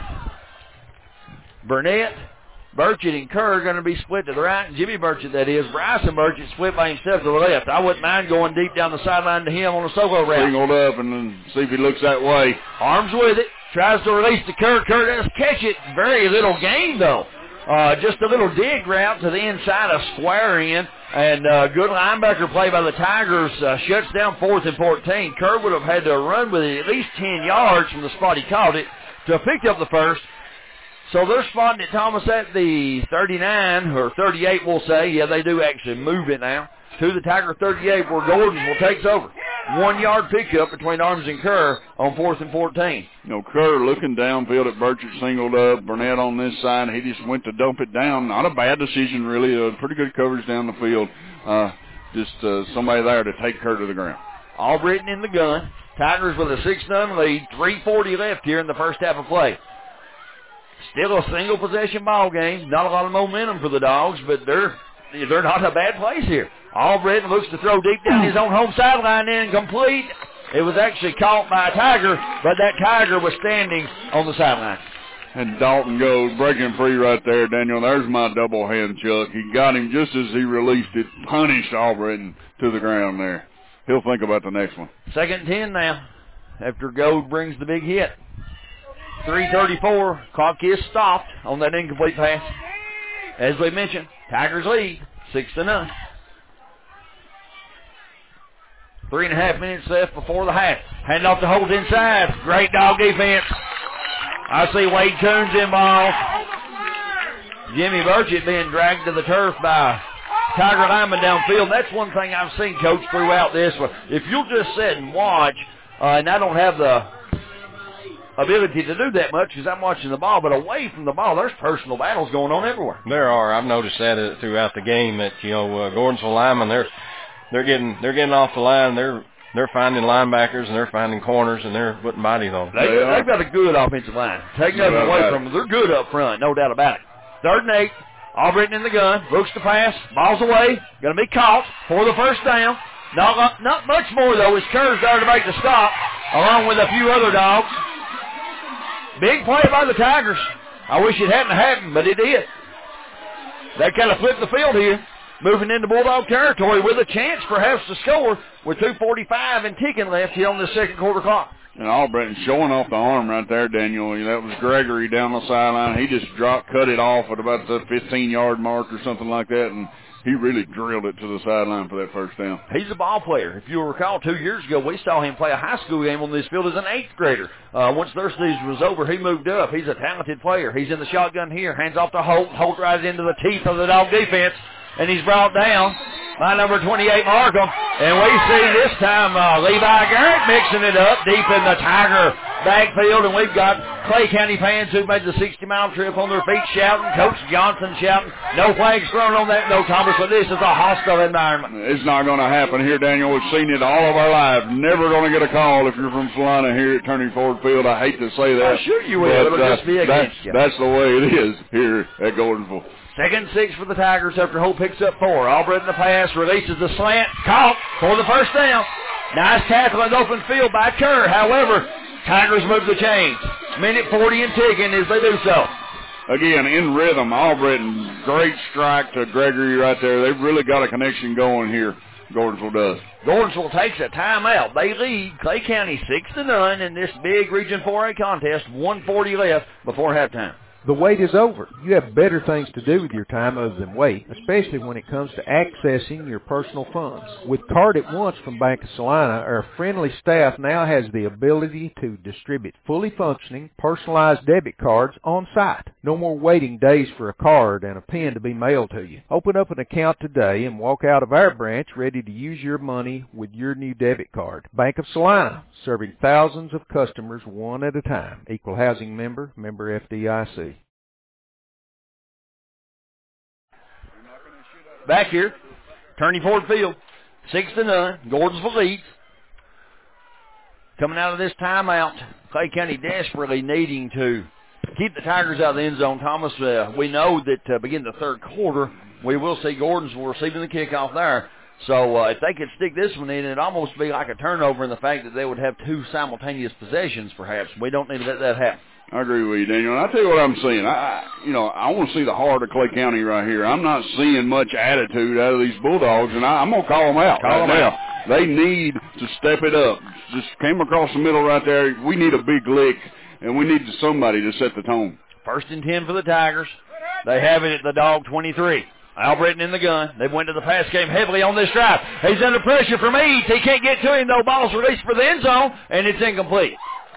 Burnett, Burchett, and Kerr are going to be split to the right. And Jimmy Burchett, that is. Bryson Burchett split by himself to the left. I wouldn't mind going deep down the sideline to him on a solo route. Singled up and then see if he looks that way. Arms with it. Tries to release to Kerr. Kerr does catch it. Very little gain, though. Uh, just a little dig route to the inside, a square in. And uh, good linebacker play by the Tigers uh, shuts down fourth and fourteen. Kerr would have had to run with it at least ten yards from the spot he caught it to have picked up the first. So they're spotting it, Thomas, at the thirty-nine, or thirty-eight, we'll say. Yeah, they do actually move it now. To the Tiger thirty-eight, where Gordonsville takes over. One-yard pickup between Arms and Kerr on fourth and fourteen. You know, Kerr looking downfield at Burchett, singled up. Burnett on this side. He just went to dump it down. Not a bad decision, really. Uh, pretty good coverage down the field. Uh, just uh, somebody there to take Kerr to the ground. Albritton in the gun. Tigers with a six none lead. three forty left here in the first half of play. Still a single possession ball game. Not a lot of momentum for the Dogs, but they're they're not a bad place here. Albritton looks to throw deep down his own home sideline, incomplete. It was actually caught by a Tiger, but that Tiger was standing on the sideline. And Dalton goes breaking free right there, Daniel. There's my double hand, Chuck. He got him just as he released it, punished Albritton to the ground there. He'll think about the next one. Second and ten now, after Gold brings the big hit. three thirty-four, clock is stopped on that incomplete pass. as we mentioned, Tigers lead six to none. Three and a half minutes left before the half. Hand off to Holt inside. Great dog defense. I see Wade Coons involved. Jimmy Burchett being dragged to the turf by Tiger lineman downfield. That's one thing I've seen, Coach, throughout this one. If you'll just sit and watch, uh, and I don't have the ability to do that much because I'm watching the ball, but away from the ball, there's personal battles going on everywhere. There are. I've noticed that uh, throughout the game that, you know, uh, Gordonsville linemen, they're they're getting they're getting off the line. They're they're finding linebackers and they're finding corners and they're putting bodies on. They, they've got a good offensive line. Take nothing away from them. They're good up front, no doubt about it. Third and eight. Albritton in the gun. Looks to pass. Ball's away. Going to be caught for the first down. Not, not much more, though, as Kerr's there to make the stop, along with a few other dogs. Big play by the Tigers. I wish it hadn't happened, but it did. They kind of flipped the field here, moving into Bulldog territory with a chance perhaps to score with two forty-five and ticking left here on the second quarter clock. And Albritton showing off the arm right there, Daniel. That was Gregory down the sideline. He just dropped, cut it off at about the fifteen-yard mark or something like that, and he really drilled it to the sideline for that first down. He's a ball player. If you'll recall, two years ago, we saw him play a high school game on this field as an eighth grader. Uh, once their season was over, he moved up. He's a talented player. He's in the shotgun here. Hands off to Holt. Holt rides into the teeth of the dog defense, and he's brought down by number twenty-eight, Markham. And we see this time uh, Levi Garrett mixing it up deep in the Tiger backfield. And we've got Clay County fans who've made the sixty-mile trip on their feet shouting. Coach Johnson shouting. No flags thrown on that, no, Thomas, but this is a hostile environment. It's not going to happen here, Daniel. We've seen it all of our lives. Never going to get a call if you're from Salina here at Turning Ford Field. I hate to say that. I'm sure you will. It'll uh, just be against that's, you. That's the way it is here at Gordonsville. Second six for the Tigers after Holt picks up four. Albritton the pass, releases the slant, caught for the first down. Nice tackle in the open field by Kerr. However, Tigers move the chains. Minute forty and ticking as they do so. Again, in rhythm, Albritton, great strike to Gregory right there. They've really got a connection going here. Gordonsville does. Gordonsville takes a timeout. They lead Clay County six to none in this big Region four A contest. one forty left before halftime. The wait is over. You have better things to do with your time other than wait, especially when it comes to accessing your personal funds. With Card at Once from Bank of Salina, our friendly staff now has the ability to distribute fully functioning, personalized debit cards on site. No more waiting days for a card and a pen to be mailed to you. Open up an account today and walk out of our branch ready to use your money with your new debit card. Bank of Salina, serving thousands of customers one at a time. Equal housing member, member F D I C. Back here, Turney Ford Field, six to none. Gordonsville leads. Coming out of this timeout, Clay County desperately needing to keep the Tigers out of the end zone. Thomas, uh, we know that uh, begin the third quarter, we will see Gordonsville receiving the kickoff there. So uh, if they could stick this one in, it'd almost be like a turnover in the fact that they would have two simultaneous possessions, perhaps. We don't need to let that happen. I agree with you, Daniel. And I tell you what I'm seeing. I, you know, I want to see the heart of Clay County right here. I'm not seeing much attitude out of these Bulldogs, and I, I'm going to call them out. Call right them now. out. They need to step it up. Just came across the middle right there. We need a big lick, and we need somebody to set the tone. First and ten for the Tigers. They have it at the dog twenty-three. Albritton in the gun. They went to the pass game heavily on this drive. He's under pressure from Eads. He can't get to him, though. Ball's released for the end zone, and it's incomplete.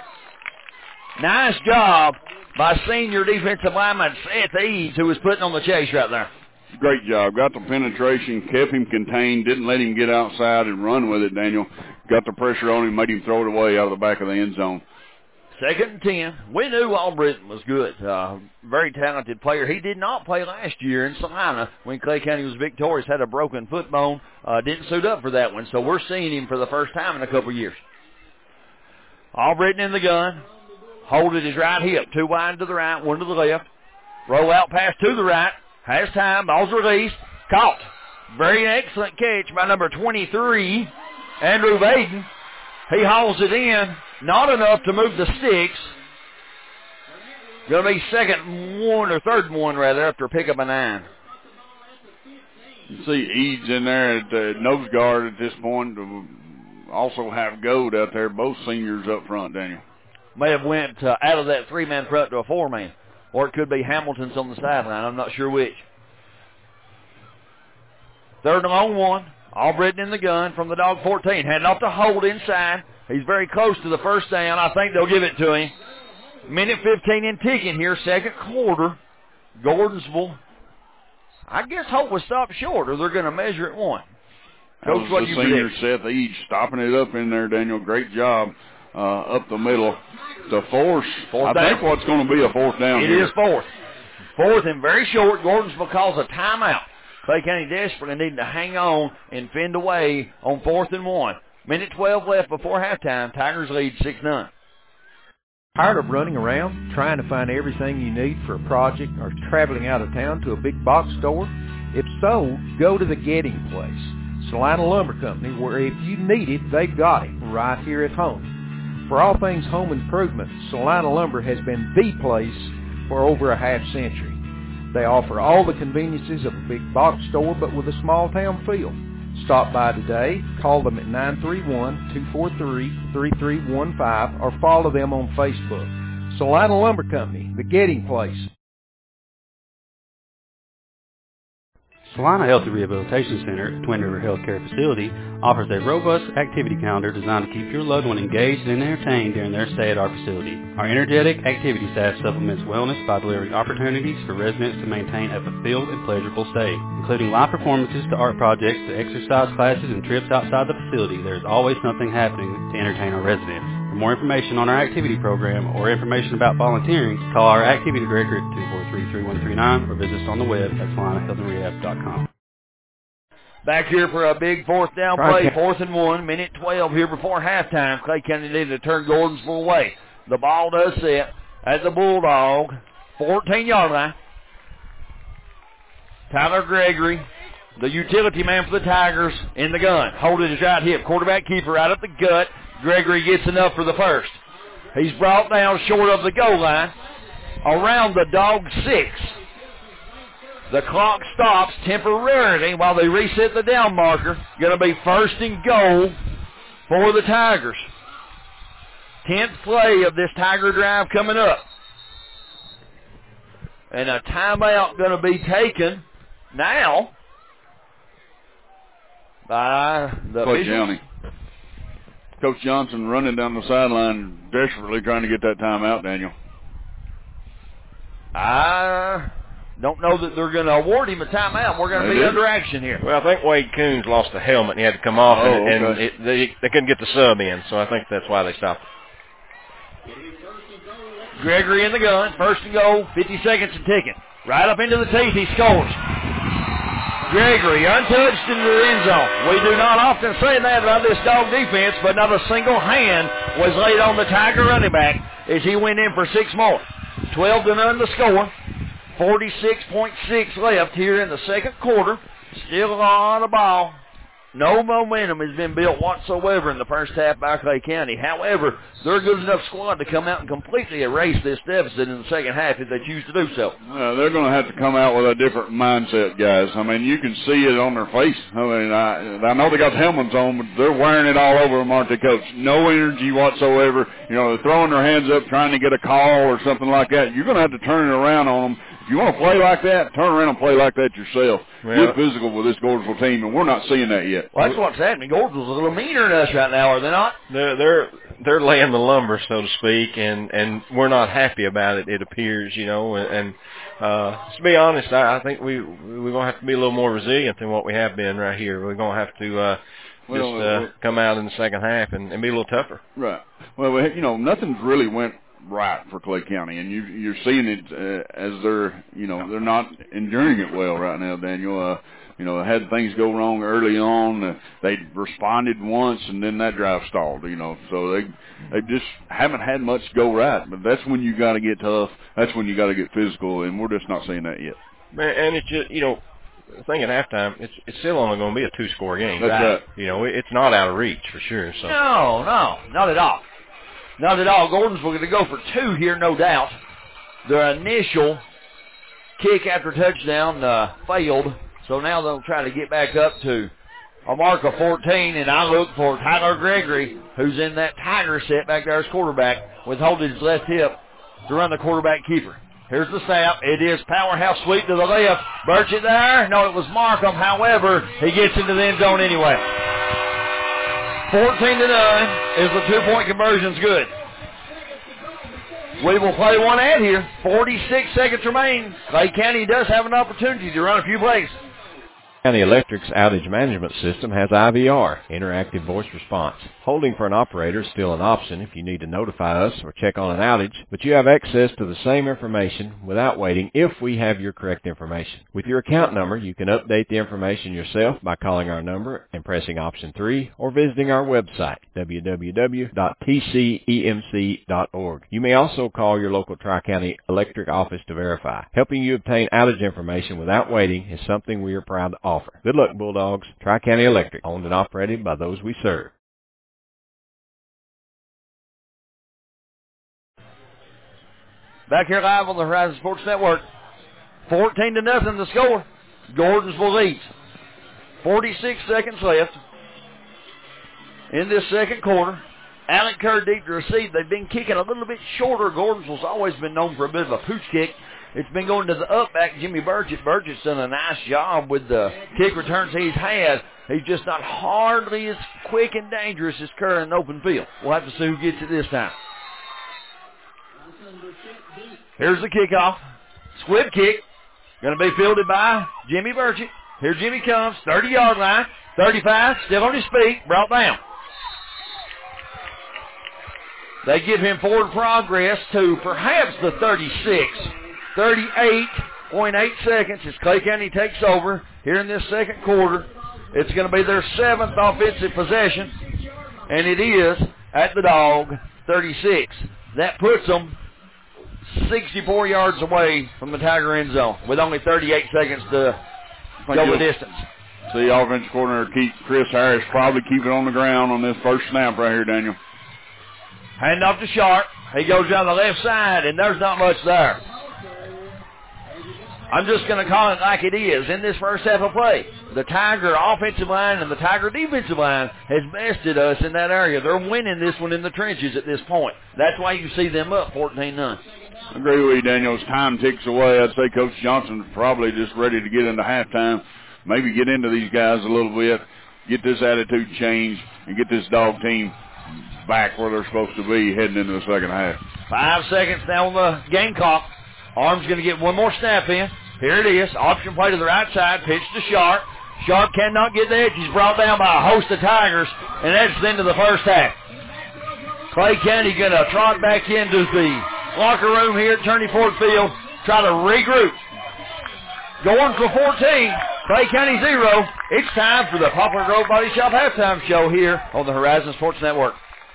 Nice job by senior defensive lineman Seth Eads, who was putting on the chase right there. Great job. Got the penetration, kept him contained, didn't let him get outside and run with it, Daniel. Got the pressure on him, made him throw it away out of the back of the end zone. Second and ten. We knew Albritton was good. Uh, very talented player. He did not play last year in Salina when Clay County was victorious. Had a broken foot bone. Uh, didn't suit up for that one. So we're seeing him for the first time in a couple years. Albritton in the gun. Hold at his right hip. Two wide to the right, one to the left. Roll out pass to the right. Has time. Ball's released. Caught. Very excellent catch by number twenty-three, Andrew Vaden. He hauls it in. Not enough to move the sticks. Going to be second one or third one, rather, after a pick up a nine. You see Eads in there at the nose guard at this point. Also have Gold out there, both seniors up front, Daniel. May have went uh, out of that three-man front to a four-man. Or it could be Hamilton's on the sideline. I'm not sure which. Third and long one. Albritton in the gun from the dog fourteen. Handed off to Holt inside. He's very close to the first down. I think they'll give it to him. Minute fifteen in ticking here, second quarter. Gordonsville. I guess Holt was stopped short, or they're going to measure it one. Coach, that what was you the senior predict? Seth Eads stopping it up in there, Daniel. Great job uh, up the middle to force. Fourth I down. think what's going to be a fourth down It here. is fourth. Fourth and very short. Gordonsville calls a timeout. Clay County desperately needing to hang on and fend away on fourth and one. Minute twelve left before halftime. Tigers lead six none. Tired of running around trying to find everything you need for a project or traveling out of town to a big box store? If so, go to the Getting Place, Salina Lumber Company, where if you need it, they've got it right here at home. For all things home improvement, Salina Lumber has been the place for over a half century. They offer all the conveniences of a big box store, but with a small town feel. Stop by today, call them at nine three one, two four three, three three one five, or follow them on Facebook. Salina Lumber Company, the Getting Place. Salina Health and Rehabilitation Center, Twin River Healthcare Facility, offers a robust activity calendar designed to keep your loved one engaged and entertained during their stay at our facility. Our energetic activity staff supplements wellness by delivering opportunities for residents to maintain a fulfilled and pleasurable stay. Including live performances to art projects to exercise classes and trips outside the facility, there is always something happening to entertain our residents. For more information on our activity program or information about volunteering, call our activity director at two four three, three one three nine or visit us on the web at salina health and rehab dot com. Back here for a big fourth down play, fourth and one, minute twelve here before halftime. Clay County needed to turn Gordonsville away. The ball does set at the Bulldog, fourteen-yard line. Tyler Gregory, the utility man for the Tigers, in the gun. Holding his right hip. Quarterback keeper right up the gut. Gregory gets enough for the first. He's brought down short of the goal line, around the dog six. The clock stops temporarily while they reset the down marker. Going to be first and goal for the Tigers. Tenth play of this Tiger drive coming up. And a timeout going to be taken now by the Coach officials. Johnny. Coach Johnson running down the sideline desperately trying to get that time out, Daniel. I don't know that they're going to award him a timeout. We're going to be under action here. Well, I think Wade Coons lost a helmet and he had to come off, Oh, and, and okay. it, they, they couldn't get the sub in, so I think that's why they stopped. Gregory in the gun, first and goal, fifty seconds and ticking. Right up into the teeth, he scores. Gregory untouched into the end zone. We do not often say that about this dog defense, but not a single hand was laid on the Tiger running back as he went in for six more. twelve to none the score. forty-six point six left here in the second quarter. Still a lot of ball. No momentum has been built whatsoever in the first half by Clay County. However, they're a good enough squad to come out and completely erase this deficit in the second half if they choose to do so. Uh, they're going to have to come out with a different mindset, guys. I mean, you can see it on their face. I mean, I, I know they got helmets on, but they're wearing it all over them, aren't they, Coach? No energy whatsoever. You know, they're throwing their hands up trying to get a call or something like that. You're going to have to turn it around on them. If you want to play like that, turn around and play like that yourself. Well, Get physical with this Gordonsville team, and we're not seeing that yet. Well, that's what's happening. Gordonsville's a little meaner than us right now, are they not? They're they're they're laying the lumber, so to speak, and and we're not happy about it. It appears, you know, and, and uh, to be honest, I, I think we we're gonna have to be a little more resilient than what we have been right here. We're gonna have to uh, Well, just uh, well, come out in the second half and, and be a little tougher. Right. Well, we- you know, nothing's really went right for Clay County, and you, you're seeing it uh, as they're, you know, they're not enduring it well right now, Daniel. Uh, you know, had things go wrong early on. Uh, they responded once, and then that drive stalled, you know. So they they just haven't had much go right. But that's when you got to get tough. That's when you got to get physical, and we're just not seeing that yet. Man, and it's just, you know, the thing at halftime, it's it's still only going to be a two-score game. That's right. You know, it's not out of reach for sure. So No, no, not at all. Not at all. Gordonsville going to go for two here, no doubt. Their initial kick after touchdown uh, failed, so now they'll try to get back up to a mark of fourteen, and I look for Tyler Gregory, who's in that Tiger set back there as quarterback, with holding his left hip to run the quarterback keeper. Here's the snap. It is powerhouse sweep to the left. Burchett there. No, it was Markham. However, he gets into the end zone anyway. fourteen to nine is the two-point conversion's good. We will play one ad here. forty-six seconds remain. Clay County does have an opportunity to run a few plays. County Electric's outage management system has I V R, interactive voice response. Holding for an operator is still an option if you need to notify us or check on an outage, but you have access to the same information without waiting if we have your correct information. With your account number, you can update the information yourself by calling our number and pressing option three or visiting our website, w w w dot t c e m c dot org. You may also call your local Tri-County Electric office to verify. Helping you obtain outage information without waiting is something we are proud to offer. Good luck, Bulldogs. Tri-County Electric, owned and operated by those we serve. Back here live on the Horizon Sports Network. fourteen to nothing the score. Gordonsville leads. forty-six seconds left in this second quarter. Allen Kerr deep to receive. They've been kicking a little bit shorter. Gordonsville's always been known for a bit of a pooch kick. It's been going to the up back, Jimmy Burgett. Burgett's done a nice job with the kick returns he's had. He's just not hardly as quick and dangerous as Kerr in the open field. We'll have to see who gets it this time. Here's the kickoff. Squib kick. Going to be fielded by Jimmy Burgett. Here Jimmy comes. thirty-yard line. thirty-five. Still on his feet. Brought down. They give him forward progress to perhaps the thirty-six. thirty-eight point eight seconds as Clay County takes over here in this second quarter. It's going to be their seventh offensive possession, and it is at the dog, thirty-six. That puts them sixty-four yards away from the Tiger end zone with only thirty-eight seconds to go the distance. See, offensive coordinator keep Chris Harris probably keep it on the ground on this first snap right here, Daniel. Hand off to Sharp. He goes down the left side, and there's not much there. I'm just going to call it like it is. In this first half of play, the Tiger offensive line and the Tiger defensive line has bested us in that area. They're winning this one in the trenches at this point. That's why you see them up fourteen none. I agree with you, Daniel. As time ticks away, I'd say Coach Johnson's probably just ready to get into halftime, maybe get into these guys a little bit, get this attitude changed, and get this dog team back where they're supposed to be heading into the second half. Five seconds now on the game clock. Arm's going to get one more snap in. Here it is. Option play to the right side. Pitch to Sharp. Sharp cannot get the edge. He's brought down by a host of Tigers, and that's the end of the first half. Clay County going to trot back into the locker room here at Turney Ford Field, try to regroup. Going for fourteen. Clay County zero. It's time for the Poplar Grove Body Shop halftime show here on the Horizon Sports Network.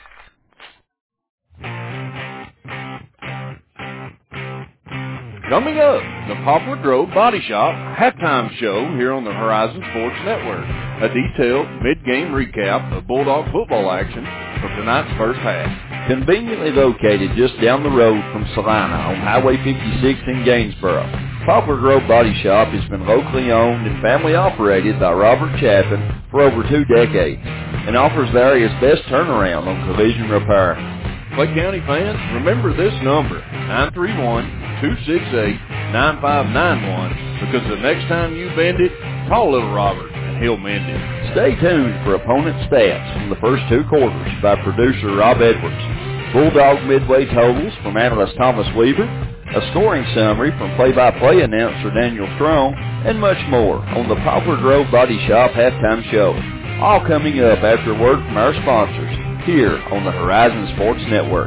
Coming up, the Poplar Grove Body Shop halftime show here on the Horizon Sports Network. A detailed mid-game recap of Bulldog football action from tonight's first half. Conveniently located just down the road from Salina on Highway fifty-six in Gainesboro, Poplar Grove Body Shop has been locally owned and family operated by Robert Chapin for over two decades and offers the area's best turnaround on collision repair. Clay County fans, remember this number, nine three one, two six eight, nine five nine one, because the next time you bend it, call little Robert and he'll mend it. Stay tuned for opponent stats from the first two quarters by producer Rob Edwards, Bulldog midway totals from analyst Thomas Weaver, a scoring summary from play-by-play announcer Daniel Strong, and much more on the Poplar Grove Body Shop halftime show. All coming up after word from our sponsors here on the Horizon Sports Network.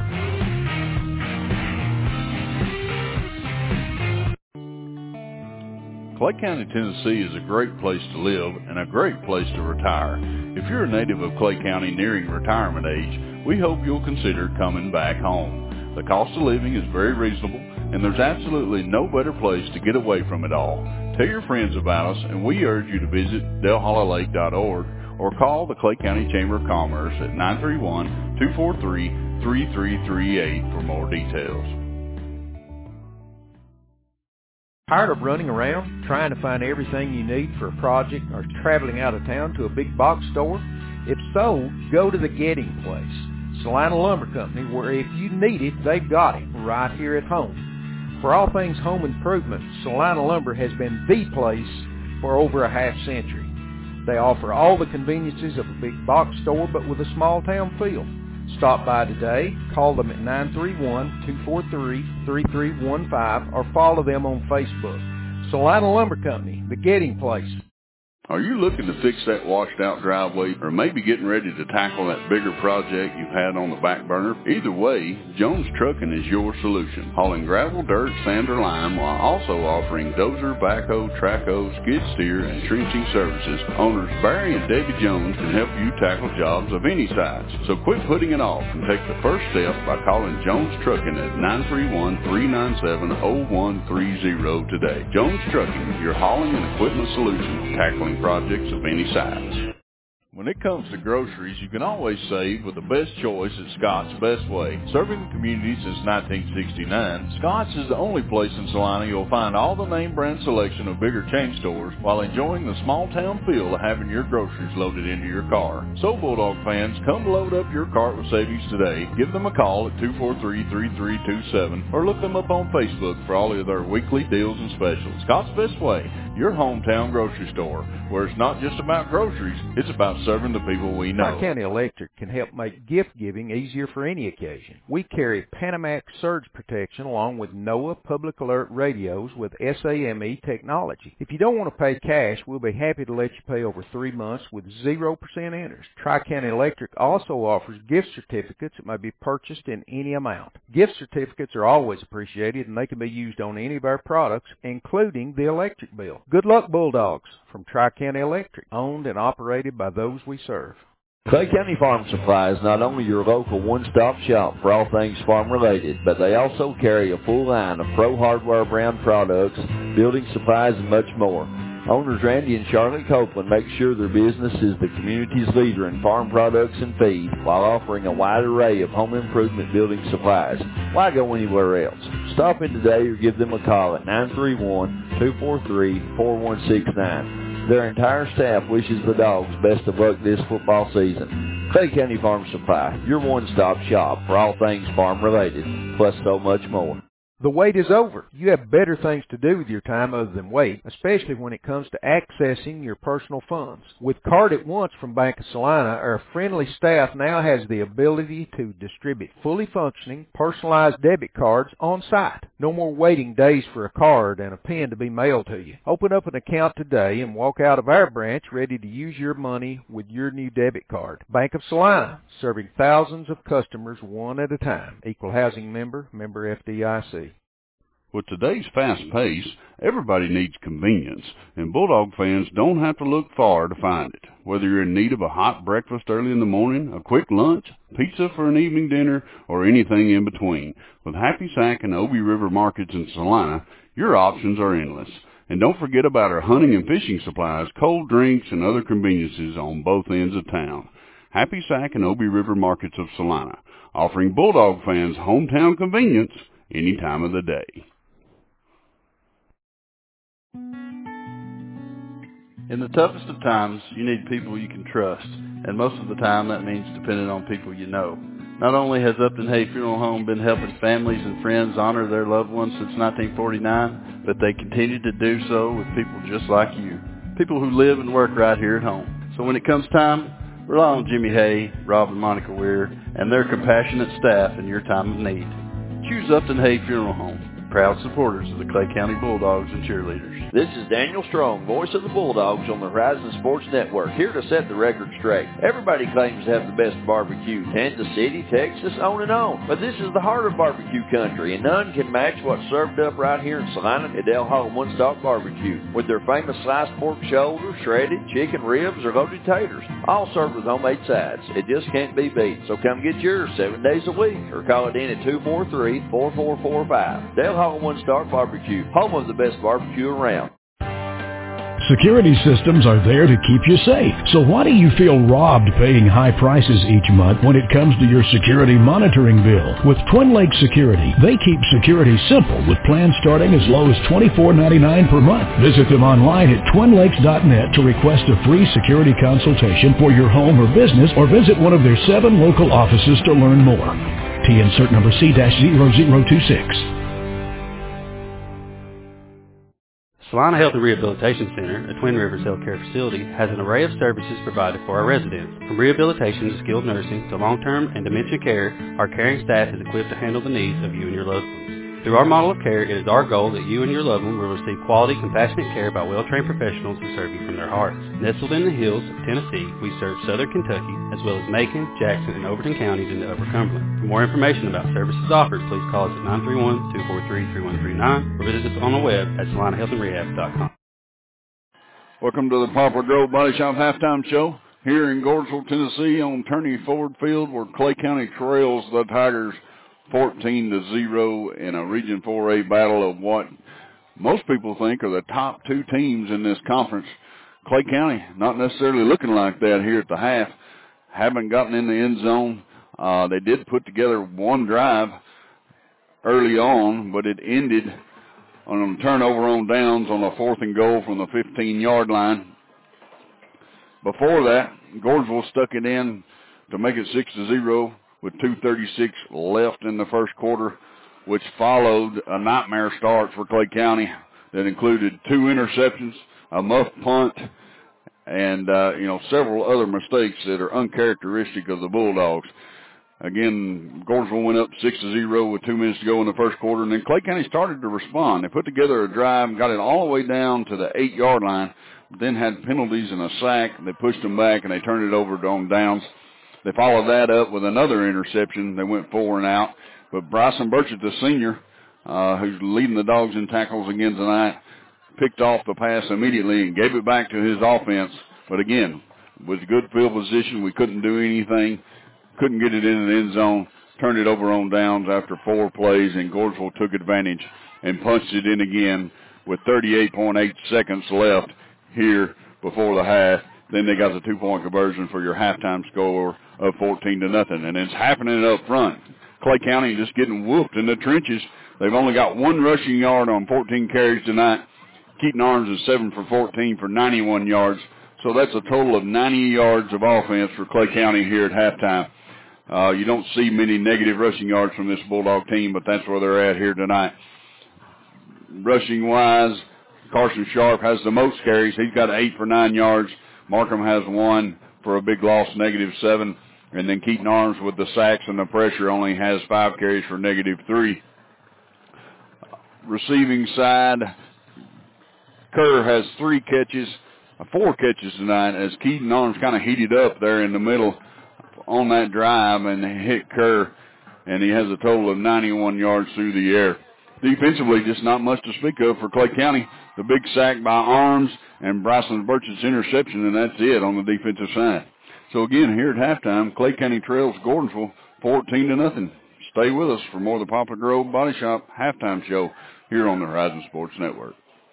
Clay County, Tennessee is a great place to live and a great place to retire. If you're a native of Clay County nearing retirement age, we hope you'll consider coming back home. The cost of living is very reasonable, and there's absolutely no better place to get away from it all. Tell your friends about us, and we urge you to visit Del Hollow Lake dot org or call the Clay County Chamber of Commerce at nine three one, two four three, three three three eight for more details. Tired of running around trying to find everything you need for a project or traveling out of town to a big box store? If so, go to the Getting Place, Salina Lumber Company, where if you need it, they've got it right here at home. For all things home improvement, Salina Lumber has been the place for over a half century. They offer all the conveniences of a big box store, but with a small town feel. Stop by today, call them at nine three one, two four three, three three one five, or follow them on Facebook. Salina Lumber Company, the Getting Place. Are you looking to fix that washed out driveway, or maybe getting ready to tackle that bigger project you've had on the back burner? Either way, Jones Trucking is your solution. Hauling gravel, dirt, sand, or lime, while also offering dozer, backhoe, trackhoe, skid steer, and trenching services. Owners Barry and Debbie Jones can help you tackle jobs of any size. So quit putting it off and take the first step by calling Jones Trucking at nine three one, three nine seven, zero one three zero today. Jones Trucking, your hauling and equipment solution, tackling projects of any size. When it comes to groceries, you can always save with the best choice at Scott's Best Way. Serving the community since nineteen sixty-nine, Scott's is the only place in Salina you'll find all the name brand selection of bigger chain stores while enjoying the small town feel of having your groceries loaded into your car. So Bulldog fans, come load up your cart with savings today. Give them a call at two four three, three three two seven or look them up on Facebook for all of their weekly deals and specials. Scott's Best Way, your hometown grocery store, where it's not just about groceries, it's about serving the people we know. Tri-County Electric can help make gift giving easier for any occasion. We carry Panamax surge protection along with NOAA Public Alert radios with S A M E technology. If you don't want to pay cash, we'll be happy to let you pay over three months with zero percent interest. Tri-County Electric also offers gift certificates that may be purchased in any amount. Gift certificates are always appreciated, and they can be used on any of our products, including the electric bill. Good luck, Bulldogs, from Tri-County Electric, owned and operated by those we serve. Clay County Farm Supply is not only your local one-stop shop for all things farm-related, but they also carry a full line of Pro Hardware brand products, building supplies, and much more. Owners Randy and Charlotte Copeland make sure their business is the community's leader in farm products and feed while offering a wide array of home improvement building supplies. Why go anywhere else? Stop in today or give them a call at nine three one, two four three, four one six nine. Their entire staff wishes the Dogs best of luck this football season. Clay County Farm Supply, your one-stop shop for all things farm-related, plus so much more. The wait is over. You have better things to do with your time other than wait, especially when it comes to accessing your personal funds. With Card at Once from Bank of Salina, our friendly staff now has the ability to distribute fully functioning, personalized debit cards on site. No more waiting days for a card and a pen to be mailed to you. Open up an account today and walk out of our branch ready to use your money with your new debit card. Bank of Salina, serving thousands of customers one at a time. Equal housing member, member F D I C. With today's fast pace, everybody needs convenience, and Bulldog fans don't have to look far to find it. Whether you're in need of a hot breakfast early in the morning, a quick lunch, pizza for an evening dinner, or anything in between, with Happy Sack and Obie River Markets in Salina, your options are endless. And don't forget about our hunting and fishing supplies, cold drinks, and other conveniences on both ends of town. Happy Sack and Obie River Markets of Salina, offering Bulldog fans hometown convenience any time of the day. In the toughest of times, you need people you can trust, and most of the time that means depending on people you know. Not only has Upton Hay Funeral Home been helping families and friends honor their loved ones since nineteen forty-nine, but they continue to do so with people just like you, people who live and work right here at home. So when it comes time, rely on Jimmy Hay, Rob and Monica Weir, and their compassionate staff in your time of need. Choose Upton Hay Funeral Home, proud supporters of the Clay County Bulldogs and cheerleaders. This is Daniel Strong, voice of the Bulldogs on the Horizon Sports Network, here to set the record straight. Everybody claims to have the best barbecue, Kansas City, Texas, on and on. But this is the heart of barbecue country, and none can match what's served up right here in Salina at Del Hall One Stop Barbecue, with their famous sliced pork shoulder, shredded chicken ribs, or loaded taters, all served with homemade sides. It just can't be beat. So come get yours seven days a week, or call it in at two four three, four four four five. Del Hall One Stop Barbecue, home of the best barbecue around. Security systems are there to keep you safe. So why do you feel robbed paying high prices each month when it comes to your security monitoring bill? With Twin Lakes Security, they keep security simple with plans starting as low as twenty-four ninety-nine per month. Visit them online at twin lakes dot net to request a free security consultation for your home or business, or visit one of their seven local offices to learn more. T N cert number C zero zero two six. Salina Health and Rehabilitation Center, a Twin Rivers healthcare facility, has an array of services provided for our residents. From rehabilitation to skilled nursing to long-term and dementia care, our caring staff is equipped to handle the needs of you and your loved ones. Through our model of care, it is our goal that you and your loved one will receive quality, compassionate care by well-trained professionals who serve you from their hearts. Nestled in the hills of Tennessee, we serve southern Kentucky, as well as Macon, Jackson, and Overton counties into Upper Cumberland. For more information about services offered, please call us at nine three one, two four three, three one three nine or visit us on the web at salina health and rehab dot com. Welcome to the Poplar Grove Body Shop Halftime Show here in Gordonsville, Tennessee on Turney Ford Field, where Clay County trails the Tigers fourteen to zero in a Region four A battle of what most people think are the top two teams in this conference. Clay County not necessarily looking like that here at the half. Haven't gotten in the end zone. Uh, they did put together one drive early on, but it ended on a turnover on downs on a fourth and goal from the fifteen-yard line. Before that, Gordonsville stuck it in to make it six to zero. With two thirty-six left in the first quarter, which followed a nightmare start for Clay County that included two interceptions, a muff punt, and, uh, you know, several other mistakes that are uncharacteristic of the Bulldogs. Again, Gordonsville went up six to zero with two minutes to go in the first quarter, and then Clay County started to respond. They put together a drive, got it all the way down to the eight-yard line, then had penalties and a sack. They pushed them back, and they turned it over on downs. They followed that up with another interception. They went four and out. But Bryson Burchett, the senior, uh, who's leading the Dogs in tackles again tonight, picked off the pass immediately and gave it back to his offense. But again, with good field position, we couldn't do anything. Couldn't get it in the end zone. Turned it over on downs after four plays, and Gordonsville took advantage and punched it in again with thirty-eight point eight seconds left here before the half. Then they got the two-point conversion for your halftime score of fourteen to nothing. And it's happening up front. Clay County just getting whooped in the trenches. They've only got one rushing yard on fourteen carries tonight. Keaton Arms is seven for fourteen for ninety-one yards. So that's a total of ninety yards of offense for Clay County here at halftime. Uh, you don't see many negative rushing yards from this Bulldog team, but that's where they're at here tonight. Rushing-wise, Carson Sharp has the most carries. He's got eight for nine yards. Markham has one for a big loss, negative seven. And then Keaton Arms with the sacks and the pressure only has five carries for negative three. Receiving side, Kerr has three catches, four catches tonight as Keaton Arms kind of heated up there in the middle on that drive and hit Kerr, and he has a total of ninety-one yards through the air. Defensively, just not much to speak of for Clay County. The big sack by Arms and Bryson Burchett's interception, and that's it on the defensive side. So again, here at halftime, Clay County trails Gordonsville fourteen to nothing. Stay with us for more of the Poplar Grove Body Shop halftime show here on the Horizon Sports Network.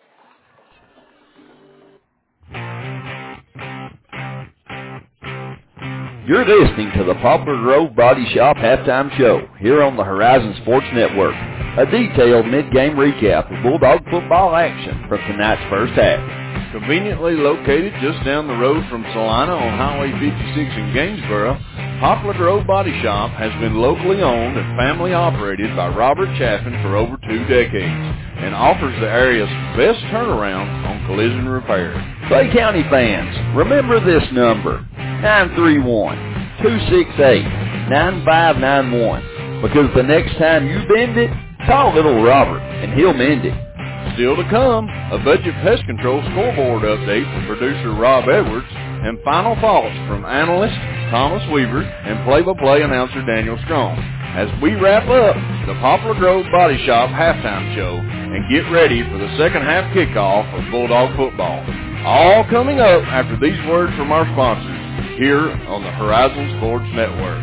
You're listening to the Poplar Grove Body Shop halftime show here on the Horizon Sports Network. A detailed mid-game recap of Bulldog football action from tonight's first half. Conveniently located just down the road from Salina on Highway fifty-six in Gainesboro, Poplar Grove Body Shop has been locally owned and family operated by Robert Chaffin for over two decades and offers the area's best turnaround on collision repair. Clay County fans, remember this number, nine three one, two six eight, nine five nine one, because the next time you bend it, call little Robert and he'll mend it. Still to come, a budget pest control scoreboard update from producer Rob Edwards and final thoughts from analyst Thomas Weaver and play-by-play announcer Daniel Strong as we wrap up the Poplar Grove Body Shop halftime show and get ready for the second half kickoff of Bulldog football. All coming up after these words from our sponsors here on the Horizon Sports Network.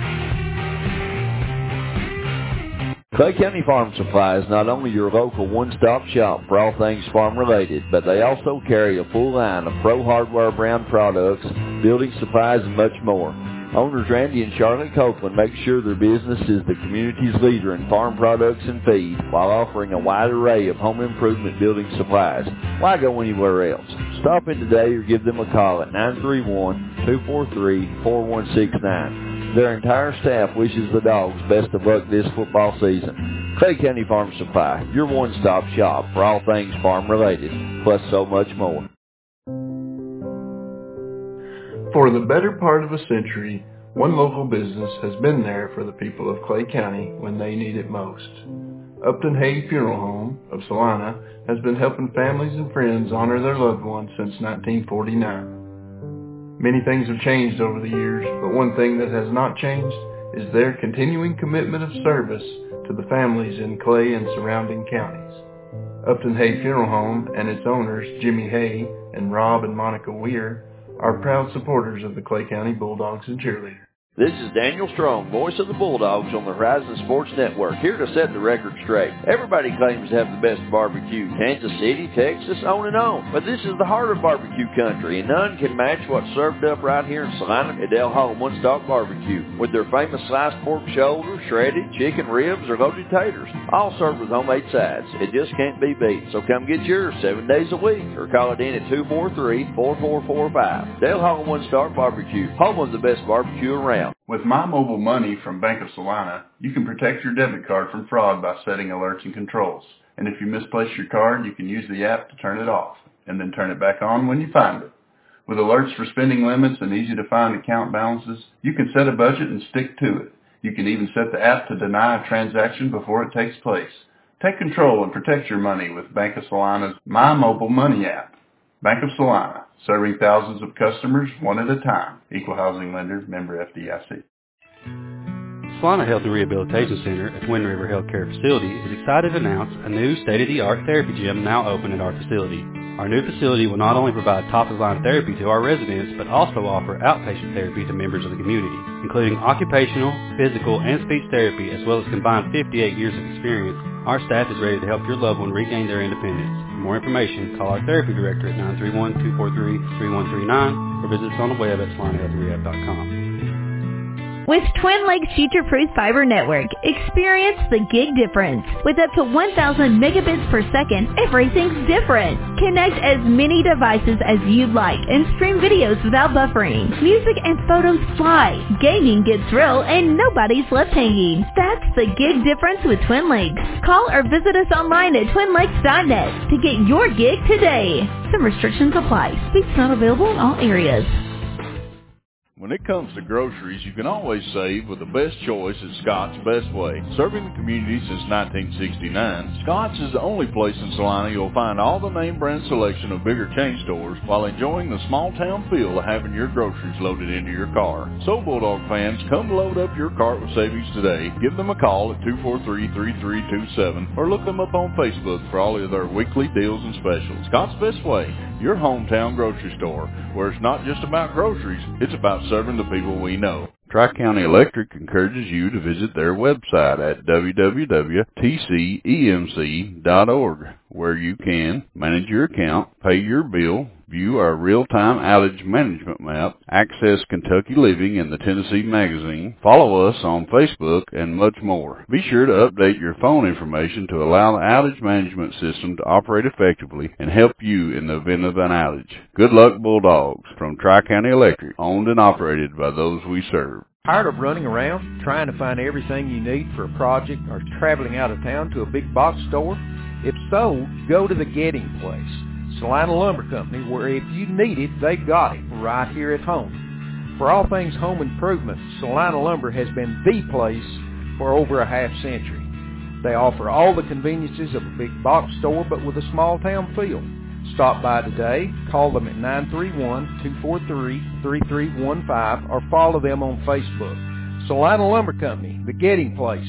Clay County Farm Supply is not only your local one-stop shop for all things farm-related, but they also carry a full line of pro hardware brand products, building supplies, and much more. Owners Randy and Charlotte Copeland make sure their business is the community's leader in farm products and feed while offering a wide array of home improvement building supplies. Why go anywhere else? Stop in today or give them a call at nine three one, two four three, four one six nine. Their entire staff wishes the Dogs best of luck this football season. Clay County Farm Supply, your one-stop shop for all things farm-related, plus so much more. For the better part of a century, one local business has been there for the people of Clay County when they need it most. Upton Hay Funeral Home of Salina has been helping families and friends honor their loved ones since nineteen forty-nine. Many things have changed over the years, but one thing that has not changed is their continuing commitment of service to the families in Clay and surrounding counties. Upton Hay Funeral Home and its owners, Jimmy Hay and Rob and Monica Weir, are proud supporters of the Clay County Bulldogs and Cheerleaders. This is Daniel Strong, voice of the Bulldogs on the Horizon Sports Network, here to set the record straight. Everybody claims to have the best barbecue, Kansas City, Texas, on and on. But this is the heart of barbecue country, and none can match what's served up right here in Salina at Del Hall One Stop Barbecue, with their famous sliced pork shoulder, shredded chicken ribs, or loaded taters, all served with homemade sides. It just can't be beat, so come get yours seven days a week, or call it in at two four three, four four four five. Del Hall One Stop Barbecue, home of the best barbecue around. With My Mobile Money from Bank of Salina, you can protect your debit card from fraud by setting alerts and controls. And if you misplace your card, you can use the app to turn it off, and then turn it back on when you find it. With alerts for spending limits and easy-to-find account balances, you can set a budget and stick to it. You can even set the app to deny a transaction before it takes place. Take control and protect your money with Bank of Salina's My Mobile Money app. Bank of Salina, serving thousands of customers one at a time. Equal housing lender, member F D I C. Salina Health and Rehabilitation Center at Twin River Healthcare Facility is excited to announce a new state-of-the-art therapy gym now open at our facility. Our new facility will not only provide top-of-the-line therapy to our residents, but also offer outpatient therapy to members of the community, including occupational, physical, and speech therapy, as well as combined fifty-eight years of experience. Our staff is ready to help your loved one regain their independence. For more information, call our therapy director at nine three one, two four three, three one three nine or visit us on the web at salina health rehab dot com. With Twin Lakes Future Proof Fiber Network, experience the gig difference. With up to one thousand megabits per second, everything's different. Connect as many devices as you'd like and stream videos without buffering. Music and photos fly. Gaming gets real and nobody's left hanging. That's the gig difference with Twin Lakes. Call or visit us online at twin lakes dot net to get your gig today. Some restrictions apply. Speeds not available in all areas. When it comes to groceries, you can always save with the best choice at Scott's Best Way. Serving the community since nineteen sixty-nine, Scott's is the only place in Salina you'll find all the name brand selection of bigger chain stores while enjoying the small town feel of having your groceries loaded into your car. So Bulldog fans, come load up your cart with savings today. Give them a call at two four three, three three two seven or look them up on Facebook for all of their weekly deals and specials. Scott's Best Way, your hometown grocery store, where it's not just about groceries, it's about serving the people we know. Tri-County Electric encourages you to visit their website at w w w dot t c e m c dot org, where you can manage your account, pay your bill, view our real-time outage management map, access Kentucky Living and the Tennessee Magazine, follow us on Facebook, and much more. Be sure to update your phone information to allow the outage management system to operate effectively and help you in the event of an outage. Good luck, Bulldogs, from Tri-County Electric, owned and operated by those we serve. Tired of running around trying to find everything you need for a project or traveling out of town to a big box store? If so, go to the Getting Place, Salina Lumber Company, where if you need it, they got it right here at home. For all things home improvement, Salina Lumber has been the place for over a half century. They offer all the conveniences of a big box store, but with a small town feel. Stop by today, call them at nine three one, two four three, three three one five or follow them on Facebook. Salina Lumber Company, the Getting Place.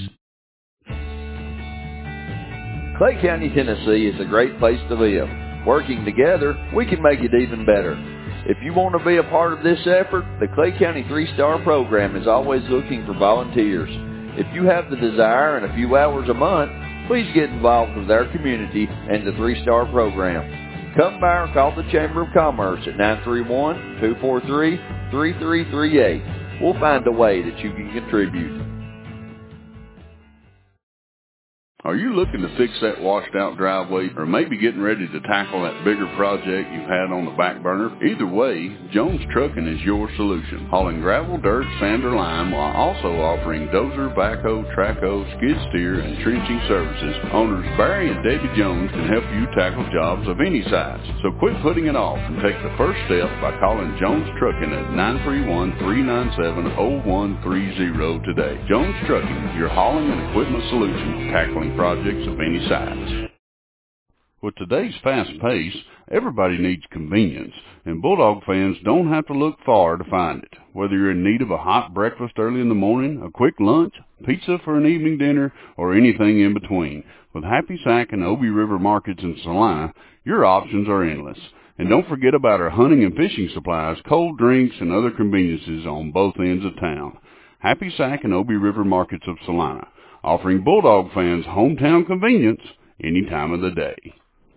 Clay County, Tennessee is a great place to live. Working together, we can make it even better. If you want to be a part of this effort, the Clay County three-star program is always looking for volunteers. If you have the desire and a few hours a month, please get involved with our community and the three-star program. Come by or call the Chamber of Commerce at nine three one, two four three, three three three eight. We'll find a way that you can contribute. Are you looking to fix that washed-out driveway, or maybe getting ready to tackle that bigger project you've had on the back burner? Either way, Jones Trucking is your solution. Hauling gravel, dirt, sand, or lime, while also offering dozer, backhoe, trackhoe, skid steer, and trenching services. Owners Barry and Debbie Jones can help you tackle jobs of any size. So quit putting it off and take the first step by calling Jones Trucking at nine three one, three nine seven, zero one three zero today. Jones Trucking, your hauling and equipment solution, tackling projects of any size. With today's fast pace, everybody needs convenience, and Bulldog fans don't have to look far to find it. Whether you're in need of a hot breakfast early in the morning, a quick lunch, pizza for an evening dinner, or anything in between, with Happy Sack and Obi River Markets in Salina, your options are endless. And don't forget about our hunting and fishing supplies, cold drinks, and other conveniences on both ends of town. Happy Sack and Obi River Markets of Salina, offering Bulldog fans hometown convenience any time of the day.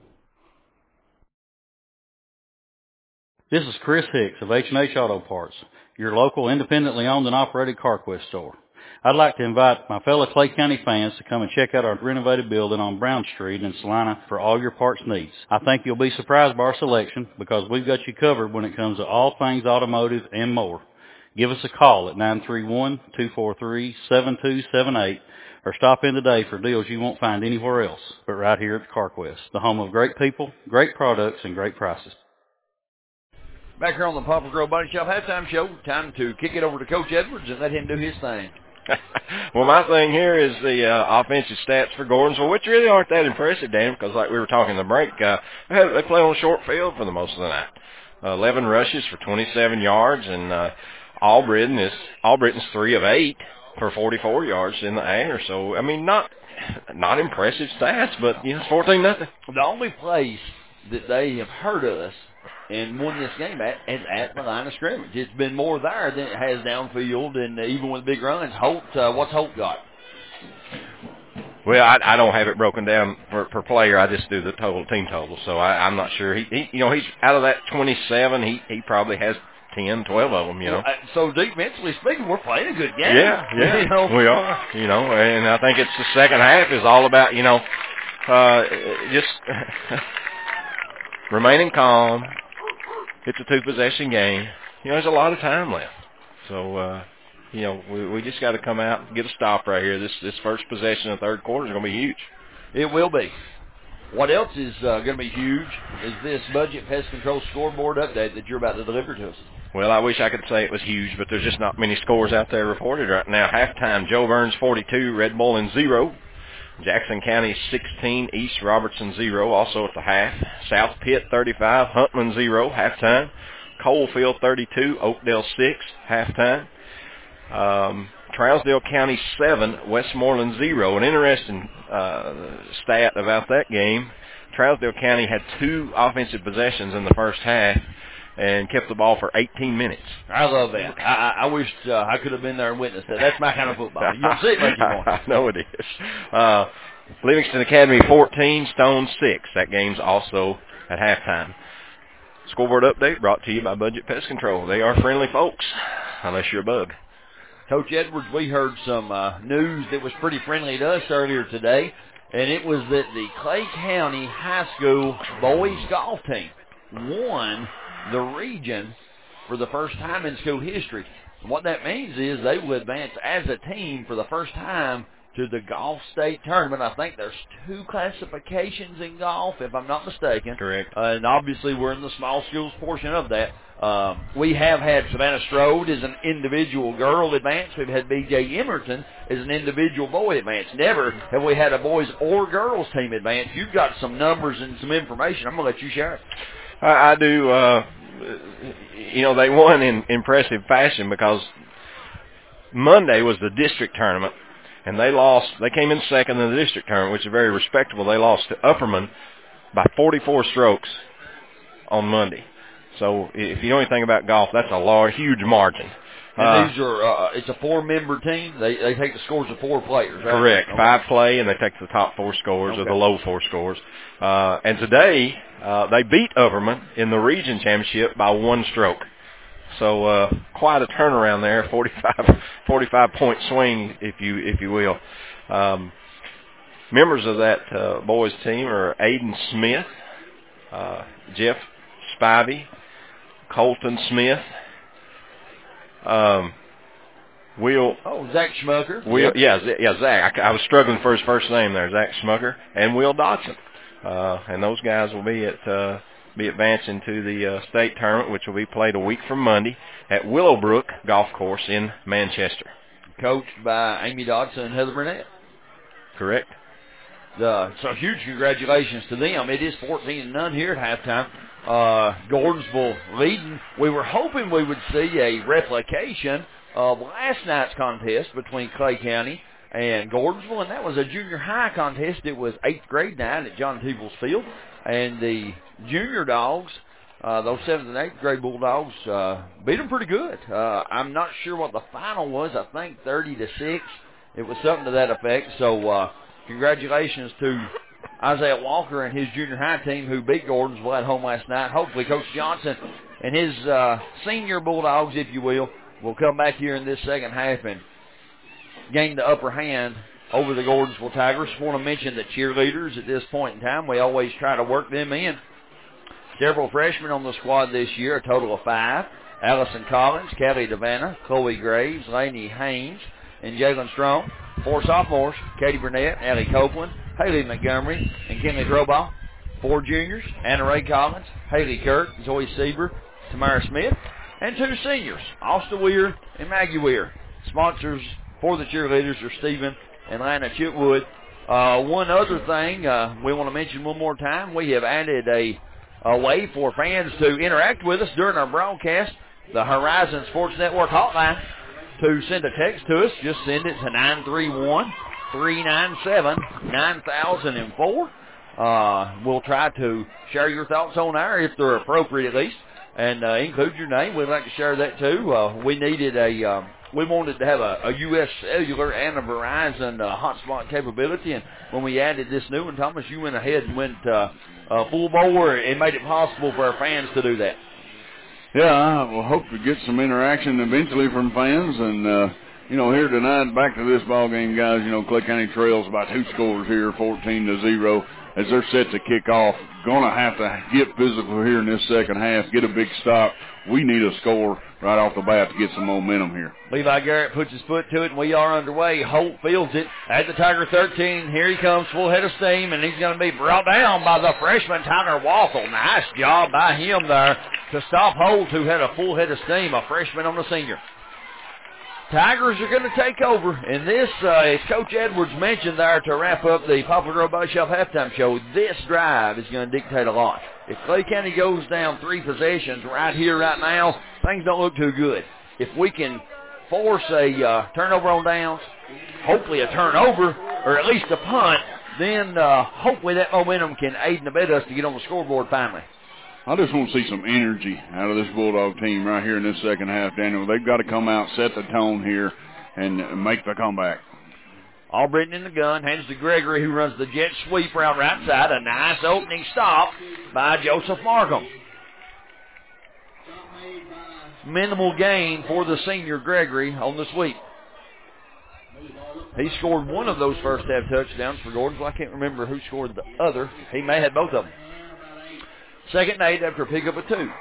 This is Chris Hicks of H and H Auto Parts, your local independently owned and operated CarQuest store. I'd like to invite my fellow Clay County fans to come and check out our renovated building on Brown Street in Salina for all your parts needs. I think you'll be surprised by our selection because we've got you covered when it comes to all things automotive and more. Give us a call at nine three one, two four three, seven two seven eight or stop in today for deals you won't find anywhere else but right here at CarQuest, the home of great people, great products, and great prices. Back here on the Poplar Grove Body Shop halftime show, time to kick it over to Coach Edwards and let him do his thing. Well, my thing here is the uh, offensive stats for Gordonsville, which really aren't that impressive, Dan, because like we were talking in the break, uh, they, have, they play on a short field for the most of the night. Uh, eleven rushes for twenty-seven yards, and uh, Albritton is Albritton's three of eight for forty-four yards in the air. So, I mean, not not impressive stats, but, you know, it's fourteen nothing. The only place that they have hurt us and won this game at is at the line of scrimmage. It's been more there than it has downfield, and uh, even with big runs. Holt, uh, what's Holt got? Well, I, I don't have it broken down per, per player. I just do the total team total, so I, I'm not sure. He, he, you know, he's out of that twenty-seven. He he probably has ten, twelve of them. You know. Well, uh, so defensively speaking, we're playing a good game. Yeah, yeah, you know? we are. You know, and I think it's the second half is all about you know, uh, just remaining calm. It's a two-possession game. You know, there's a lot of time left. So, uh, you know, we, we just got to come out and get a stop right here. This this first possession of the third quarter is going to be huge. It will be. What else is uh, going to be huge is this Budget Pest Control scoreboard update that you're about to deliver to us. Well, I wish I could say it was huge, but there's just not many scores out there reported right now. Halftime, Joe Burns forty-two, Red Bull zero. Jackson County sixteen, East Robertson zero, also at the half. South Pitt thirty-five, Huntman zero, halftime. Coalfield thirty-two, Oakdale six, halftime. Um, Trousdale County seven, Westmoreland zero. An interesting uh, stat about that game, Trousdale County had two offensive possessions in the first half and kept the ball for eighteen minutes. I love that. I, I wish uh, I could have been there and witnessed that. That's my kind of football. You don't see it much anymore. I know it is. Uh, Livingston Academy fourteen, Stone six. That game's also at halftime. Scoreboard update brought to you by Budget Pest Control. They are friendly folks, unless you're a bug. Coach Edwards, we heard some uh, news that was pretty friendly to us earlier today, and it was that the Clay County High School boys golf team won the region for the first time in school history. And what that means is they will advance as a team for the first time to the golf state tournament. I think there's two classifications in golf, if I'm not mistaken. Correct. Uh, and obviously we're in the small schools portion of that. Um, we have had Savannah Strode as an individual girl advance. We've had B J Emerton as an individual boy advance. Never have we had a boys or girls team advance. You've got some numbers and some information. I'm going to let you share it. I, I do. Uh, you know, they won in impressive fashion because Monday was the district tournament, and they lost. They came in second in the district tournament, which is very respectable. They lost to Upperman by forty-four strokes on Monday. So if you know anything about golf, that's a large, huge margin. And uh, these are, uh, it's a four-member team. They they take the scores of four players, right? Correct. Okay. Five play, and they take the top four scores okay. or the low four scores. Uh, and today, uh, they beat Upperman in the region championship by one stroke. So uh, quite a turnaround there, forty-five, forty-five point swing, if you if you will. Um, members of that uh, boys team are Aiden Smith, uh, Jeff Spivey, Colton Smith, um, Will. Oh, Zach Schmucker. Will, yeah, yeah, Zach. I, I was struggling for his first name there, Zach Schmucker, and Will Dodson. Uh, and those guys will be at uh, be advancing to the uh, state tournament, which will be played a week from Monday at Willowbrook Golf Course in Manchester. Coached by Amy Dodson and Heather Burnett. Correct. Uh, so huge congratulations to them. It is fourteen to none here at halftime. Uh, Gordonsville leading. We were hoping we would see a replication of last night's contest between Clay County and Gordonsville, and that was a junior high contest. It was eighth grade night at John Peebles Field, and the junior dogs, uh, those seventh and eighth grade Bulldogs, uh, beat them pretty good. Uh, I'm not sure what the final was. I think thirty to six. It was something to that effect. So, uh, congratulations to Isaiah Walker and his junior high team who beat Gordonsville at home last night. Hopefully Coach Johnson and his uh, senior Bulldogs, if you will, will come back here in this second half and gain the upper hand over the Gordonsville Tigers. I want to mention the cheerleaders at this point in time. We always try to work them in. Several freshmen on the squad this year, a total of five. Allison Collins, Kelly Devanna, Chloe Graves, Lainey Haynes, and Jalen Strong. Four sophomores, Katie Burnett, Allie Copeland, Haley Montgomery, and Kinley Drobaugh. Four juniors, Anna Ray Collins, Haley Kirk, Zoe Sieber, Tamara Smith, and two seniors, Austin Weir and Maggie Weir. Sponsors for the cheerleaders are Stephen and Lana Chitwood. Uh, one other thing uh, we want to mention one more time, we have added a, a way for fans to interact with us during our broadcast, the Horizon Sports Network hotline. To send a text to us, just send it to nine three one, three nine seven, nine thousand four. Uh, we'll try to share your thoughts on air if they're appropriate at least, and uh, include your name. We'd like to share that too. Uh, we needed a, um, we wanted to have a, a U S Cellular and a Verizon uh, hotspot capability, and when we added this new one, Thomas, you went ahead and went uh, uh, full bore and made it possible for our fans to do that. Yeah, I will hope to get some interaction eventually from fans. And, uh, you know, here tonight, back to this ball game, guys, you know, Clay County trails by two scores here, fourteen to zero, as they're set to kick off. Going to have to get physical here in this second half, get a big stop. We need a score right off the bat to get some momentum here. Levi Garrett puts his foot to it, and we are underway. Holt fields it at the Tiger thirteen. Here he comes, full head of steam, and he's going to be brought down by the freshman Tyler Waffle. Nice job by him there to stop Holt, who had a full head of steam, a freshman on the senior. Tigers are going to take over, and this, uh, as Coach Edwards mentioned there to wrap up the Poplar Grove Bike Shop halftime show, this drive is going to dictate a lot. If Clay County goes down three possessions right here, right now, things don't look too good. If we can force a uh, turnover on downs, hopefully a turnover, or at least a punt, then uh, hopefully that momentum can aid and abet us to get on the scoreboard finally. I just want to see some energy out of this Bulldog team right here in this second half, Daniel. They've got to come out, set the tone here, and make the comeback. Albritton in the gun, hands to Gregory, who runs the jet sweep route right side. A nice opening stop by Joseph Markham. Minimal gain for the senior Gregory on the sweep. He scored one of those first half touchdowns for Gordonsville. I can't remember who scored the other. He may have both of them. Second and eight after a pickup of two.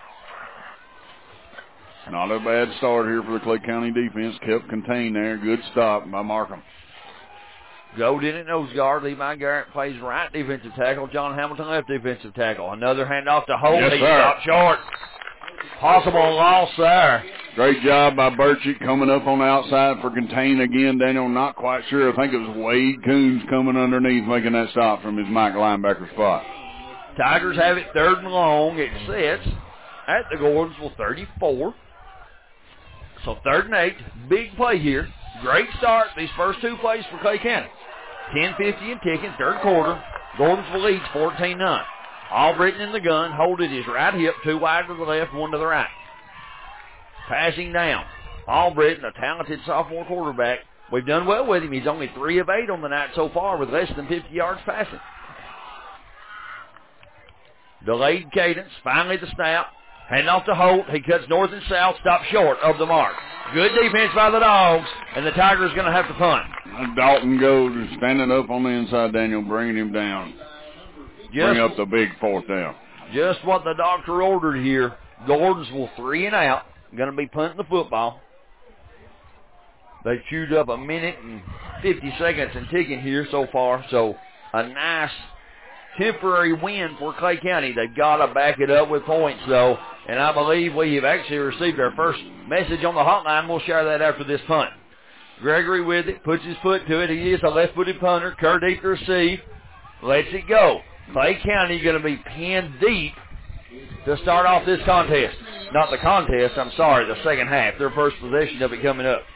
Not a bad start here for the Clay County defense. Kept contained there. Good stop by Markham. Gold in at nose guard. Levi Garrett plays right defensive tackle. John Hamilton left defensive tackle. Another handoff to Holt. Yes, he sir. stopped short. Possible loss there. Great job by Burchett coming up on the outside for contain again. Daniel, not quite sure. I think it was Wade Coons coming underneath making that stop from his Mike linebacker spot. Tigers have it third and long. It sits at the Gordonsville thirty-four. So third and eight. Big play here. Great start these first two plays for Clay County. ten fifty and ticking, third quarter. Gordonsville leads fourteen none. Albritton in the gun. Hold it his right hip. Two wide to the left, one to the right. Passing down. Albritton, a talented sophomore quarterback. We've done well with him. He's only three of eight on the night so far with less than fifty yards passing. Delayed cadence. Finally the snap. Hand off to Holt. He cuts north and south, stops short of the mark. Good defense by the Dogs, and the Tigers going to have to punt. Dalton goes standing up on the inside, Daniel, bringing him down. Just, Bring up the big fourth down. Just what the doctor ordered here. Gordonsville three and out. Going to be punting the football. They chewed up a minute and fifty seconds and ticking here so far. So a nice temporary win for Clay County. They've got to back it up with points, though. And I believe we have actually received our first message on the hotline. We'll share that after this punt. Gregory with it, puts his foot to it. He is a left-footed punter. Kerr deep to receive. Lets it go. Clay County going to be pinned deep to start off this contest. Not the contest, I'm sorry, the second half. Their first possession of it coming up.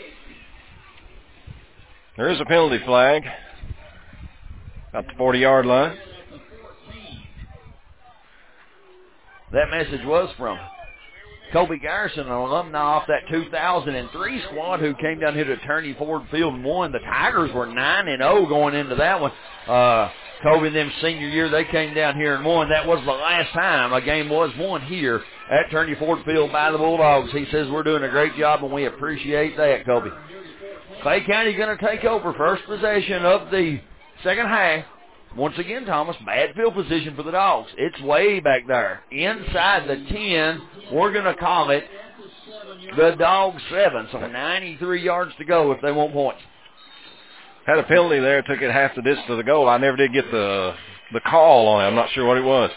There is a penalty flag at the forty-yard line. That message was from Kobe Garrison, an alumni off that two thousand three squad who came down here to Turney Ford Field and won. The Tigers were nine and oh going into that one. Uh, Kobe and them senior year, they came down here and won. That was the last time a game was won here at Turney Ford Field by the Bulldogs. He says we're doing a great job, and we appreciate that, Kobe. Clay County going to take over first possession of the second half. Once again, Thomas, bad field position for the Dogs. It's way back there. Inside the ten, we're going to call it the Dogs seven. So ninety-three yards to go if they want points. Had a penalty there, took it half the distance to the goal. I never did get the the call on it. I'm not sure what it was.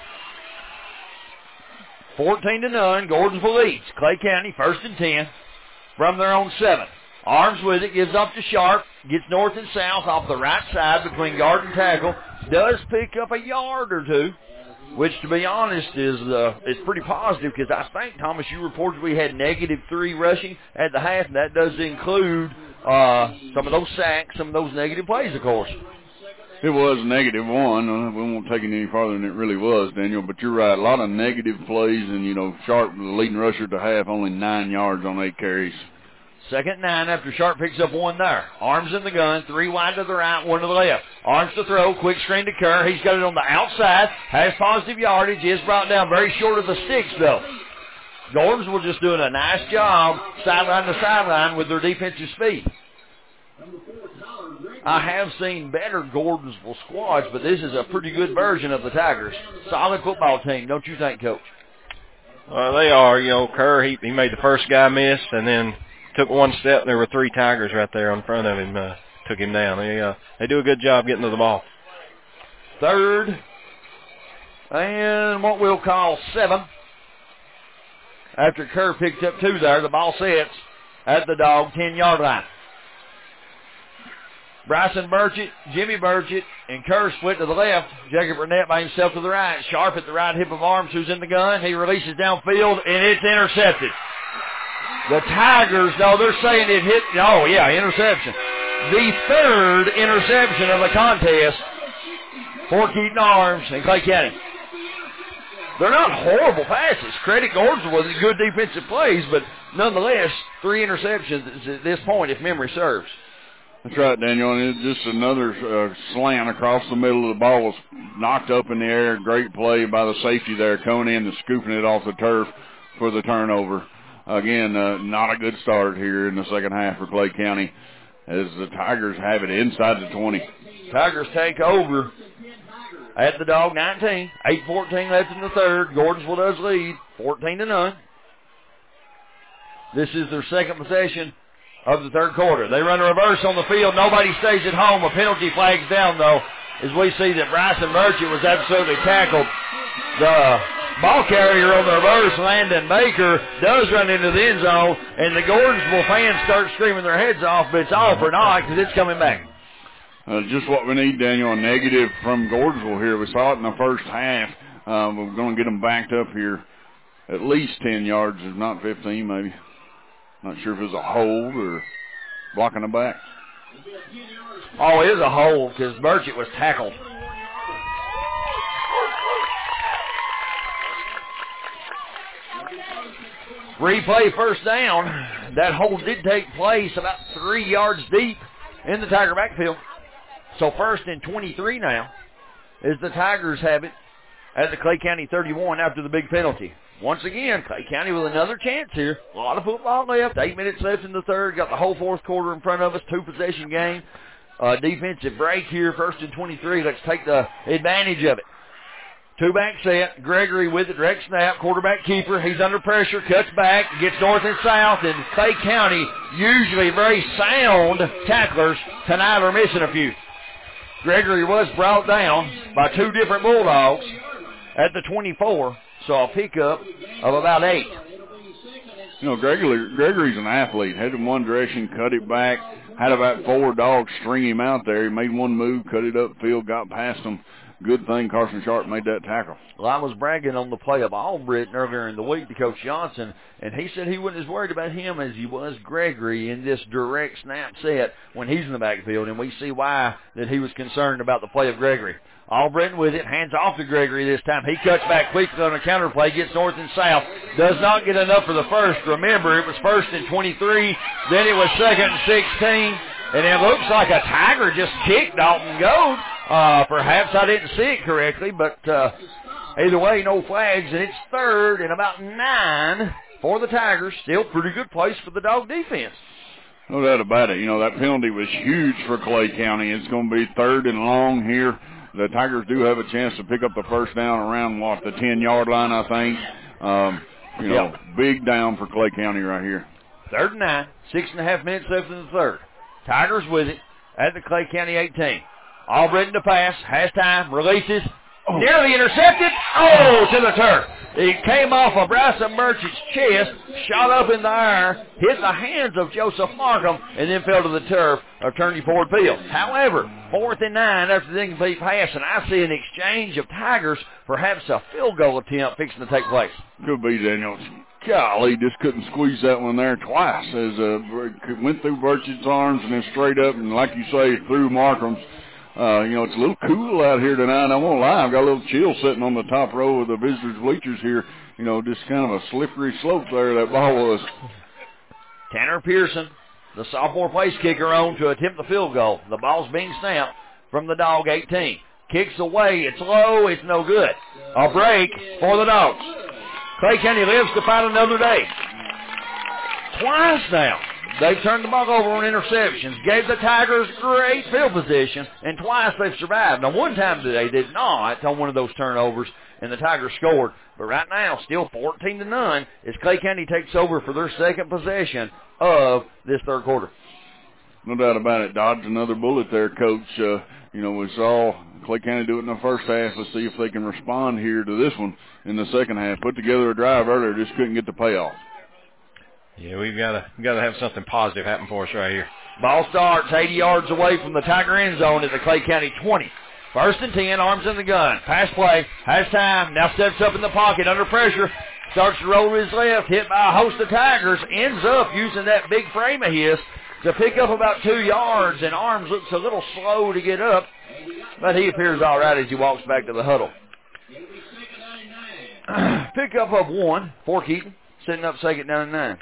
fourteen to none, Gordonsville leads. Clay County first and ten from their own seven. Arms with it, gives up to Sharp, gets north and south off the right side between guard and tackle. Does pick up a yard or two, which, to be honest, is uh, is pretty positive because I think, Thomas, you reported we had negative three rushing at the half, and that does include uh, some of those sacks, some of those negative plays, of course. It was negative one. Uh, we won't take it any farther than it really was, Daniel, but you're right. A lot of negative plays, and, you know, Sharp, the leading rusher at the half, only nine yards on eight carries. Second nine after Sharp picks up one there. Arms in the gun, three wide to the right, one to the left. Arms to throw, quick screen to Kerr. He's got it on the outside, has positive yardage, is brought down very short of the sticks, though. Gordonsville just doing a nice job sideline to sideline with their defensive speed. I have seen better Gordonsville squads, but this is a pretty good version of the Tigers. Solid football team, don't you think, Coach? Well, they are. You know, Kerr, he, he made the first guy miss, and then took one step, and there were three Tigers right there in front of him, uh, took him down. They uh, they do a good job getting to the ball. Third, and what we'll call seven. After Kerr picked up two there, the ball sits at the Dog ten-yard line. Bryson Burchett, Jimmy Burchett, and Kerr split to the left. Jacob Burnett by himself to the right. Sharp at the right hip of Arms, who's in the gun. He releases downfield, and it's intercepted. The Tigers, no, they're saying it hit, oh, yeah, interception. The third interception of the contest for Keaton Arms and Clay County. They're not horrible passes. Credit Gordonsville with good defensive plays, but nonetheless, three interceptions at this point, if memory serves. That's right, Daniel, and it's just another uh, slant across the middle of the ball was knocked up in the air. Great play by the safety there, coming in and scooping it off the turf for the turnover. Again, uh, not a good start here in the second half for Clay County as the Tigers have it inside the twenty. Tigers take over at the Dog nineteen. eight fourteen left in the third. Gordonsville does lead fourteen to none. This is their second possession of the third quarter. They run a reverse on the field. Nobody stays at home. A penalty flag's down, though, as we see that Bryson Merchant was absolutely tackled. The ball carrier on the reverse, Landon Baker, does run into the end zone, and the Gordonsville fans start screaming their heads off, but it's all for naught because it's coming back. Uh, just what we need, Daniel, a negative from Gordonsville here. We saw it in the first half. Um, we're going to get them backed up here at least ten yards, if not fifteen maybe. Not sure if it was a hold or blocking the back. Oh, it is a hold because Burchett was tackled. Replay first down. That hold did take place about three yards deep in the Tiger backfield. So first and twenty-three now as the Tigers have it at the Clay County thirty-one after the big penalty. once again, Clay County with another chance here. A lot of football left. Eight minutes left in the third. Got the whole fourth quarter in front of us. Two-possession game. Uh, defensive break here, first and twenty-three. Let's take the advantage of it. Two-back set. Gregory with it. Direct snap. Quarterback keeper. He's under pressure. Cuts back. Gets north and south. And Clay County, usually very sound tacklers, tonight are missing a few. Gregory was brought down by two different Bulldogs at the twenty-four. So a pickup of about eight. You know, Gregory, Gregory's an athlete. Headed in one direction, cut it back. Had about four dogs string him out there. He made one move, cut it upfield, got past him. Good thing Carson Sharp made that tackle. Well, I was bragging on the play of Albritton earlier in the week to Coach Johnson, and he said he wasn't as worried about him as he was Gregory in this direct snap set when he's in the backfield, and we see why that he was concerned about the play of Gregory. Albritton with it, hands off to Gregory this time. He cuts back quickly on a counter play, gets north and south, does not get enough for the first. Remember, it was first and twenty-three, then it was second and sixteen, and it looks like a Tiger just kicked Dalton Gold. Uh, perhaps I didn't see it correctly, but uh, either way, no flags, and it's third and about nine for the Tigers. Still pretty good place for the Dog defense. No doubt about it. You know, that penalty was huge for Clay County. It's going to be third and long here. The Tigers do have a chance to pick up the first down around, what, the ten-yard line, I think. Um, you know, yep. Big down for Clay County right here. Third and nine, six and a half minutes left in the third. Tigers with it at the Clay County eighteen. Albritton to pass, has time, releases, oh. Nearly intercepted, oh, to the turf. It came off of Bryson Merchant's chest, shot up in the air, hit the hands of Joseph Markham, and then fell to the turf of Turney Ford Field. However, fourth and nine after the incomplete pass, and I see an exchange of Tigers, perhaps a field goal attempt fixing to take place. Could be, Daniel. Golly, just couldn't squeeze that one there twice. As uh, went through Burchett's arms and then straight up, and like you say, through Markham's. Uh, you know, it's a little cool out here tonight. I won't lie. I've got a little chill sitting on the top row of the visitors' bleachers here. You know, just kind of a slippery slope there that ball was. Tanner Pearson, the sophomore place kicker, on to attempt the field goal. The ball's being snapped from the Dog eighteen. Kicks away. It's low. It's no good. A break for the Dogs. Clay County lives to fight another day. Twice now, they've turned the ball over on interceptions, gave the Tigers great field position, and twice they've survived. Now, one time they did not on one of those turnovers, and the Tigers scored. But right now, still fourteen to none, as Clay County takes over for their second possession of this third quarter. No doubt about it. Dodged another bullet there, Coach. Uh, you know, we saw Clay County do it in the first half. Let's see if they can respond here to this one in the second half. Put together a drive earlier, just couldn't get the payoff. Yeah, we've got to got to have something positive happen for us right here. Ball starts eighty yards away from the Tiger end zone at the Clay County twenty. First and ten, arms in the gun. Pass play, has time, now steps up in the pocket under pressure. Starts to roll to his left, hit by a host of Tigers. Ends up using that big frame of his to pick up about two yards, and Arms looks a little slow to get up, but he appears all right as he walks back to the huddle. Pickup of one for Keaton, setting up second down and nine.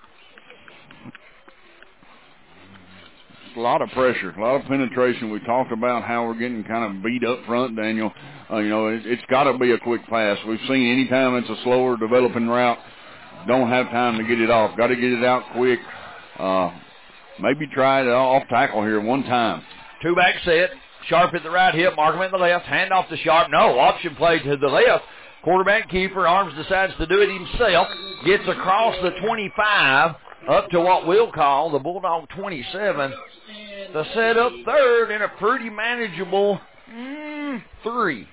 A lot of pressure, a lot of penetration. We talked about how we're getting kind of beat up front, Daniel. Uh, you know, it, it's got to be a quick pass. We've seen any time it's a slower developing route, don't have time to get it off. Got to get it out quick. Uh, maybe try it off tackle here one time. Two back set. Sharp at the right hip, Markham at the left. Hand off to Sharp. No, option play to the left. Quarterback keeper, Arms decides to do it himself. Gets across the twenty-five up to what we'll call the Bulldog twenty-seven. To set up third in a pretty manageable mm, three.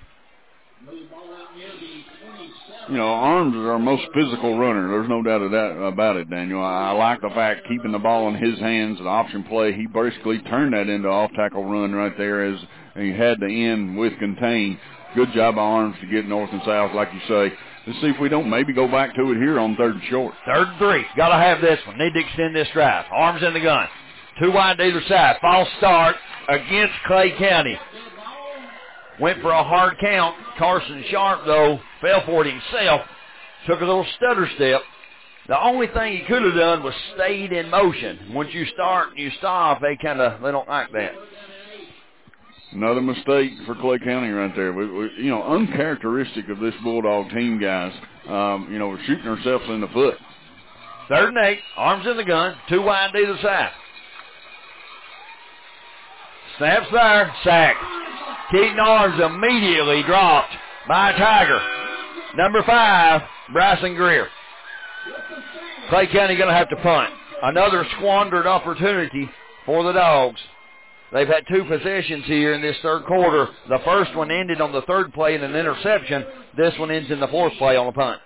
You know, Arms is our most physical runner. There's no doubt of that, about it, Daniel. I, I like the fact keeping the ball in his hands, the option play. He basically turned that into an off-tackle run right there as he had the end with contain. Good job by Arms to get north and south, like you say. Let's see if we don't maybe go back to it here on third and short. Third and three. Got to have this one. Need to extend this drive. Arms in the gun. Two wide to either side. False start against Clay County. Went for a hard count. Carson Sharp, though, fell for it himself. Took a little stutter step. The only thing he could have done was stayed in motion. Once you start and you stop, they kind of they don't like that. Another mistake for Clay County right there. We, we, you know, uncharacteristic of this Bulldog team, guys. Um, you know, we're shooting ourselves in the foot. Third and eight, arms in the gun, two wide to either side. Snaps there, sack. Keaton Arms immediately dropped by a Tiger. Number five, Bryson Greer. Clay County going to have to punt. Another squandered opportunity for the Dogs. They've had two possessions here in this third quarter. The first one ended on the third play in an interception. This one ends in the fourth play on a punt.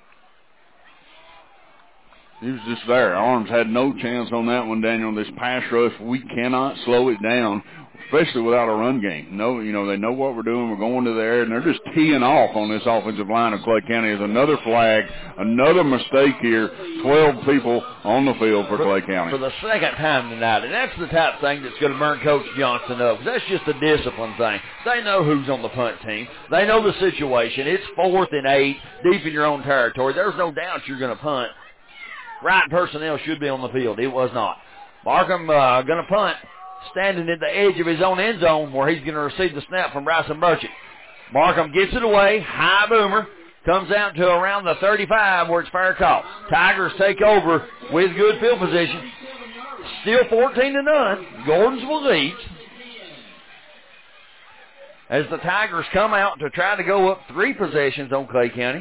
He was just there. Arms had no chance on that one, Daniel. This pass rush, we cannot slow it down, especially without a run game. No, you know, they know what we're doing. We're going to the air, and they're just teeing off on this offensive line of Clay County. There's another flag, another mistake here. twelve people on the field for, for Clay County. For the second time tonight, and that's the type of thing that's going to burn Coach Johnson up. That's just a discipline thing. They know who's on the punt team. They know the situation. It's fourth and eight, deep in your own territory. There's no doubt you're going to punt. Right personnel should be on the field. It was not. Markham uh, going to punt, standing at the edge of his own end zone where he's going to receive the snap from Bryson Burchett. Markham gets it away. High boomer. Comes out to around the thirty-five where it's fair call. Tigers take over with good field position. Still fourteen to none. Gordonsville leads. As the Tigers come out to try to go up three possessions on Clay County.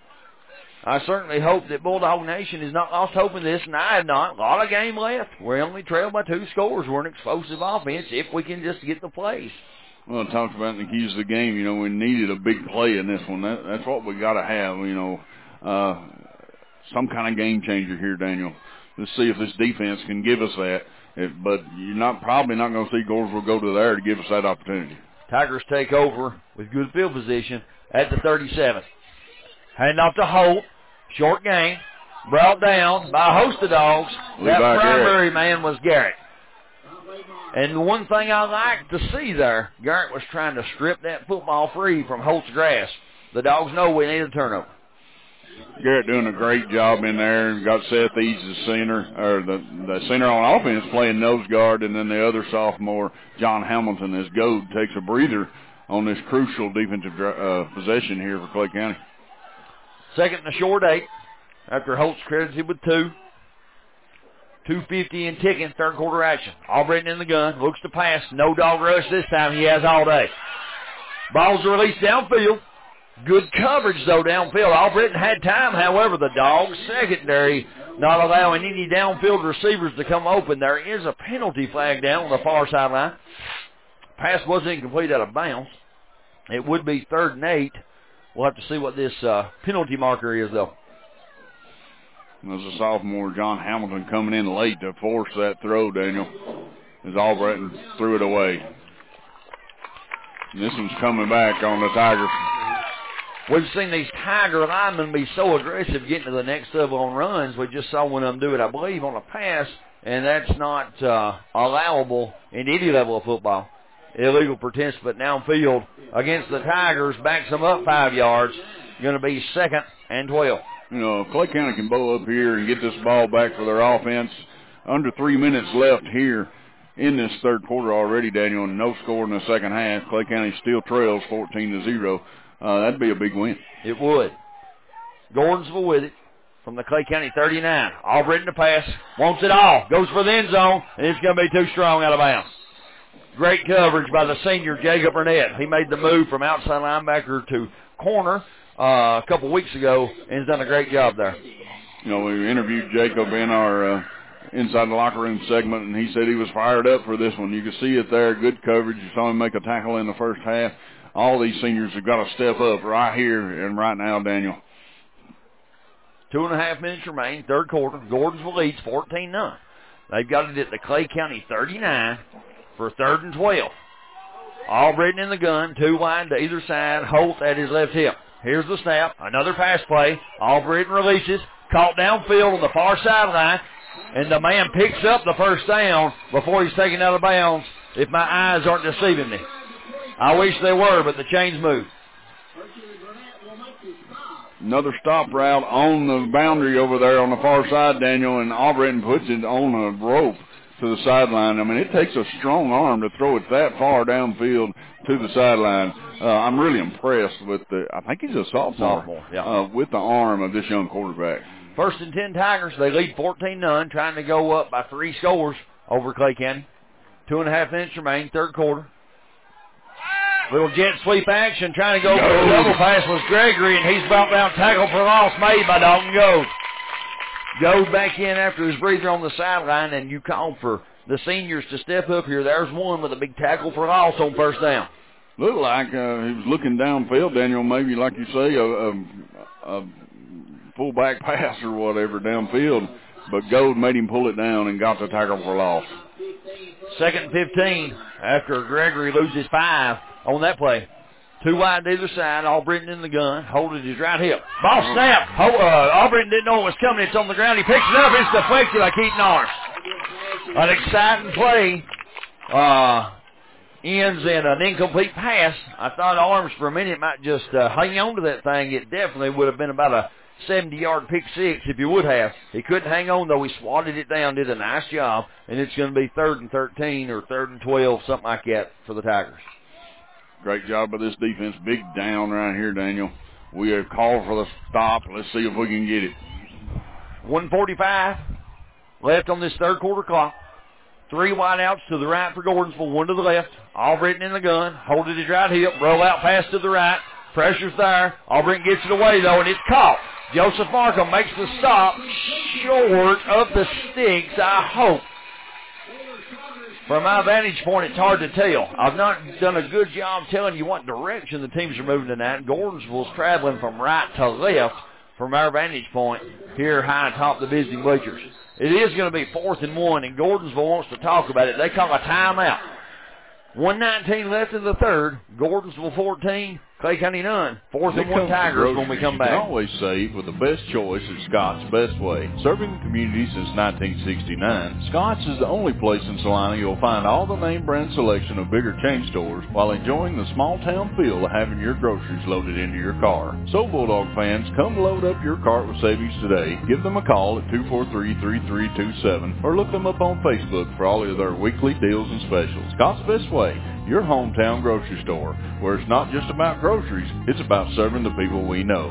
I certainly hope that Bulldog Nation is not lost hope in this, and I have not. A lot of game left. We're only trailed by two scores. We're an explosive offense if we can just get the plays. Well, it talks about the keys of the game. You know, we needed a big play in this one. That, that's what we got to have, you know, uh, some kind of game changer here, Daniel. Let's see if this defense can give us that. If, but you're not probably not going to see Gordonsville go to there to give us that opportunity. Tigers take over with good field position at the thirty-seven. Hand off to Holt. Short game. Brought down by a host of Dogs. Levi that primary Garrett. man was Garrett. And the one thing I like to see there, Garrett was trying to strip that football free from Holt's grasp. The Dogs know we need a turnover. Garrett doing a great job in there. Got Seth Eads the center, or the, the center on offense playing nose guard, and then the other sophomore, John Hamilton, as Goad takes a breather on this crucial defensive uh, possession here for Clay County. Second and a short eight after Holt's credited with two. two fifty and ticking, third quarter action. Albritton in the gun, looks to pass. No dog rush this time. He has all day. Ball's released downfield. Good coverage, though, downfield. Albritton had time. However, the Dogs secondary not allowing any downfield receivers to come open. There is a penalty flag down on the far sideline. Pass was incomplete out of bounds. It would be third and eight. We'll have to see what this uh, penalty marker is, though. There's a sophomore, John Hamilton, coming in late to force that throw, Daniel, as Albritton threw it away. And this one's coming back on the Tigers. We've seen these Tiger linemen be so aggressive getting to the next level on runs. We just saw one of them do it, I believe, on a pass, and that's not uh, allowable in any level of football. Illegal participant downfield against the Tigers, backs them up five yards. Going to be second and twelve. You know, if Clay County can bow up here and get this ball back for their offense, under three minutes left here in this third quarter already, Daniel, and no score in the second half. Clay County still trails fourteen to zero. Uh, that'd be a big win. It would. Gordonsville with it from the Clay County thirty-nine. Albritton to pass. Wants it all. Goes for the end zone, and it's going to be too strong out of bounds. Great coverage by the senior, Jacob Burnett. He made the move from outside linebacker to corner uh, a couple weeks ago and has done a great job there. You know, we interviewed Jacob in our uh, Inside the Locker Room segment, and he said he was fired up for this one. You could see it there, good coverage. You saw him make a tackle in the first half. All these seniors have got to step up right here and right now, Daniel. Two and a half minutes remain, third quarter. Gordonsville leads fourteen none. They've got it at the Clay County thirty-nine. For third and twelve. Albritton in the gun, two wide to either side. Holt at his left hip. Here's the snap. Another pass play. Albritton releases. Caught downfield on the far sideline. And the man picks up the first down before he's taken out of bounds, if my eyes aren't deceiving me. I wish they were, but the chains moved. Another stop route on the boundary over there on the far side, Daniel, and Albritton puts it on a rope to the sideline. I mean, it takes a strong arm to throw it that far downfield to the sideline. Uh, I'm really impressed with the, I think he's a sophomore, Sophomore, yeah. uh, with the arm of this young quarterback. First and ten Tigers. They lead fourteen none, trying to go up by three scores over Clay County. Two and a half minutes remain, third quarter. Little jet sweep action, trying to go, go. for the double pass was Gregory, and he's brought down, tackle for loss made by Dalton Gold. Gold back in after his breather on the sideline, and you called for the seniors to step up here. There's one with a big tackle for loss on first down. Looked like uh, he was looking downfield, Daniel, maybe like you say, a, a, a fullback pass or whatever downfield, but Gold made him pull it down and got the tackle for loss. Second and fifteen after Gregory loses five on that play. Two wide to either side. Albritton in the gun, holding his right hip. Ball snap. Oh, uh, Albritton didn't know it was coming. It's on the ground. He picks it up. It's deflected by Keaton Arms. An exciting play uh, ends in an incomplete pass. I thought Arms for a minute might just uh, hang on to that thing. It definitely would have been about a seventy-yard pick six if he would have. He couldn't hang on, though. He swatted it down, did a nice job, and it's going to be third and thirteen or third and twelve, something like that for the Tigers. Great job by this defense. Big down right here, Daniel. We have called for the stop. Let's see if we can get it. one forty-five left on this third quarter clock. Three wideouts to the right for Gordonsville, one to the left. Albritton in the gun, holding his right hip, roll out pass to the right. Pressure's there. Albritton gets it away, though, and it's caught. Joseph Markham makes the stop short of the sticks, I hope. From my vantage point, it's hard to tell. I've not done a good job telling you what direction the teams are moving tonight. Gordonsville's traveling from right to left from our vantage point here high atop the visiting bleachers. It is going to be fourth and one, and Gordonsville wants to talk about it. They call a timeout. one nineteen left in the third. Gordonsville fourteen, Clay County none. Fourth and one Tigers when we come you back. You can always save with the best choice at Scott's Best Way. Serving the community since nineteen sixty-nine, Scott's is the only place in Salina you'll find all the name brand selection of bigger chain stores while enjoying the small town feel of having your groceries loaded into your car. So Bulldog fans, come load up your cart with savings today. Give them a call at two four three, three three two seven or look them up on Facebook for all of their weekly deals and specials. Scott's Best Way, your hometown grocery store, where it's not just about groceries, it's about serving the people we know.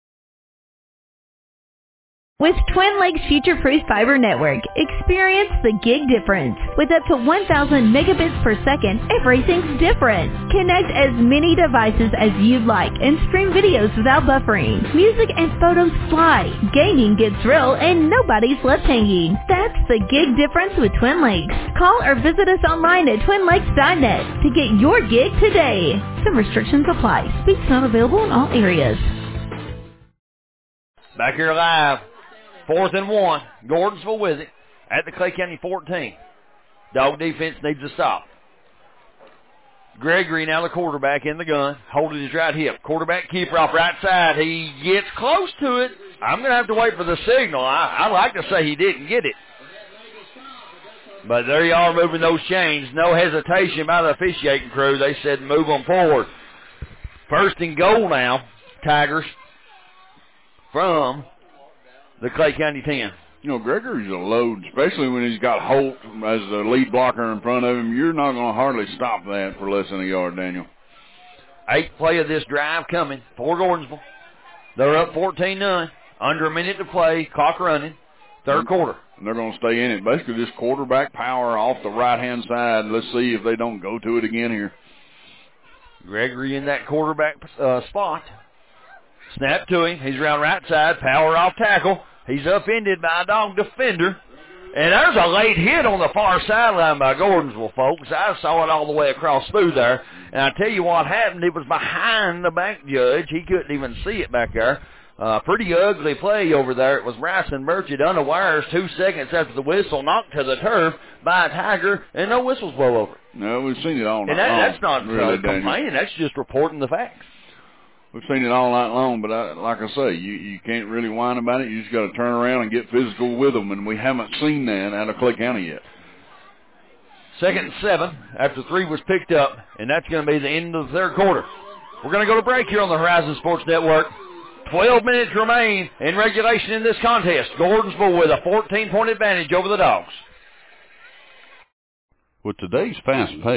With Twin Lakes Future-Proof Fiber Network, experience the gig difference. With up to one thousand megabits per second, everything's different. Connect as many devices as you'd like and stream videos without buffering. Music and photos fly. Gaming gets real and nobody's left hanging. That's the gig difference with Twin Lakes. Call or visit us online at twin lakes dot net to get your gig today. Some restrictions apply. Speaks not available in all areas. Back here live. Fourth and one. Gordonsville with it at the Clay County fourteen. Dog defense needs a stop. Gregory now the quarterback in the gun, holding his right hip. Quarterback keeper off right side. He gets close to it. I'm going to have to wait for the signal. I, I like to say he didn't get it. But there you are moving those chains. No hesitation by the officiating crew. They said move them forward. First and goal now, Tigers, from the Clay County ten. You know, Gregory's a load, especially when he's got Holt as the lead blocker in front of him. You're not going to hardly stop that for less than a yard, Daniel. Eighth play of this drive coming for Gordonsville. They're up fourteen none. Under a minute to play. Clock running. Third quarter. And they're going to stay in it. Basically, just quarterback power off the right-hand side. Let's see if they don't go to it again here. Gregory in that quarterback uh, spot. Snap to him. He's around right side. Power off tackle. He's upended by a dog defender. And there's a late hit on the far sideline by Gordonsville, folks. I saw it all the way across through there. And I tell you what happened. It was behind the back judge. He couldn't even see it back there. Uh, pretty ugly play over there. It was Bryson Burchett unawares two seconds after the whistle, knocked to the turf by a Tiger, and no whistles blow over. No, we've seen it all night and that, long. That's not really uh, complaining. That's just reporting the facts. We've seen it all night long, but I, like I say, you, you can't really whine about it. You just got to turn around and get physical with them, and we haven't seen that out of Clay County yet. Second and seven after three was picked up, and that's going to be the end of the third quarter. We're going to go to break here on the Horizon Sports Network. Twelve minutes remain in regulation in this contest. Gordonsville with a fourteen-point advantage over the Dogs. With today's fast pace,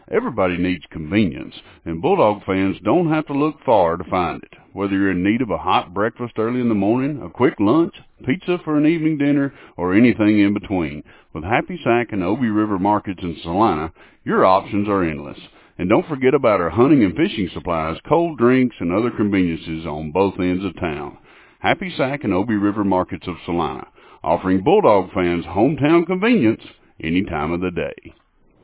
Everybody needs convenience, and Bulldog fans don't have to look far to find it. Whether you're in need of a hot breakfast early in the morning, a quick lunch, pizza for an evening dinner, or anything in between, with Happy Sack and Obie River Markets in Salina, your options are endless. And don't forget about our hunting and fishing supplies, cold drinks, and other conveniences on both ends of town. Happy Sack and Obie River Markets of Salina, offering Bulldog fans hometown convenience any time of the day.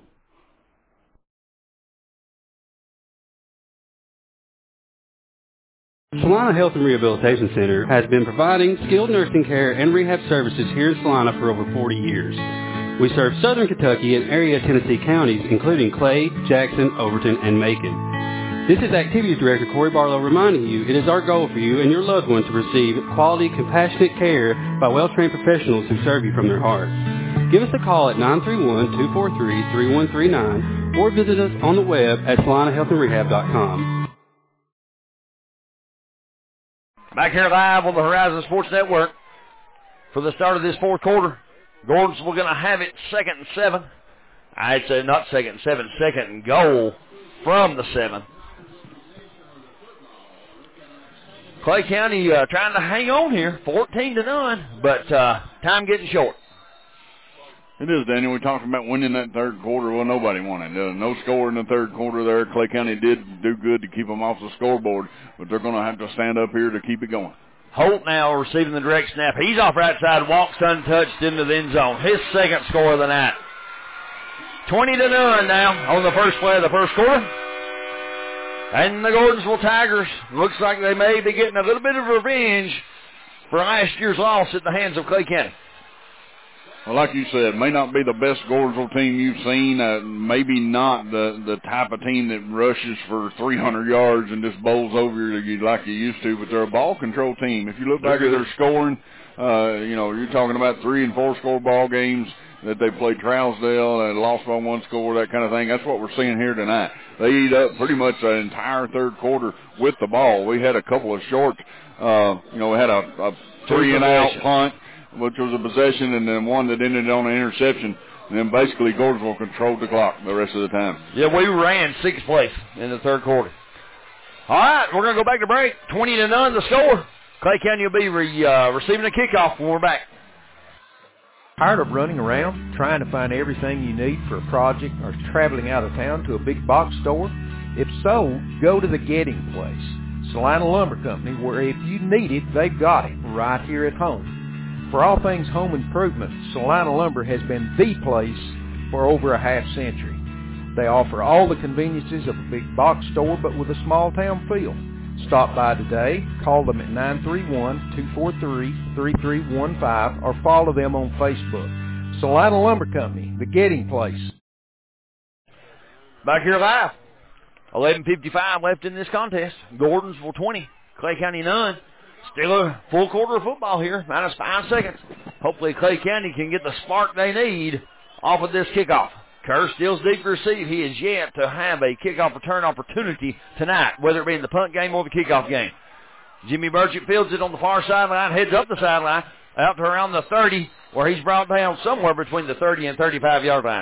Salina Health and Rehabilitation Center has been providing skilled nursing care and rehab services here in Salina for over forty years. We serve southern Kentucky and area Tennessee counties, including Clay, Jackson, Overton, and Macon. This is Activities Director Corey Barlow reminding you it is our goal for you and your loved one to receive quality, compassionate care by well-trained professionals who serve you from their hearts. Give us a call at nine three one, two four three, three one three nine or visit us on the web at salina health and rehab dot com. Back here live on the Horizon Sports Network for the start of this fourth quarter. Gordonsville going to have it second and seven. I'd say not second and seven, second and goal from the seven. Clay County uh, trying to hang on here, fourteen to none, but uh, time getting short. It is, Daniel. We talked about winning that third quarter. Well, nobody won it. Uh, no score in the third quarter there. Clay County did do good to keep them off the scoreboard, but they're going to have to stand up here to keep it going. Holt now receiving the direct snap. He's off right side, walks untouched into the end zone. His second score of the night. twenty to none now on the first play of the first quarter. And the Gordonsville Tigers, looks like they may be getting a little bit of revenge for last year's loss at the hands of Clay County. Well, like you said, may not be the best Gordonsville team you've seen. Uh, maybe not the the type of team that rushes for three hundred yards and just bowls over you like you used to, but they're a ball control team. If you look back at their scoring, uh, you know, you're talking about three and four score ball games that they played Trousdale and lost by one score, that kind of thing. That's what we're seeing here tonight. They eat up pretty much the entire third quarter with the ball. We had a couple of short, uh, you know, we had a, a three and out punt, which was a possession, and then one that ended on an interception. And then basically Gordonsville controlled the clock the rest of the time. Yeah, we ran six plays in the third quarter. All right, we're going to go back to break. twenty to none the score. Clay County will be re, uh, receiving a kickoff when we're back. Tired of running around trying to find everything you need for a project or traveling out of town to a big box store? If so, go to the Getting Place, Salina Lumber Company, where if you need it, they've got it right here at home. For all things home improvement, Salina Lumber has been the place for over a half century. They offer all the conveniences of a big box store, but with a small town feel. Stop by today, call them at nine three one, two four three, three three one five, or follow them on Facebook. Salina Lumber Company, the Getting Place. Back here live. eleven fifty-five left in this contest. Gordonsville twenty, Clay County none. Still a full quarter of football here, minus five seconds. Hopefully Clay County can get the spark they need off of this kickoff. Kerr steals deep to receive. He is yet to have a kickoff return opportunity tonight, whether it be in the punt game or the kickoff game. Jimmy Burchett fields it on the far sideline, heads up the sideline, out to around the thirty, where he's brought down somewhere between the thirty and thirty-five-yard line.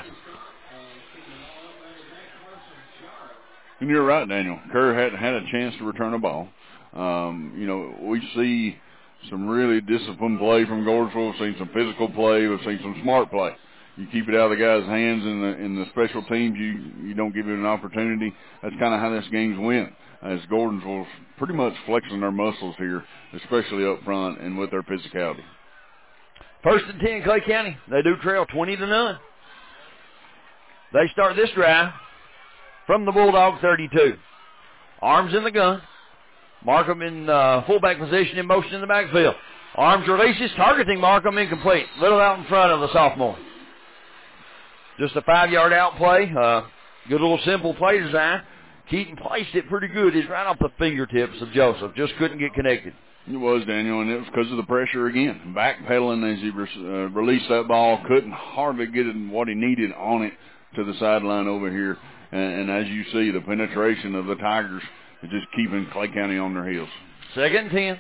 And you're right, Daniel. Kerr hadn't had a chance to return a ball. Um, you know, we see some really disciplined play from Gordonsville. We've seen some physical play. We've seen some smart play. You keep it out of the guy's hands in the in the special teams. You you don't give it an opportunity. That's kind of how this game's win. As Gordonsville's pretty much flexing their muscles here, especially up front and with their physicality. First and ten, Clay County. They do trail twenty to none. They start this drive from the Bulldog thirty-two. Arms in the gun. Markham in uh, fullback position in motion in the backfield. Arms releases, targeting Markham, incomplete. Little out in front of the sophomore. Just a five-yard out play. Uh, good little simple play design. Keaton placed it pretty good. It's right off the fingertips of Joseph. Just couldn't get connected. It was, Daniel, and it was because of the pressure again. Backpedaling as he re- uh, released that ball. Couldn't hardly get it what he needed on it to the sideline over here. And, and as you see, the penetration of the Tigers is just keeping Clay County on their heels. Second and ten.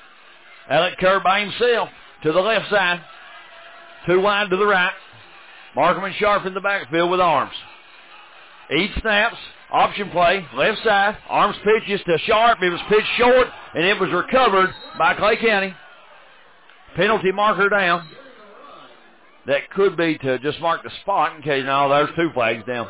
Alec Kerr by himself to the left side. Two wide to the right. Markham and Sharp in the backfield with Arms. Each snaps, option play, left side. Arms pitches to Sharp. It was pitched short, and it was recovered by Clay County. Penalty marker down. That could be to just mark the spot in case, no, there's two flags down.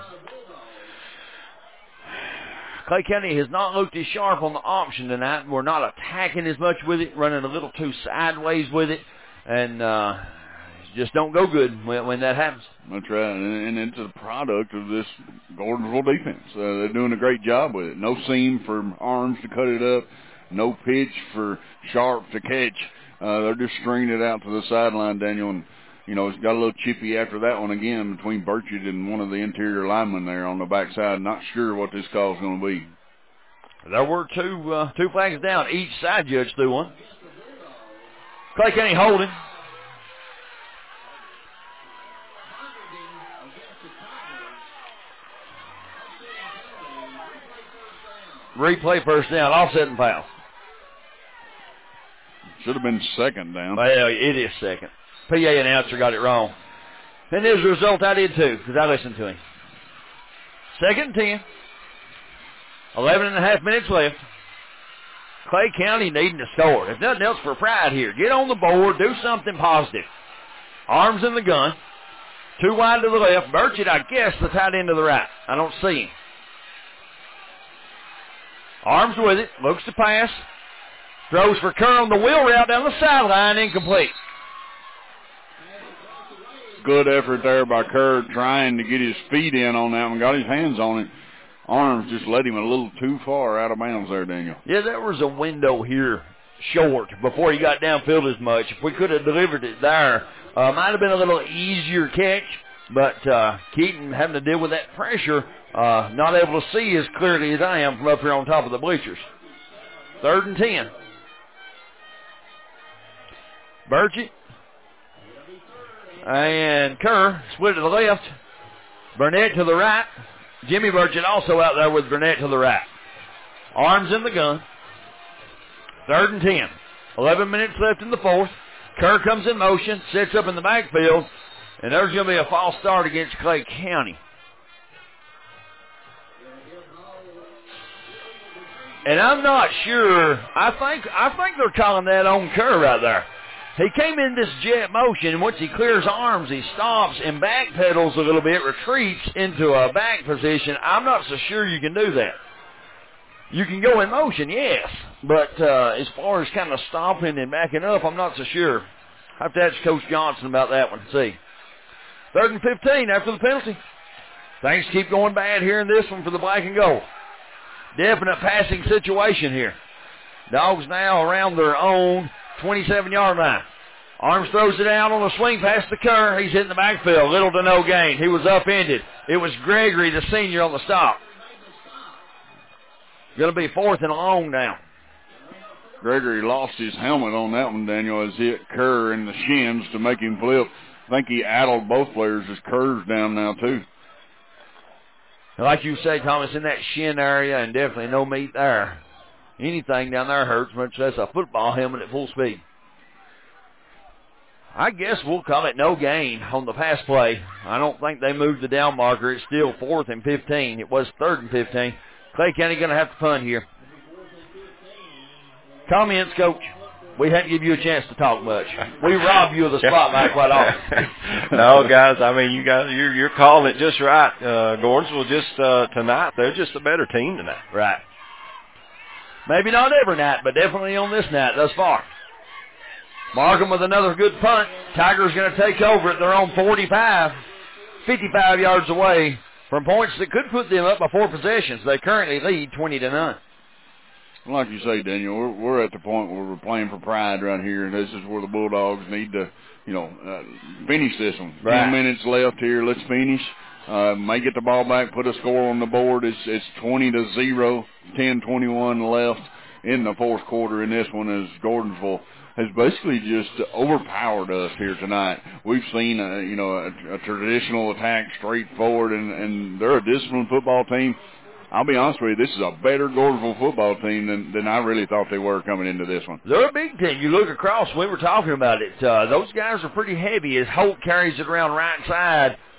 Clay County has not looked as sharp on the option tonight. We're not attacking as much with it, running a little too sideways with it, and uh, just don't go good when, when that happens. That's right, and, and it's a product of this Gordonsville defense. Uh, they're doing a great job with it. No seam for Arms to cut it up, no pitch for Sharp to catch. Uh, they're just stringing it out to the sideline, Daniel, and you know, it's got a little chippy after that one again between Burchett and one of the interior linemen there on the backside. Not sure what this call is going to be. There were two uh, two flags down. Each side judge threw one. Clay County holding. Replay first down, offset and foul. Should have been second down. Well, it is second. P A announcer got it wrong. And as a result, I did too, because I listened to him. Second and ten. Eleven and a half minutes left. Clay County needing to score. If nothing else for pride here. Get on the board, do something positive. Arms in the gun. Two wide to the left. Burchett, I guess, the tight end to the right. I don't see him. Arms with it. Looks to pass. Throws for Kerr on the wheel route down the sideline. Incomplete. Good effort there by Kerr trying to get his feet in on that one. Got his hands on it. Arms just led him a little too far out of bounds there, Daniel. Yeah, there was a window here short before he got downfield as much. If we could have delivered it there, uh, might have been a little easier catch. But uh, Keaton having to deal with that pressure, uh, not able to see as clearly as I am from up here on top of the bleachers. Third and ten. Burchett. And Kerr split to the left. Burnett to the right. Jimmy Burchett also out there with Burnett to the right. Arms in the gun. Third and ten. Eleven minutes left in the fourth. Kerr comes in motion, sets up in the backfield, and there's going to be a false start against Clay County. And I'm not sure. I think I think they're calling that on Kerr right there. He came in this jet motion, and once he clears arms, he stops and backpedals a little bit, retreats into a back position. I'm not so sure you can do that. You can go in motion, yes, but uh, as far as kind of stopping and backing up, I'm not so sure. I have to ask Coach Johnson about that one. See. Third and fifteen after the penalty. Things keep going bad here in this one for the black and gold. Definite passing situation here. Dogs now around their own twenty-seven-yard line. Arms throws it out on a swing past the Kerr. He's hitting the backfield. Little to no gain. He was upended. It was Gregory, the senior, on the stop. Going to be fourth and long now. Gregory lost his helmet on that one, Daniel, as he hit Kerr in the shins to make him flip. I think he addled both players. His Kerr's down now, too. Like you say, Thomas, in that shin area, and definitely no meat there. Anything down there hurts, much less a football helmet at full speed. I guess we'll call it no gain on the pass play. I don't think they moved the down marker. It's still fourth and fifteen. It was third and fifteen. Clay County going to have to punt here. Comments, Coach? We hadn't give you a chance to talk much. We rob you of the spotlight quite often. No, guys, I mean, you guys, you're, you're calling it just right. Uh, Gordonsville just uh, tonight, they're just a better team tonight. Right. Maybe not every night, but definitely on this night thus far. Markham with another good punt. Tigers going to take over at their own forty-five, fifty-five yards away from points that could put them up by four possessions. They currently lead twenty to none. Like you say, Daniel, we're, we're at the point where we're playing for pride right here. This is where the Bulldogs need to, you know, uh, finish this one. Right. Ten minutes left here. Let's finish. Uh, may get the ball back, put a score on the board. It's, it's twenty to zero, ten twenty-one left in the fourth quarter in this one as Gordonsville has basically just overpowered us here tonight. We've seen, a, you know, a, a traditional attack straight forward, and, and they're a disciplined football team. I'll be honest with you, this is a better Gordonsville football team than, than I really thought they were coming into this one. They're a big team. You look across, we were talking about it. Uh, those guys are pretty heavy as Holt carries it around right side.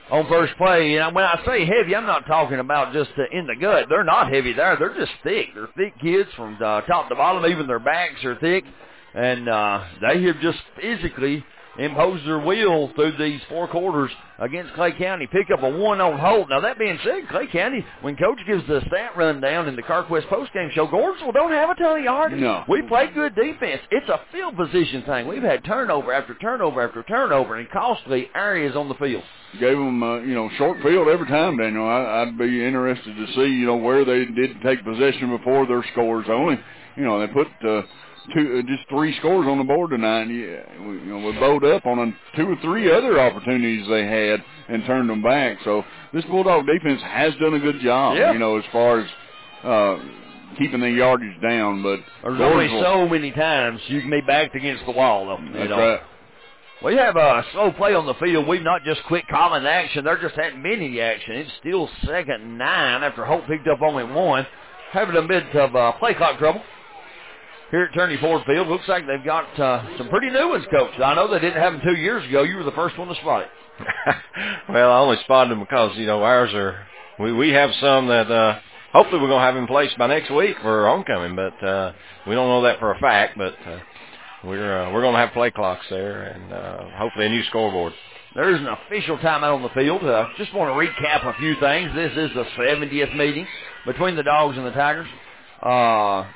on first play. And when I say heavy, I'm not talking about just uh, in the gut. They're not heavy there. They're just thick. They're thick kids from uh, top to bottom. Even their backs are thick. And uh, they have just physically imposed their will through these four quarters against Clay County. Pick up a one on Holt. Now, that being said, Clay County, when Coach gives the stat rundown in the CarQuest postgame show, Gordonsville don't have a ton of yardage. No. We play good defense. It's a field position thing. We've had turnover after turnover after turnover in costly areas on the field. Gave them, uh, you know, short field every time, Daniel. I, I'd be interested to see, you know, where they did take possession before their scores. Only, you know, they put uh, two, uh, just three scores on the board tonight. Yeah, we, you know, we bowed up on a, two or three other opportunities they had and turned them back. So this Bulldog defense has done a good job, yeah. you know, as far as uh, keeping the yardage down. But there's only so many times you can be backed against the wall, though. That's you know? right. We have a slow play on the field. We've not just quit calling the action. There just hadn't been any action. It's still second and nine after Holt picked up only one. Having a bit of uh, play clock trouble here at Turney Ford Field. Looks like they've got uh, some pretty new ones, Coach. I know they didn't have them two years ago. You were the first one to spot it. Well, I only spotted them because, you know, ours are, we, we have some that uh, hopefully we're going to have in place by next week for homecoming, but uh, we don't know that for a fact, but uh, we're uh, we're going to have play clocks there and uh, hopefully a new scoreboard. There's an official timeout on the field. Uh, just want to recap a few things. This is the seventieth meeting between the Dogs and the Tigers. Uh,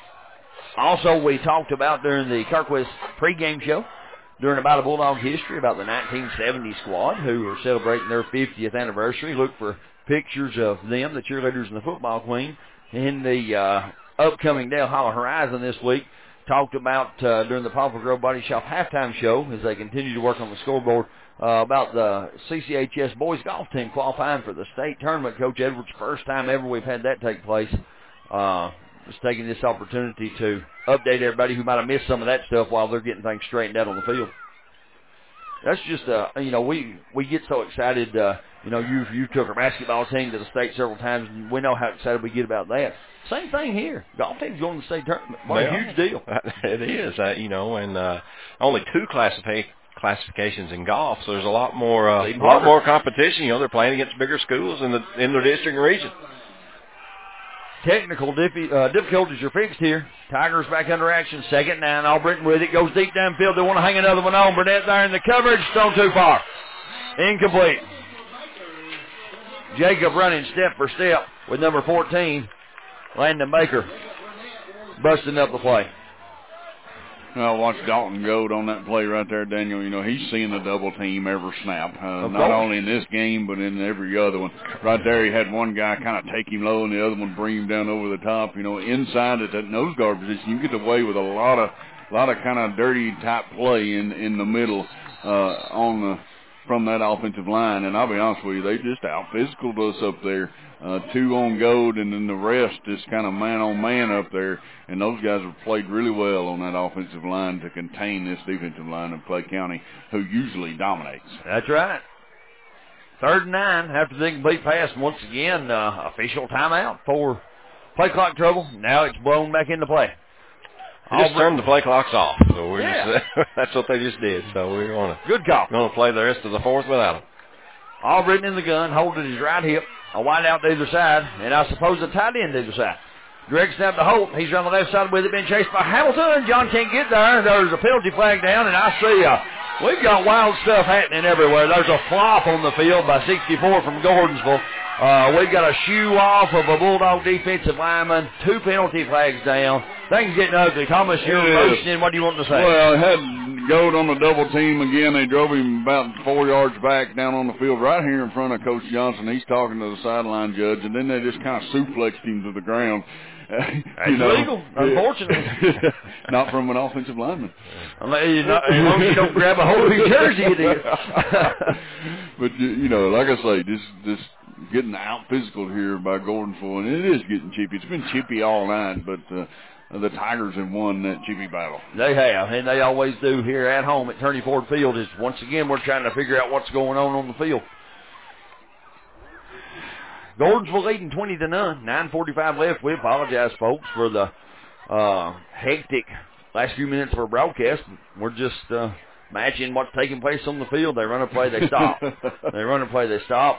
also, we talked about during the CarQuest pregame show, during About a Bulldog history, about the nineteen seventy squad who are celebrating their fiftieth anniversary. Look for pictures of them, the cheerleaders and the football queen, in the uh, upcoming Dale Hollow Horizon this week. Talked about uh, during the Poplar Grove Body Shop halftime show as they continue to work on the scoreboard uh, about the C C H S boys golf team qualifying for the state tournament. Coach Edwards, first time ever we've had that take place. Uh, just taking this opportunity to update everybody who might have missed some of that stuff while they're getting things straightened out on the field. That's just, uh, you know, we, we get so excited. Uh, you know, you you took our basketball team to the state several times, and we know how excited we get about that. Same thing here. Golf team's going to the state tournament. What a huge deal. It is, uh, you know, and uh, only two classifi- classifications in golf, so there's a lot more uh, a lot more competition. You know, they're playing against bigger schools in the in their district and region. Technical diffi- uh, difficulties are fixed here. Tigers back under action. Second nine. Albritton with it. Goes deep downfield. They want to hang another one on. Burnett there in the coverage. Thrown too far. Incomplete. Jacob running step for step with number fourteen, Landon Baker, busting up the play. Well, watch Dalton Goad on that play right there, Daniel. You know, he's seeing the double team every snap. Uh, not only in this game, but in every other one. Right there, he had one guy kind of take him low, and the other one bring him down over the top. You know, inside at that nose guard position, you get away with a lot of, lot of kind of dirty type play in in the middle uh, on the from that offensive line. And I'll be honest with you, they just out physicaled us up there. Uh, two on Goad, and then the rest is kind of man-on-man up there. And those guys have played really well on that offensive line to contain this defensive line of Clay County, who usually dominates. That's right. Third and nine after the complete pass. Once again, uh, official timeout for play clock trouble. Now it's blown back into play. They just turned the play clocks off. So we're yeah. just, that's what they just did. So we're going to good call. Going to play the rest of the fourth without them. Albritton in the gun, holding his right hip. A wide out to either side, and I suppose a tight end to either side. Direct snap to Holt. He's on the left side with it, being chased by Hamilton. John can't get there. There's a penalty flag down, and I see uh, we've got wild stuff happening everywhere. There's a flop on the field by sixty-four from Gordonsville. Uh, we've got a shoe off of a Bulldog defensive lineman. Two penalty flags down. Things getting ugly. Thomas, you're motioning. What do you want to say? Well, it had Goad on the double team again. They drove him about four yards back down on the field right here in front of Coach Johnson. He's talking to the sideline judge, and then they just kind of suplexed him to the ground. That's you know, legal, unfortunately. Not from an offensive lineman. Unless you not, as long as you don't grab a hold of your jersey, it is. But, you know, like I say, this this getting out physical here by Gordonsville, and it is getting chippy. It's been chippy all night, but uh, the Tigers have won that chippy battle. They have, and they always do here at home at Turney Ford Field. Is once again, we're trying to figure out what's going on on the field. Gordonsville leading twenty to none. nine forty-five left. We apologize, folks, for the uh, hectic last few minutes of our broadcast. We're just uh, matching what's taking place on the field. They run a play, they stop. They run a play, they stop.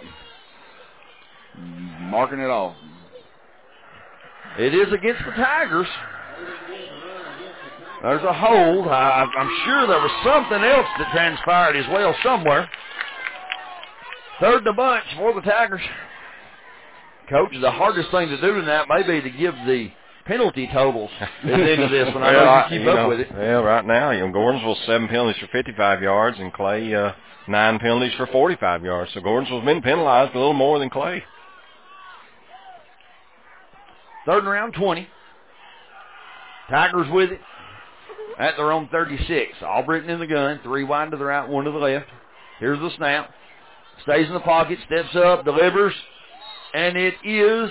Marking it off. It is against the Tigers. There's a hold. I, I'm sure there was something else that transpired as well somewhere. Third and a bunch for the Tigers. Coach, the hardest thing to do tonight may be to give the penalty totals at the end of this one. I know you keep you up know, with it. Well, right now, you know, Gordonsville's seven penalties for fifty-five yards, and Clay uh, nine penalties for forty-five yards. So Gordonsville's been penalized a little more than Clay. Third and around twenty. Tigers with it at their own thirty-six. Albritton in the gun. Three wide to the right, one to the left. Here's the snap. Stays in the pocket, steps up, delivers, and it is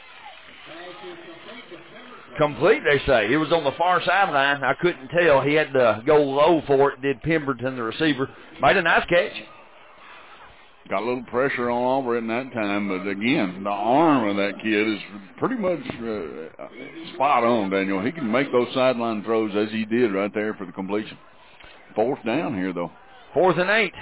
complete, they say. It was on the far sideline. I couldn't tell. He had to go low for it, did Pemberton, the receiver. Made a nice catch. Got a little pressure on Auburn that time, but again, the arm of that kid is pretty much uh, spot on, Daniel. He can make those sideline throws as he did right there for the completion. Fourth down here, though. Fourth and eight.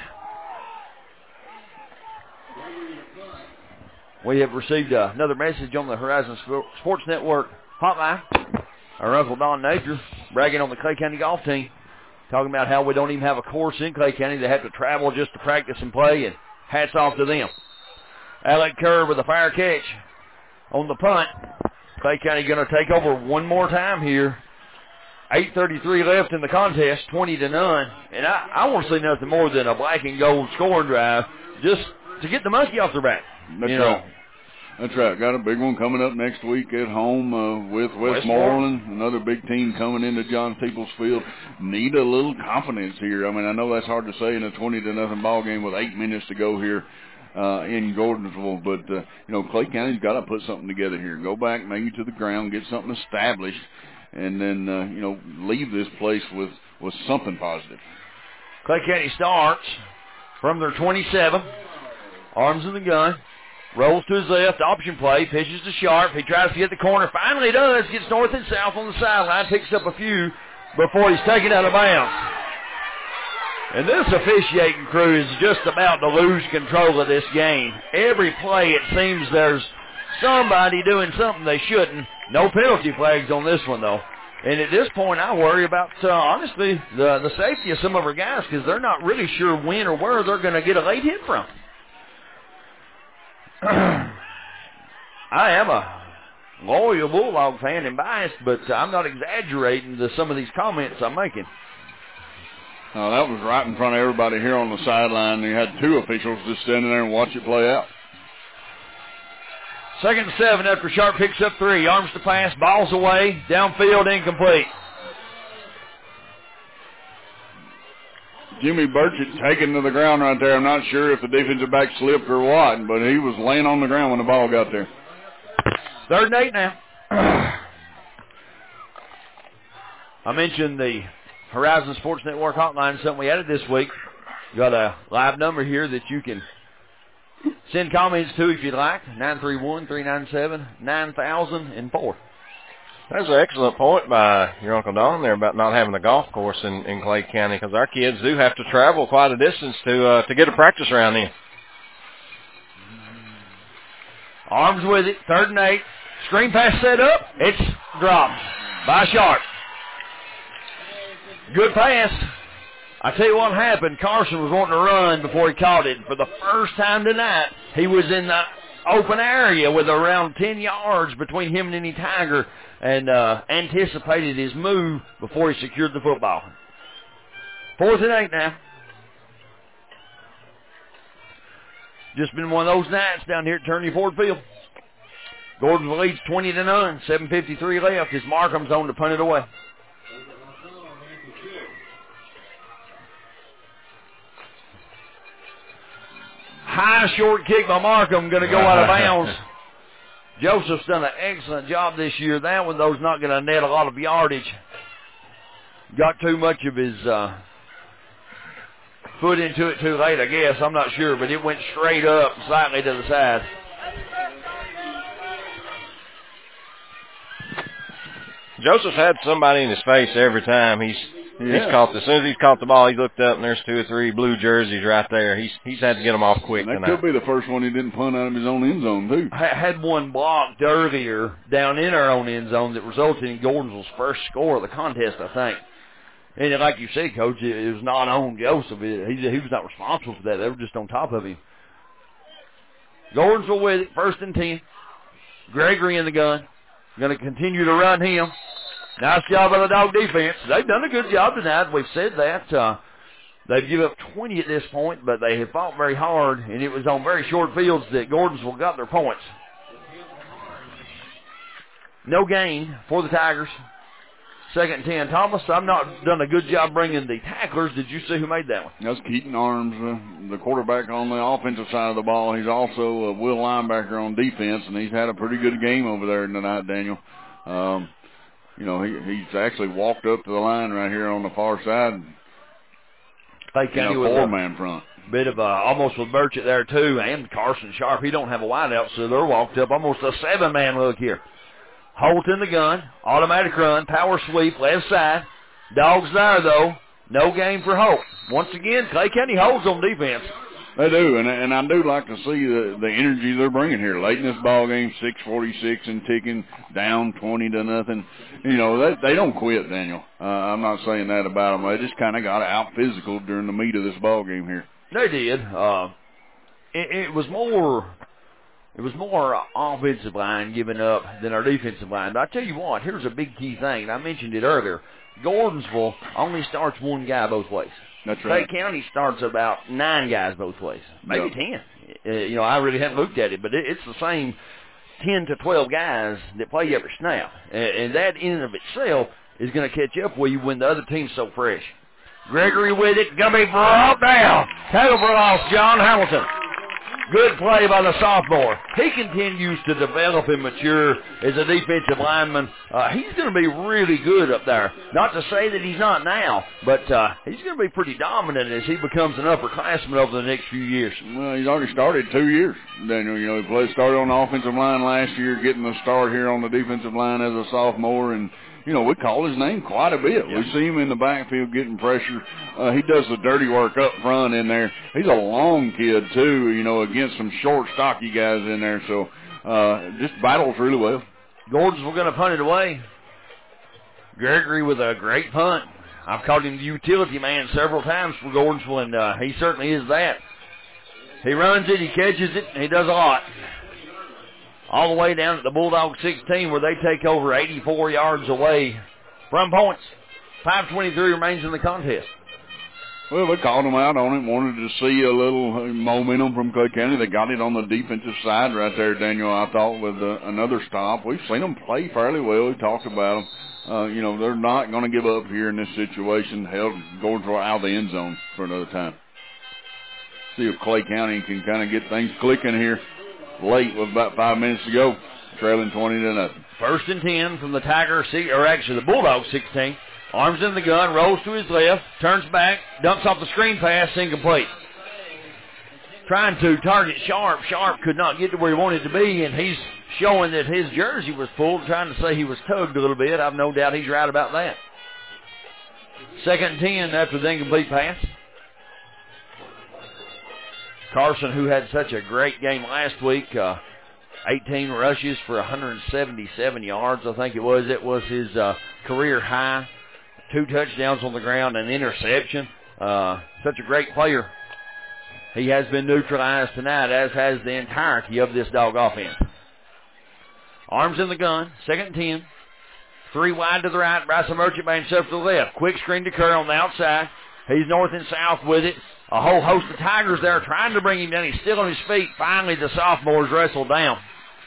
We have received uh, another message on the Horizon Sports Network hotline. Our Uncle Don Napier bragging on the Clay County golf team, talking about how we don't even have a course in Clay County. They have to travel just to practice and play, and hats off to them. Alec Kerr with a fire catch on the punt. Clay County going to take over one more time here. eight thirty-three left in the contest, twenty to none. And I, I want to see nothing more than a black and gold scoring drive just to get the monkey off their back. That's you right. know. That's right. Got a big one coming up next week at home uh, with Westmoreland. Another big team coming into John Peoples Field. Need a little confidence here. I mean, I know that's hard to say in a twenty to nothing ball game with eight minutes to go here uh, in Gordonsville. But, uh, you know, Clay County's got to put something together here. Go back maybe to the ground, get something established, and then, uh, you know, leave this place with, with something positive. Clay County starts from their twenty-seven. Arms in the gun. Rolls to his left, option play, pitches to Sharp. He tries to get the corner. Finally does. Gets north and south on the sideline. Picks up a few before he's taken out of bounds. And this officiating crew is just about to lose control of this game. Every play it seems there's somebody doing something they shouldn't. No penalty flags on this one, though. And at this point, I worry about, uh, honestly, the, the safety of some of our guys because they're not really sure when or where they're going to get a late hit from. I am a loyal Bulldog fan and biased, but I'm not exaggerating to some of these comments I'm making. Oh, that was right in front of everybody here on the sideline. You had two officials just standing there and watch it play out. Second and seven after Sharp picks up three. Arms to pass, balls away, downfield, incomplete. Jimmy Burchett taken to the ground right there. I'm not sure if the defensive back slipped or what, but he was laying on the ground when the ball got there. Third and eight now. I mentioned the Horizon Sports Network hotline, something we added this week. Got a live number here that you can send comments to if you'd like. nine three one, three nine seven, nine thousand four. That's an excellent point by your Uncle Don there about not having a golf course in, in Clay County because our kids do have to travel quite a distance to uh, to get a practice round in. Arms with it, third and eight. Screen pass set up. It's dropped by Sharp. Good pass. I tell you what happened. Carson was wanting to run before he caught it. For the first time tonight, he was in the open area with around ten yards between him and any Tiger and uh, anticipated his move before he secured the football. Fourth and eight now. Just been one of those nights down here at Turney Ford Field. Gordonsville leads twenty to none. seven fifty-three left. It's Markham's on to punt it away. High short kick by Markham, going to go out of bounds. Joseph's done an excellent job this year. That one, though, is not going to net a lot of yardage. Got too much of his uh, foot into it too late, I guess. I'm not sure, but it went straight up, slightly to the side. Joseph's had somebody in his face every time he's He's caught, as soon as he's caught the ball, he looked up, and there's two or three blue jerseys right there. He's he's had to get them off quick and that tonight. could be the first one he didn't punt out of his own end zone, too. I had one blocked earlier down in our own end zone that resulted in Gordonsville's first score of the contest, I think. And like you said, Coach, it was not on Joseph. He, he was not responsible for that. They were just on top of him. Gordonsville with it, first and ten. Gregory in the gun. Going to continue to run him. Nice job by the Dog defense. They've done a good job tonight. We've said that. Uh, they've given up twenty at this point, but they have fought very hard, and it was on very short fields that Gordonsville got their points. No gain for the Tigers. Second and ten. Thomas, I've not done a good job bringing the tacklers. Did you see who made that one? That's Keaton Arms, uh, the quarterback on the offensive side of the ball. He's also a Will linebacker on defense, and he's had a pretty good game over there tonight, Daniel. Um, you know, he he's actually walked up to the line right here on the far side. Clay County with a four-man front. Bit of a, almost with Burchett there, too, and Carson Sharp. He don't have a wideout, so they're walked up almost a seven-man look here. Holt in the gun, automatic run, power sweep, left side. Dogs there, though. No game for Holt. Once again, Clay County holds on defense. They do, and and I do like to see the the energy they're bringing here. Late in this ball game, six forty-six and ticking, down twenty to nothing. You know, they they don't quit, Daniel. Uh, I'm not saying that about them. They just kind of got out physical during the meat of this ball game here. They did. Uh, it, it was more... It was more offensive line giving up than our defensive line. But I tell you what, here's a big key thing, and I mentioned it earlier. Gordonsville only starts one guy both ways. That's right. Clay County starts about nine guys both ways, maybe yeah. ten. Uh, you know, I really haven't looked at it, but it, it's the same ten to twelve guys that play every snap. And, and that in and of itself is going to catch up with you when the other team's so fresh. Gregory with it, going to be brought down. Tackle for loss, John Hamilton. Good play by the sophomore. He continues to develop and mature as a defensive lineman. Uh, he's going to be really good up there. Not to say that he's not now, but uh, he's going to be pretty dominant as he becomes an upperclassman over the next few years. Well, he's already started two years. Daniel, you know, he played, started on the offensive line last year, getting the start here on the defensive line as a sophomore, and you know, we call his name quite a bit. Yeah. We see him in the backfield getting pressure. Uh, he does the dirty work up front in there. He's a long kid, too, you know, against some short, stocky guys in there. So uh, just battles really well. Gordonsville going to punt it away. Gregory with a great punt. I've called him the utility man several times for Gordonsville, and uh, he certainly is that. He runs it, he catches it, and he does a lot. All the way down at the Bulldog sixteen where they take over eighty-four yards away from points. five twenty-three remains in the contest. Well, they called them out on it, wanted to see a little momentum from Clay County. They got it on the defensive side right there, Daniel, I thought, with uh, another stop. We've seen them play fairly well. We talked about them. Uh, you know, they're not going to give up here in this situation. Held Gordonsville out of the end zone for another time. See if Clay County can kind of get things clicking here. Late with about five minutes to go, trailing twenty to nothing. First and ten from the Tiger, or actually the Bulldog sixteen. Arms in the gun, rolls to his left, turns back, dumps off the screen pass, incomplete. Trying to target Sharp. Sharp could not get to where he wanted to be, and he's showing that his jersey was pulled, trying to say he was tugged a little bit. I've no doubt he's right about that. Second and ten after the incomplete pass. Carson, who had such a great game last week, uh, eighteen rushes for one hundred seventy-seven yards, I think it was. It was his uh, career high. Two touchdowns on the ground, an interception. Uh, such a great player. He has been neutralized tonight, as has the entirety of this Dog offense. Arms in the gun, second and ten. Three wide to the right, Bryson Merchant by himself to the left. Quick screen to Kerr on the outside. He's north and south with it. A whole host of Tigers there trying to bring him down. He's still on his feet. Finally, the sophomores wrestled down.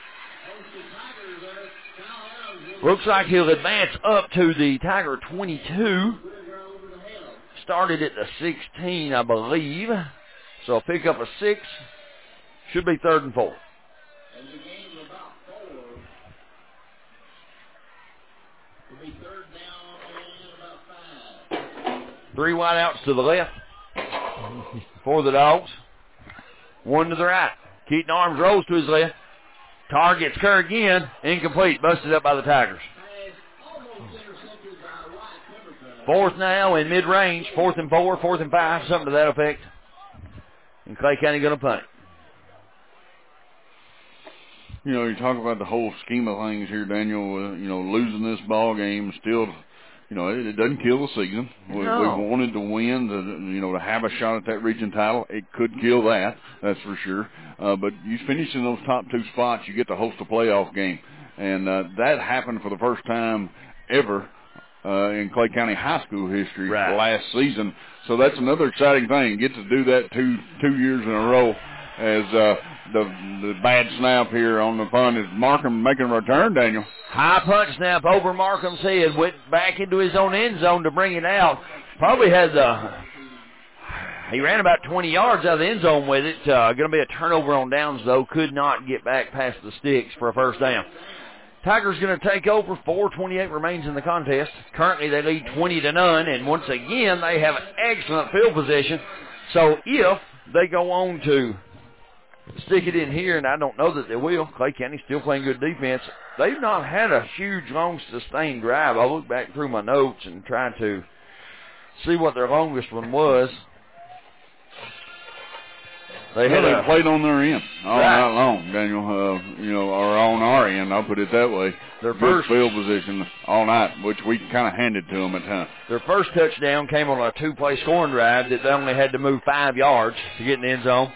Looks like he'll advance up to the Tiger twenty-two. Started at the sixteen, I believe. So a pick up a six. Should be third and four. Three wideouts to the left for the Dogs. One to the right. Keaton Arms rolls to his left. Targets Kerr again. Incomplete. Busted up by the Tigers. Fourth now in mid-range. Fourth and four, fourth and five, something to that effect. And Clay County going to punt it. You know, you talk about the whole scheme of things here, Daniel. Uh, you know, losing this ball game still, you know, it, it doesn't kill the season. We, no. we wanted to win, to, you know, to have a shot at that region title. It could kill that, that's for sure. Uh, but you finish in those top two spots, you get to host a playoff game. And uh, that happened for the first time ever uh, in Clay County high school history right. last season. So that's another exciting thing. Get to do that two two years in a row as uh, the the bad snap here on the punt is Markham making a return, Daniel. High punt snap over Markham's head, went back into his own end zone to bring it out. Probably had the, he ran about twenty yards out of the end zone with it. Uh, going to be a turnover on downs, though. Could not get back past the sticks for a first down. Tigers going to take over. four twenty-eight remains in the contest. Currently, they lead twenty to none, and once again, they have an excellent field position. So if they go on to stick it in here, and I don't know that they will, Clay County still playing good defense. They've not had a huge, long, sustained drive. I look back through my notes and try to see what their longest one was. They well, had they a, played on their end all right. night long, Daniel. Uh, you know, or on our end, I'll put it that way. Their Good first field position all night, which we kind of handed to them at times. Their first touchdown came on a two-play scoring drive that they only had to move five yards to get in the end zone.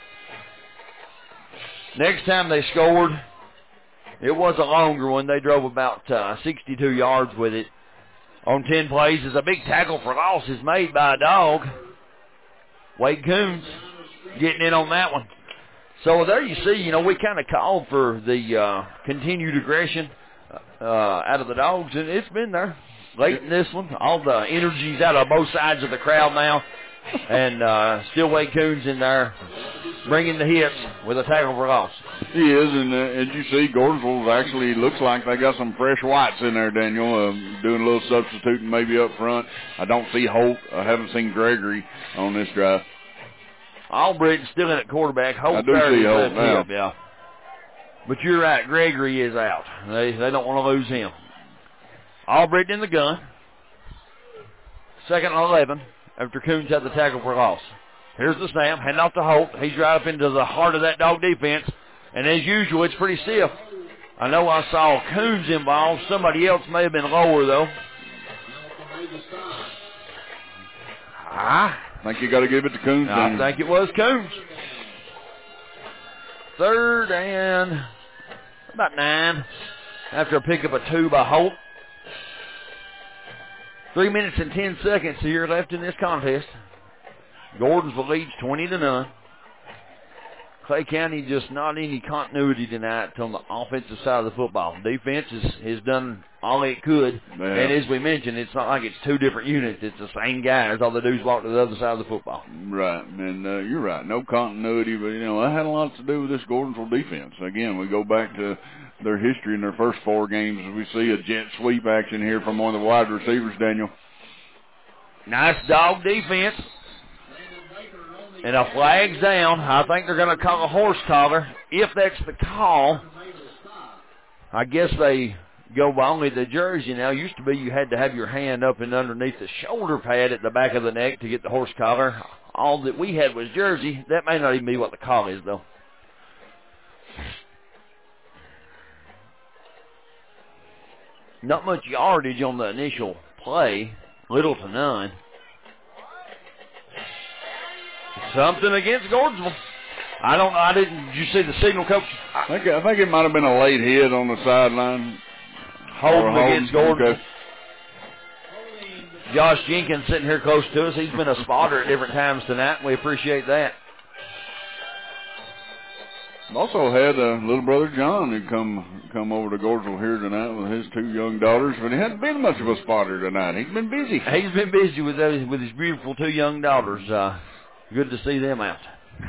Next time they scored, it was a longer one. They drove about uh, sixty-two yards with it on ten plays. As a big tackle for loss is made by a dog. Wade Coons getting in on that one. So there you see, you know, we kind of called for the uh, continued aggression uh, out of the dogs, and it's been there late in this one. All the energy's out of both sides of the crowd now, and uh, still Wade Coons in there bringing the hits with a tackle for loss. He is, and uh, as you see, Gordonsville actually looks like they got some fresh whites in there, Daniel, uh, doing a little substituting maybe up front. I don't see Holt. I haven't seen Gregory on this drive. Albritton's still in at quarterback. Holt I do see Holt now. Hip, yeah. But you're right, Gregory is out. They they don't want to lose him. Albritton in the gun. Second and eleven after Coons had the tackle for loss. Here's the snap, hand off to Holt. He's right up into the heart of that dog defense. And as usual, it's pretty stiff. I know I saw Coons involved. Somebody else may have been lower, though. Ah. I think you got to give it to Coons. I then. think it was Coons. Third and about nine after a pickup of two by Holt. Three minutes and ten seconds here left in this contest. Gordonsville leads twenty to none. Clay County just not any continuity tonight on the offensive side of the football. Defense has, has done all it could. Yeah. And as we mentioned, it's not like it's two different units. It's the same guys. All they do is walk to the other side of the football. Right. And uh, you're right. No continuity, but, you know, that had a lot to do with this Gordonsville defense. Again, we go back to their history in their first four games. We see a jet sweep action here from one of the wide receivers, Daniel. Nice dog defense. And a flag's down. I think they're going to call a horse collar. If that's the call, I guess they go by only the jersey now. Used to be you had to have your hand up and underneath the shoulder pad at the back of the neck to get the horse collar. All that we had was jersey. That may not even be what the call is, though. Not much yardage on the initial play. Little to none. Something against Gordonsville. I don't know. I didn't. Did you see the signal, Coach? I think I think it might have been a late hit on the sideline. Holding against Gordonsville. Okay. Josh Jenkins sitting here close to us. He's been a spotter at different times tonight, and we appreciate that. Also had uh, little brother John who come come over to Gordonsville here tonight with his two young daughters, but he hadn't been much of a spotter tonight. He's been busy. He's been busy with those, with his beautiful two young daughters. Uh, good to see them out.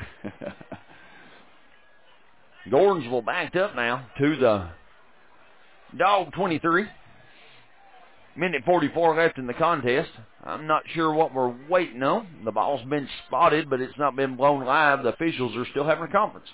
Gordonsville backed up now to the dog twenty-three. Minute forty-four left in the contest. I'm not sure what we're waiting on. The ball's been spotted, but it's not been blown live. The officials are still having a conference.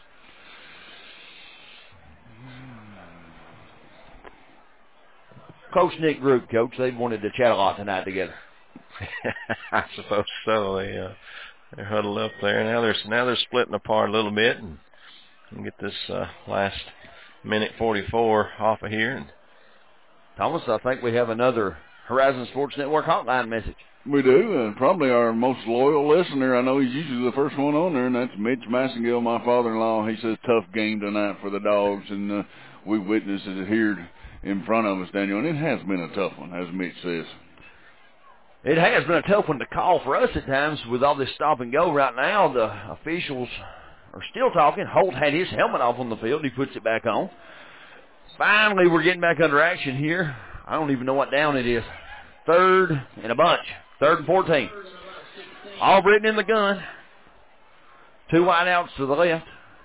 Close-knit group, Coach. They wanted to chat a lot tonight together. I suppose so. They, uh, they're huddled up there. Now they're, now they're splitting apart a little bit, and we'll get this uh, last minute forty-four off of here. And Thomas, I think we have another Horizon Sports Network hotline message. We do, and probably our most loyal listener. I know he's usually the first one on there, and that's Mitch Massengill, my father-in-law. He says, tough game tonight for the Dogs, and uh, we witnessed it here in front of us, Daniel, and it has been a tough one, as Mitch says. It has been a tough one to call for us at times with all this stop and go right now. The officials are still talking. Holt had his helmet off on the field. He puts it back on. Finally, we're getting back under action here. I don't even know what down it is. Third and a bunch. Third and fourteen. Albritton in the gun. Two wideouts to the left.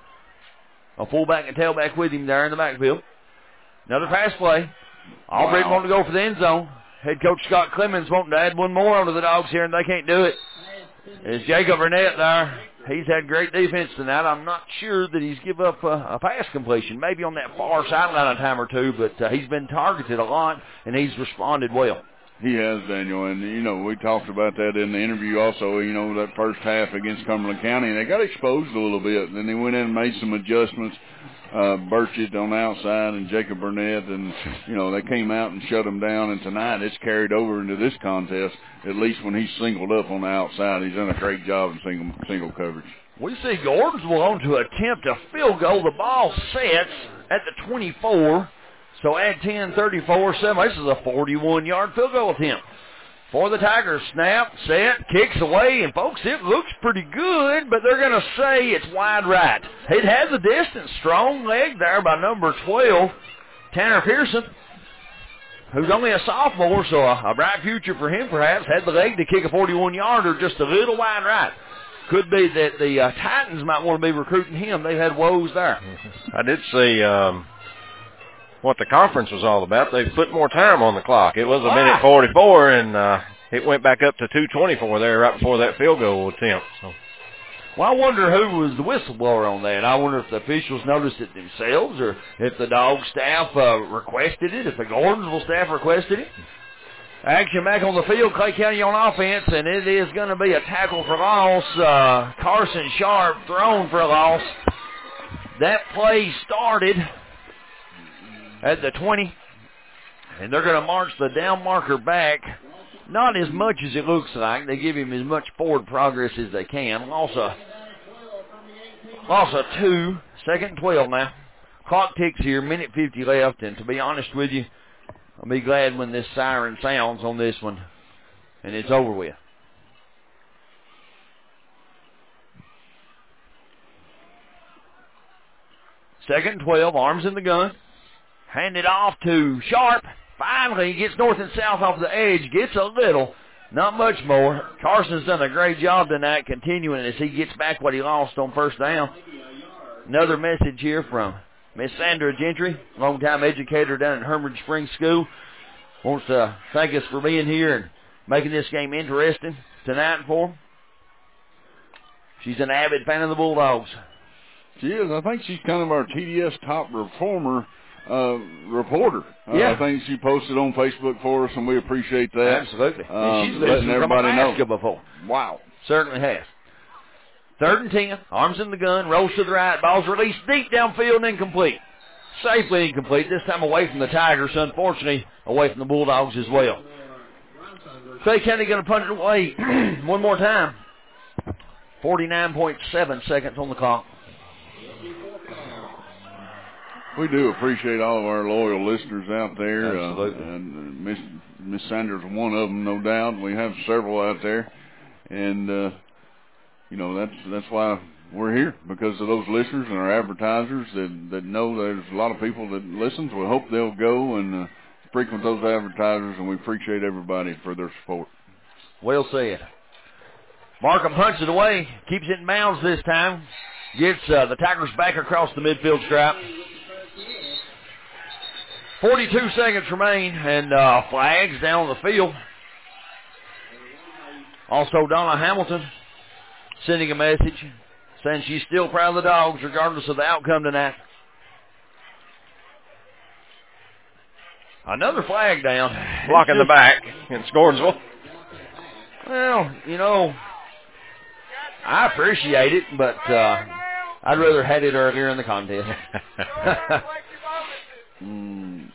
A fullback and tailback with him there in the backfield. Another pass play. Albritton wow. wanting to go for the end zone. Head coach Scott Clemens wanting to add one more onto the Dogs here, and they can't do it. It's Jacob Burnett there. He's had great defense tonight. I'm not sure that he's give up a, a pass completion, maybe on that far sideline a time or two, but uh, he's been targeted a lot, and he's responded well. He has, Daniel, and, you know, we talked about that in the interview also, you know, that first half against Cumberland County, and they got exposed a little bit, and then they went in and made some adjustments. Uh, Burchett on the outside and Jacob Burnett, and, you know, they came out and shut them down, and tonight it's carried over into this contest, at least when he's singled up on the outside. He's done a great job in single, single coverage. We see Gordonsville on to attempt a field goal. The ball sets at the twenty-four. So add ten, thirty-four, seven. This is a forty-one-yard field goal attempt for the Tigers. Snap, set, kicks away, and, folks, it looks pretty good, but they're going to say it's wide right. It has a distance. Strong leg there by number twelve, Tanner Pearson, who's only a sophomore, so a, a bright future for him perhaps. Had the leg to kick a forty-one-yarder just a little wide right. Could be that the uh, Titans might want to be recruiting him. They've had woes there. I did see um, what the conference was all about. They put more time on the clock. It was a wow. minute forty-four, and uh, it went back up to two twenty-four there right before that field goal attempt. So. Well, I wonder who was the whistleblower on that. I wonder if the officials noticed it themselves or if the Dog staff uh, requested it, if the Gordonsville staff requested it. Action back on the field, Clay County on offense, and it is going to be a tackle for loss. Uh, Carson Sharp thrown for a loss. That play started at the twenty, and they're going to march the down marker back. Not as much as it looks like. They give him as much forward progress as they can. Loss of, loss of two, second and twelve now. Clock ticks here, minute fifty left, and to be honest with you, I'll be glad when this siren sounds on this one and it's over with. Second and twelve, arms in the gun. Hand it off to Sharp. Finally, he gets north and south off the edge, gets a little, not much more. Carson's done a great job tonight continuing as he gets back what he lost on first down. Another message here from Miss Sandra Gentry, longtime educator down at Hermitage Springs School. Wants to thank us for being here and making this game interesting tonight for them. She's an avid fan of the Bulldogs. She is. I think she's kind of our T D S top reformer uh, reporter. Uh, yeah. I think she posted on Facebook for us, and we appreciate that. Absolutely. Um, and she's letting everybody from Alaska know. before. Wow. Certainly has. Third and ten, arms in the gun, rolls to the right, ball's released deep downfield and incomplete. Safely incomplete, this time away from the Tigers, unfortunately away from the Bulldogs as well. Clay County going to punt it away one more time. forty-nine point seven seconds on the clock. We do appreciate all of our loyal listeners out there. Absolutely. Uh, and Miss Miss Sanders is one of them, no doubt. We have several out there. And, uh, you know, that's that's why we're here, because of those listeners and our advertisers that, that know there's a lot of people that listen. So we hope they'll go and uh, frequent those advertisers, and we appreciate everybody for their support. Well said. Markham punts it away, keeps it in bounds this time, gets uh, the Tigers back across the midfield stripe. forty-two seconds remain, and uh, flags down the field. Also, Donna Hamilton sending a message saying she's still proud of the Dogs regardless of the outcome tonight. Another flag down. Blocking the back against Gordonsville. Well, you know, I appreciate it, but uh, I'd rather had it earlier in the contest. mm.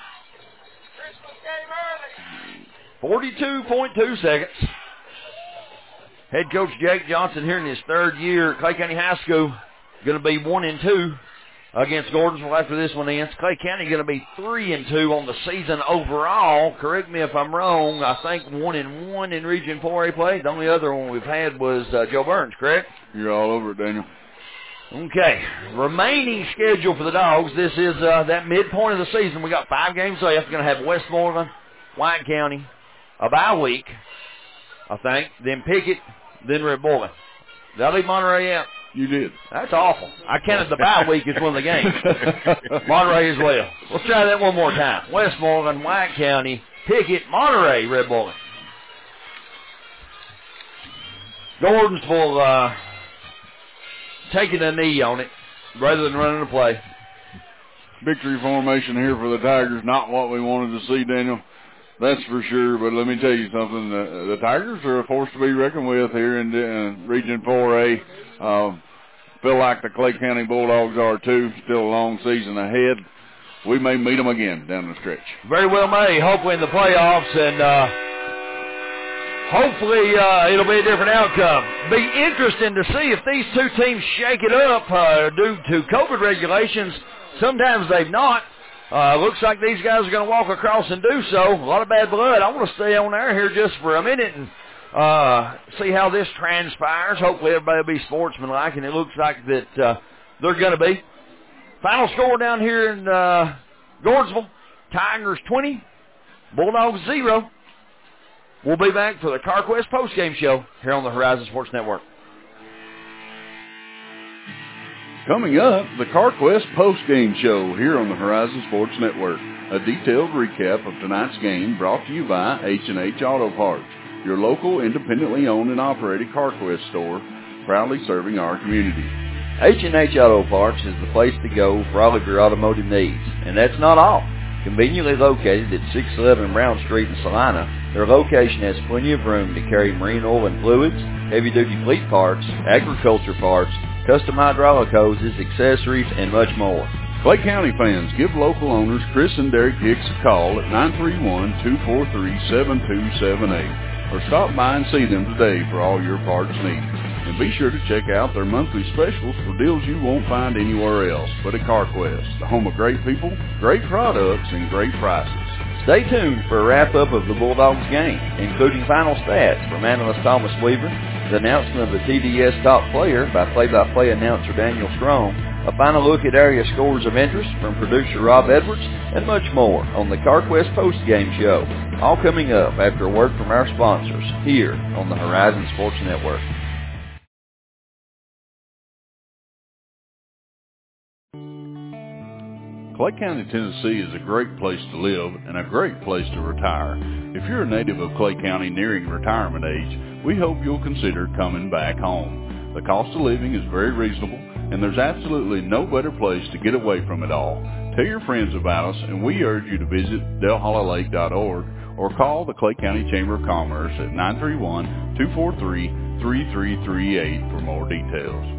forty-two point two seconds. Head coach Jake Johnson here in his third year at Clay County High School, going to be one and two against Gordonsville after this one ends. Clay County going to be three and two on the season overall. Correct me if I'm wrong. I think one and one in Region four A play. The only other one we've had was uh, Joe Burns, correct? You're all over it, Daniel. Okay. Remaining schedule for the Dogs. This is uh, that midpoint of the season. We got five games left. We're going to have Westmoreland, White County, a bye week, I think, then Pickett, then Red Bull. Did I leave Monterey out? You did. That's awful. I counted the bye week as one of the games. Monterey as well. Let's try that one more time. Westmoreland, White County, Pickett, Monterey, Red Bull. Gordonsville uh, taking a knee on it rather than running the play. Victory formation here for the Tigers. Not what we wanted to see, Daniel. That's for sure, but let me tell you something. The, the Tigers are a force to be reckoned with here in uh, Region four A. Uh, feel like the Clay County Bulldogs are too. Still a long season ahead. We may meet them again down the stretch. Very well may. Hopefully in the playoffs, and uh, hopefully uh, it'll be a different outcome. Be interesting to see if these two teams shake it up uh, due to COVID regulations. Sometimes they've not. Uh, looks like these guys are going to walk across and do so. A lot of bad blood. I want to stay on air here just for a minute and uh, see how this transpires. Hopefully everybody will be sportsmanlike, and it looks like that uh, they're going to be. Final score down here in uh, Gordonsville, Tigers twenty, Bulldogs zero. We'll be back for the CarQuest postgame show here on the Horizon Sports Network. Coming up, the CarQuest post-game show here on the Horizon Sports Network. A detailed recap of tonight's game brought to you by H and H Auto Parts, your local independently owned and operated CarQuest store, proudly serving our community. H and H Auto Parts is the place to go for all of your automotive needs. And that's not all. Conveniently located at six eleven Brown Street in Salina, their location has plenty of room to carry marine oil and fluids, heavy-duty fleet parts, agriculture parts, custom hydraulic hoses, accessories, and much more. Clay County fans, give local owners Chris and Derek Hicks a call at nine three one, two four three, seven two seven eight or stop by and see them today for all your parts needs. And be sure to check out their monthly specials for deals you won't find anywhere else but at CarQuest, the home of great people, great products, and great prices. Stay tuned for a wrap-up of the Bulldogs game, including final stats from analyst Thomas Weaver, the announcement of the T D S top player by play-by-play announcer Daniel Strong, a final look at area scores of interest from producer Rob Edwards, and much more on the CarQuest post-game show. All coming up after a word from our sponsors here on the Horizon Sports Network. Clay County, Tennessee is a great place to live and a great place to retire. If you're a native of Clay County nearing retirement age, we hope you'll consider coming back home. The cost of living is very reasonable, and there's absolutely no better place to get away from it all. Tell your friends about us, and we urge you to visit Del Holla Lake dot org or call the Clay County Chamber of Commerce at nine three one, two four three, three three three eight for more details.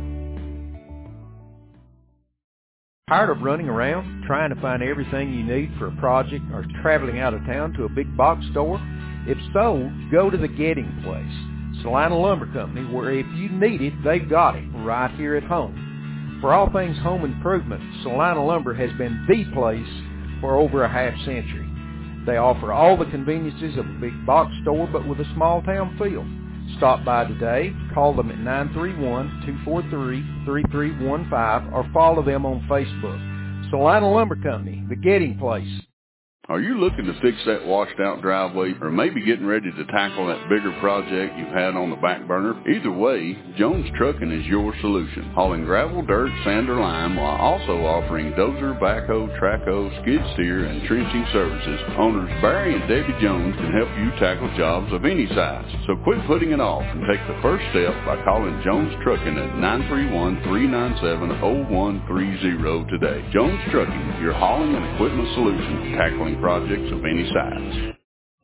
Tired of running around trying to find everything you need for a project or traveling out of town to a big box store? If so, go to the Getting Place, Salina Lumber Company, where if you need it, they've got it right here at home. For all things home improvement, Salina Lumber has been the place for over a half century. They offer all the conveniences of a big box store, but with a small town feel. Stop by today, call them at nine three one, two four three, three three one five, or follow them on Facebook. Salina Lumber Company, the Getting Place. Are you looking to fix that washed-out driveway, or maybe getting ready to tackle that bigger project you've had on the back burner? Either way, Jones Trucking is your solution, hauling gravel, dirt, sand, or lime, while also offering dozer, backhoe, trackhoe, skid steer, and trenching services. Owners Barry and Debbie Jones can help you tackle jobs of any size. So quit putting it off and take the first step by calling Jones Trucking at nine three one, three nine seven, zero one three zero today. Jones Trucking, your hauling and equipment solution, tackling projects of any size.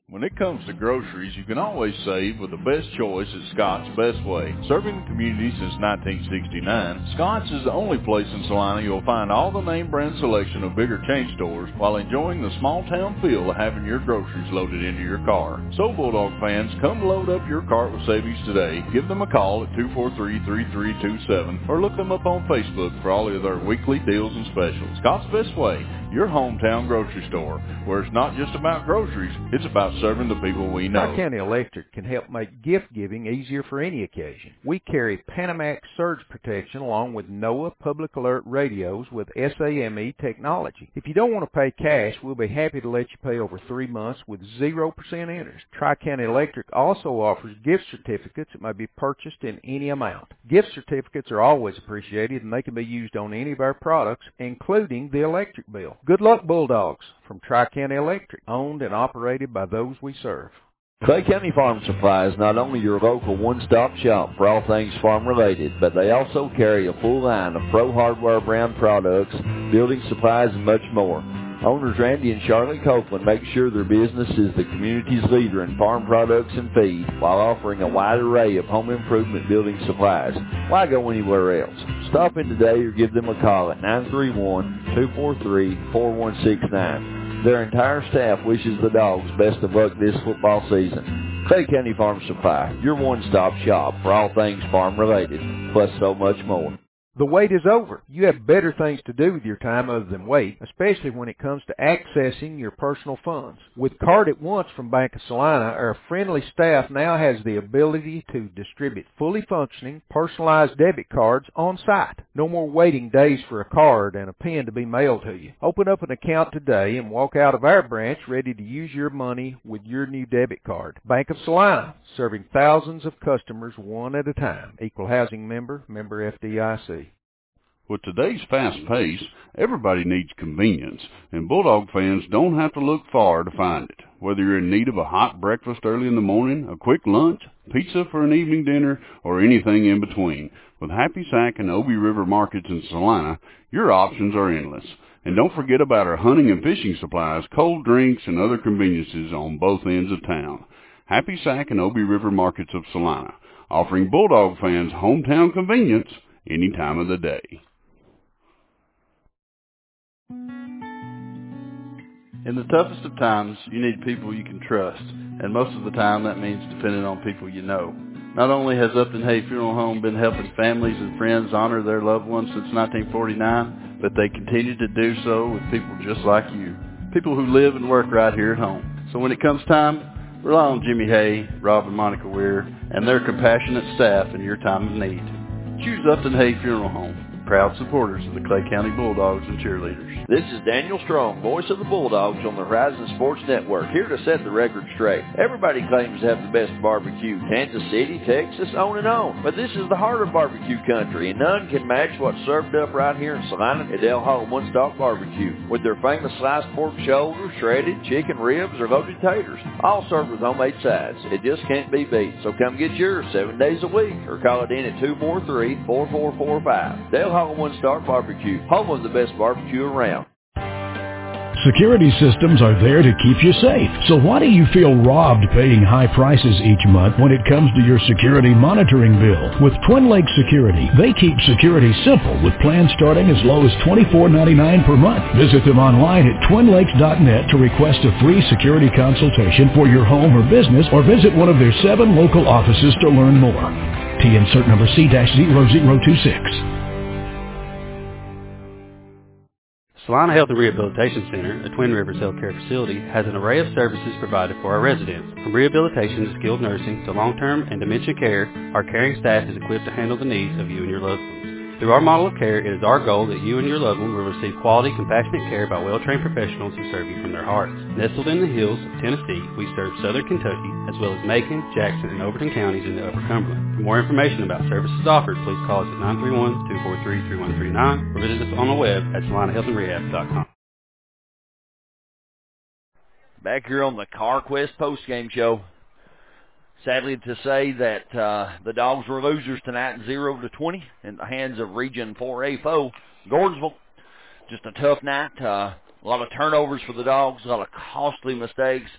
When it comes to groceries, you can always save with the best choice at Scott's Best Way. Serving the community since nineteen sixty-nine, Scott's is the only place in Salina you'll find all the name brand selection of bigger chain stores while enjoying the small town feel of having your groceries loaded into your car. So Bulldog fans, come load up your cart with savings today. Give them a call at two four three, three three two seven or look them up on Facebook for all of their weekly deals and specials. Scott's Best Way, your hometown grocery store, where it's not just about groceries, it's about serving the people we know. Tri-County Electric can help make gift-giving easier for any occasion. We carry Panamax surge protection along with NOAA Public Alert radios with S A M E technology. If you don't want to pay cash, we'll be happy to let you pay over three months with zero percent interest. Tri-County Electric also offers gift certificates that may be purchased in any amount. Gift certificates are always appreciated, and they can be used on any of our products, including the electric bill. Good luck, Bulldogs, from Tri-County Electric, owned and operated by those we serve. Clay County Farm Supply is not only your local one-stop shop for all things farm-related, but they also carry a full line of Pro Hardware brand products, building supplies, and much more. Owners Randy and Charlotte Copeland make sure their business is the community's leader in farm products and feed while offering a wide array of home improvement building supplies. Why go anywhere else? Stop in today or give them a call at nine three one, two four three, four one six nine. Their entire staff wishes the Dogs best of luck this football season. Clay County Farm Supply, your one-stop shop for all things farm-related, plus so much more. The wait is over. You have better things to do with your time other than wait, especially when it comes to accessing your personal funds. With Card at Once from Bank of Salina, our friendly staff now has the ability to distribute fully functioning, personalized debit cards on site. No more waiting days for a card and a pen to be mailed to you. Open up an account today and walk out of our branch ready to use your money with your new debit card. Bank of Salina, serving thousands of customers one at a time. Equal housing member, member F D I C. With today's fast pace, everybody needs convenience, and Bulldog fans don't have to look far to find it. Whether you're in need of a hot breakfast early in the morning, a quick lunch, pizza for an evening dinner, or anything in between, with Happy Sack and Obie River Markets in Salina, your options are endless. And don't forget about our hunting and fishing supplies, cold drinks, and other conveniences on both ends of town. Happy Sack and Obie River Markets of Salina, offering Bulldog fans hometown convenience any time of the day. In the toughest of times, you need people you can trust, and most of the time that means depending on people you know. Not only has Upton Hay Funeral Home been helping families and friends honor their loved ones since nineteen forty-nine, but they continue to do so with people just like you, people who live and work right here at home. So when it comes time, rely on Jimmy Hay, Rob and Monica Weir, and their compassionate staff in your time of need. Choose Upton Hay Funeral Home, proud supporters of the Clay County Bulldogs and cheerleaders. This is Daniel Strong, voice of the Bulldogs on the Horizon Sports Network, here to set the record straight. Everybody claims to have the best barbecue, Kansas City, Texas, on and on. But this is the heart of barbecue country, and none can match what's served up right here in Salina at Del Hall One Stop Barbecue, with their famous sliced pork shoulder, shredded chicken ribs, or loaded taters, all served with homemade sides. It just can't be beat. So come get yours seven days a week, or call it in at two four three, four four four five. Del Hall One Stop Barbecue, home of the best barbecue around. Security systems are there to keep you safe. So why do you feel robbed paying high prices each month when it comes to your security monitoring bill? With Twin Lakes Security, they keep security simple with plans starting as low as twenty-four ninety-nine per month. Visit them online at twin lakes dot net to request a free security consultation for your home or business, or visit one of their seven local offices to learn more. T insert number C zero zero two six. Salina Health and Rehabilitation Center, a Twin Rivers healthcare facility, has an array of services provided for our residents. From rehabilitation to skilled nursing to long-term and dementia care, our caring staff is equipped to handle the needs of you and your loved ones. Through our model of care, it is our goal that you and your loved one will receive quality, compassionate care by well-trained professionals who serve you from their hearts. Nestled in the hills of Tennessee, we serve southern Kentucky, as well as Macon, Jackson, and Overton counties in the Upper Cumberland. For more information about services offered, please call us at nine three one, two four three, three one three nine or visit us on the web at salina health and rehab dot com. Back here on the CarQuest postgame show. Sadly to say that uh, the Dogs were losers tonight, zero to twenty, in the hands of Region four A foe Gordonsville. Just a tough night. Uh, a lot of turnovers for the Dogs, a lot of costly mistakes,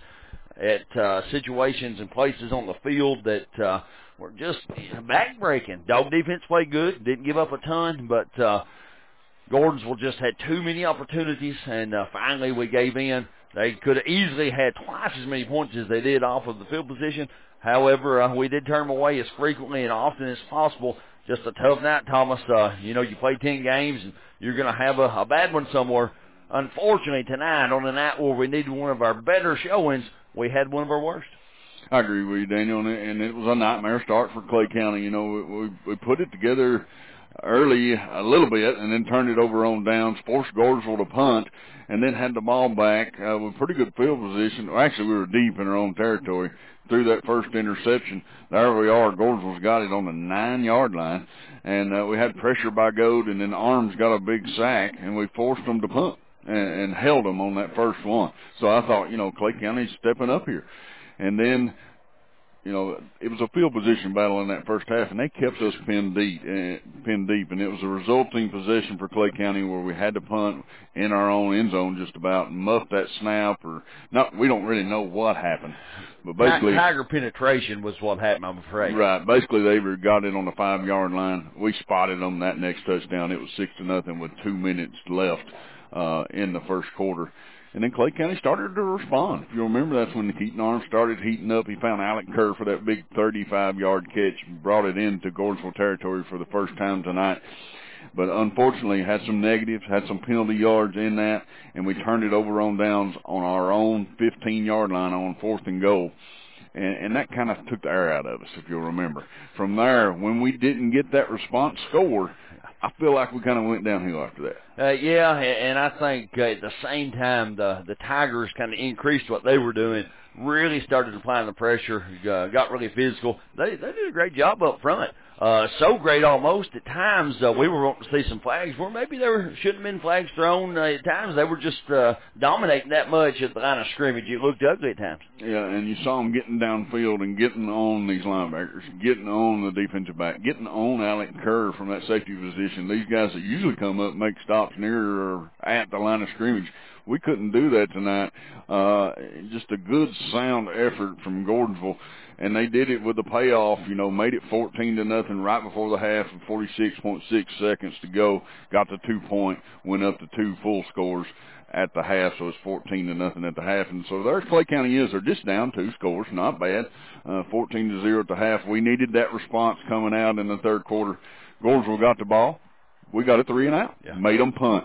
at uh, situations and places on the field that uh, were just back-breaking. Dog defense played good, didn't give up a ton, but uh, Gordonsville just had too many opportunities, and uh, finally we gave in. They could have easily had twice as many points as they did off of the field position. However, uh, we did turn them away as frequently and often as possible. Just a tough night, Thomas. Uh, you know, you play ten games, and you're going to have a, a bad one somewhere. Unfortunately, tonight, on a night where we needed one of our better showings, we had one of our worst. I agree with you, Daniel, and it, and it was a nightmare start for Clay County. You know, we, we, we put it together early a little bit and then turned it over on downs, forced Gordonsville to punt, and then had the ball back uh, with pretty good field position. Well, actually, we were deep in our own territory. Through that first interception, there we are. Gordonsville's got it on the nine-yard line, and uh, we had pressure by Goad, and then Arms got a big sack, and we forced them to punt and, and held them on that first one. So I thought, you know, Clay County's stepping up here. And then, you know, it was a field position battle in that first half, and they kept us pinned deep, uh, pinned deep, and it was a resulting possession for Clay County where we had to punt in our own end zone just about and muff that snap, or not. We don't really know what happened, but basically Tiger penetration was what happened, I'm afraid. Right, basically they got it on the five yard line. We spotted them that next touchdown. It was six to nothing with two minutes left uh, in the first quarter. And then Clay County started to respond. If you remember, that's when Keaton Arms started heating up. He found Alec Kerr for that big thirty-five yard catch, brought it into Gordonsville territory for the first time tonight. But unfortunately, had some negatives, had some penalty yards in that, and we turned it over on downs on our own fifteen yard line on fourth and goal. And, and that kind of took the air out of us, if you'll remember. From there, when we didn't get that response score, I feel like we kind of went downhill after that. Uh, yeah, and I think uh, at the same time, the the Tigers kind of increased what they were doing, really started applying the pressure, uh, got really physical. They they did a great job up front. Uh, so great almost at times uh, we were wanting to see some flags where maybe there were, shouldn't have been flags thrown. Uh, at times they were just uh, dominating that much at the line of scrimmage. It looked ugly at times. Yeah, and you saw them getting downfield and getting on these linebackers, getting on the defensive back, getting on Alec Kerr from that safety position. These guys that usually come up and make stops near or at the line of scrimmage. We couldn't do that tonight. Uh, just a good, sound effort from Gordonsville. And they did it with the payoff, you know, made it fourteen to nothing right before the half with forty-six point six seconds to go. Got the two point, went up to two full scores at the half, so it's fourteen to nothing at the half. And so there's Clay County is. They're just down two scores, not bad. Uh, fourteen to zero at the half. We needed that response coming out in the third quarter. Gordonsville got the ball. We got a three and out. Yeah. Made them punt.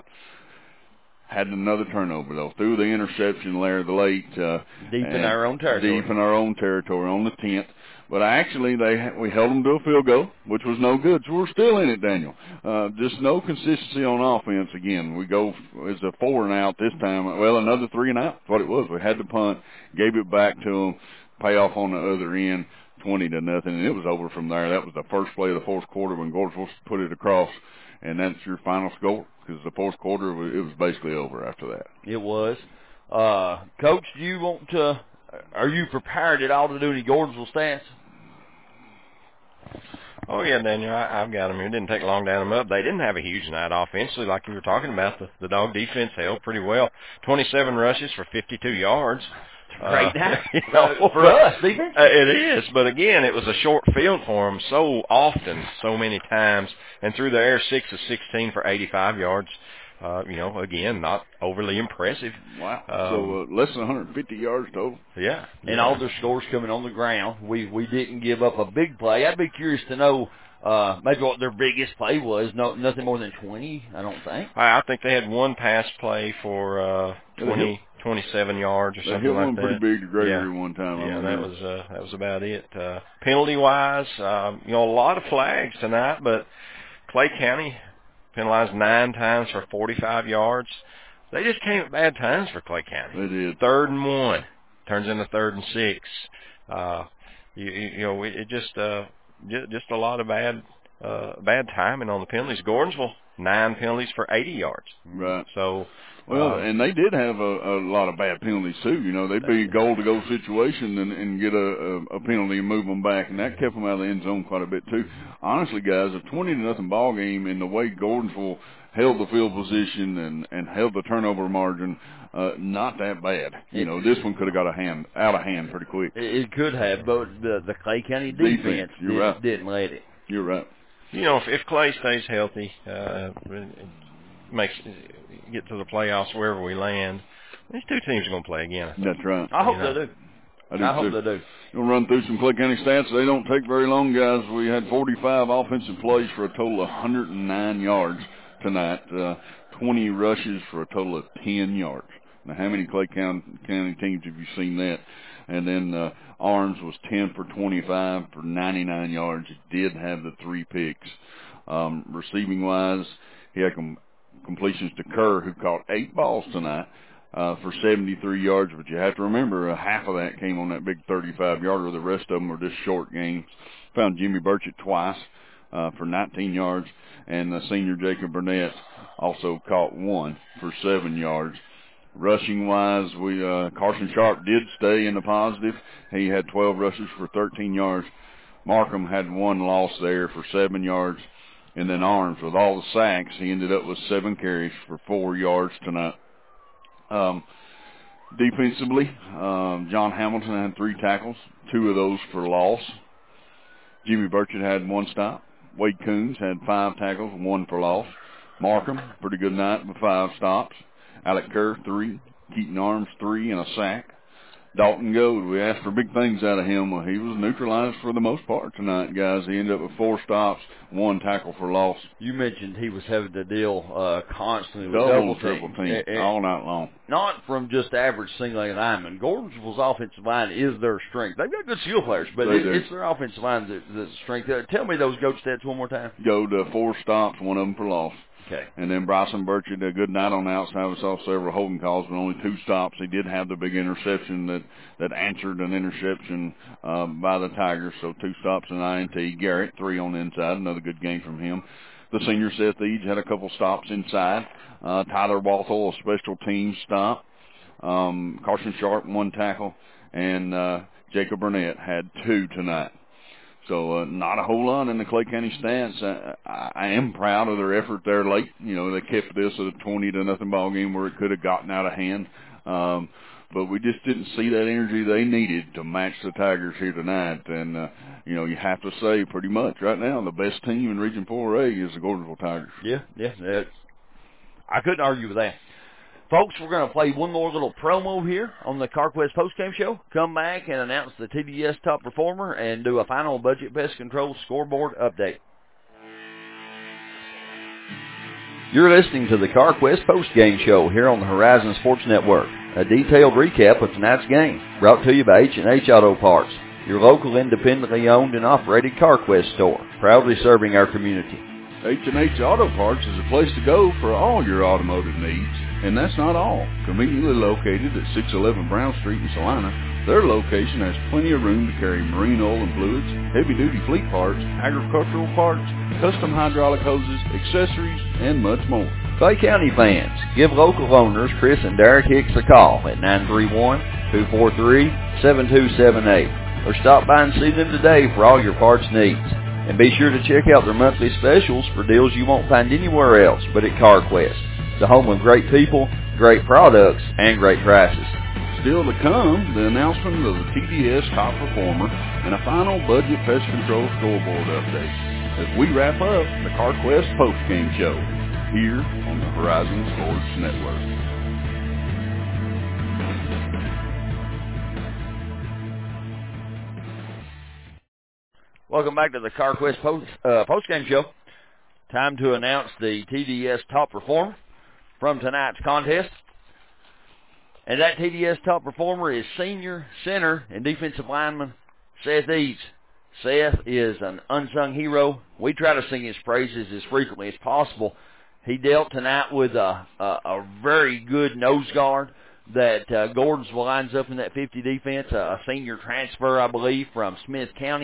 Had another turnover, though, through the interception there, the late. Uh, deep in our own territory. Deep in our own territory on the tenth. But actually, they we held them to a field goal, which was no good. So we're still in it, Daniel. Uh, just no consistency on offense again. We go as a four and out this time. Well, another three and out. That's what it was. We had to punt, gave it back to them, pay off on the other end, twenty to nothing, and it was over from there. That was the first play of the fourth quarter when Gordonsville put it across, and that's your final score. Because the fourth quarter, it was basically over after that. It was. Uh, Coach, do you want to, are you prepared at all to do any Gordonsville stats? Oh, yeah, Daniel, I, I've got them here. It didn't take long to add them up. They didn't have a huge night offensively, like you were talking about. The, the dog defense held pretty well. twenty-seven rushes for fifty-two yards. Great uh, night you know, for us, defense. Uh, it is, but again, it was a short field for them so often, so many times, and through the air, six of sixteen for eighty-five yards. Uh, you know, again, not overly impressive. Wow. Um, so uh, less than one hundred fifty yards total. Yeah. And yeah. all their scores coming on the ground. We we didn't give up a big play. I'd be curious to know uh, maybe what their biggest play was. No, nothing more than twenty, I don't think. I, I think they had one pass play for uh, twenty, twenty-seven yards or they something hit like one that. pretty big to Gregory yeah. one time. Yeah, that was uh, that was about it. Uh, penalty wise, um, you know, a lot of flags tonight, but Clay County penalized nine times for forty-five yards. They just came at bad times for Clay County. They did. Third and one turns into third and six. Uh, you, you know, it just uh, just, just a lot of bad uh, bad timing on the penalties. Gordonsville nine penalties for eighty yards. Right. So, well, uh, and they did have a, a lot of bad penalties too. You know, they'd be a goal-to-go situation and, and get a, a, a penalty and move them back, and that kept them out of the end zone quite a bit too. Honestly, guys, a twenty to nothing ball game in the way Gordonsville held the field position and, and held the turnover margin, uh, not that bad. You know, this one could have got a hand out of hand pretty quick. It could have, but the, the Clay County defense, defense you're did, right. didn't let it. You're right. You know, if, if Clay stays healthy, uh, makes get to the playoffs wherever we land, these two teams are going to play again. That's right. I hope you know? they do. I, do I hope too. they do. We'll run through some Clay County stats. They don't take very long, guys. We had forty-five offensive plays for a total of one hundred nine yards tonight, uh, twenty rushes for a total of ten yards. Now, how many Clay County, County teams have you seen that? And then uh, Arms was ten for twenty-five for ninety-nine yards. It did have the three picks. Um, receiving-wise, he had com- completions to Kerr, who caught eight balls tonight uh, for seventy-three yards. But you have to remember, uh, half of that came on that big thirty-five-yarder. The rest of them were just short games. Found Jimmy Burchett twice uh, for nineteen yards. And the senior Jacob Burnett also caught one for seven yards. Rushing-wise, we uh, Carson Sharp did stay in the positive. He had twelve rushes for thirteen yards. Markham had one loss there for seven yards. And then Arms, with all the sacks, he ended up with seven carries for four yards tonight. Um, defensively, um, John Hamilton had three tackles, two of those for loss. Jimmy Burchett had one stop. Wade Coons had five tackles, one for loss. Markham, pretty good night with five stops. Alec Kerr, three. Keaton Arms, three, and a sack. Dalton Goad, we asked for big things out of him. Well, he was neutralized for the most part tonight, guys. He ended up with four stops, one tackle for loss. You mentioned he was having to deal uh, constantly with double, double triple team. team And, and all night long. Not from just average single linemen. Gordonsville's offensive line is their strength. They've got good skill players, but it, it's their offensive line that, that's strength. Uh, tell me those Goat stats one more time. Goad, uh, four stops, one of them for loss. Okay. And then Bryson Burchett, a good night on the outside. We saw several holding calls, but only two stops. He did have the big interception that, that answered an interception uh, by the Tigers, so two stops and I N T. Garrett, three on the inside, another good game from him. The senior Seth Eads had a couple stops inside. Uh, Tyler Walthall, a special team stop. Um, Carson Sharp, one tackle. And uh, Jacob Burnett had two tonight. So uh, not a whole lot in the Clay County stats. I, I am proud of their effort there late. You know, they kept this at a twenty to nothing ball game where it could have gotten out of hand. Um, but we just didn't see that energy they needed to match the Tigers here tonight. And, uh, you know, you have to say pretty much right now the best team in Region four A is the Gordonsville Tigers. Yeah, yeah. That's, I couldn't argue with that. Folks, we're going to play one more little promo here on the CarQuest postgame show. Come back and announce the T D S top performer and do a final budget pest control scoreboard update. You're listening to the CarQuest postgame show here on the Horizon Sports Network. A detailed recap of tonight's game brought to you by H and H Auto Parts, your local independently owned and operated CarQuest store, proudly serving our community. H and H Auto Parts is a place to go for all your automotive needs. And that's not all. Conveniently located at six eleven Brown Street in Salina, their location has plenty of room to carry marine oil and fluids, heavy-duty fleet parts, agricultural parts, custom hydraulic hoses, accessories, and much more. Clay County fans, give local owners Chris and Derek Hicks a call at nine three one, two four three, seven two seven eight or stop by and see them today for all your parts needs. And be sure to check out their monthly specials for deals you won't find anywhere else but at CarQuest, the home of great people, great products, and great prices. Still to come, the announcement of the T D S top performer and a final budget pest control scoreboard update as we wrap up the CarQuest postgame show here on the Horizon Sports Network. Welcome back to the CarQuest post, uh, postgame show. Time to announce the T D S top performer from tonight's contest. And that T D S top performer is senior center and defensive lineman Seth Eads. Seth is an unsung hero. We try to sing his praises as frequently as possible. He dealt tonight with a, a, a very good nose guard that uh, Gordonsville lines up in that fifty defense, a, a senior transfer, I believe, from Smith County.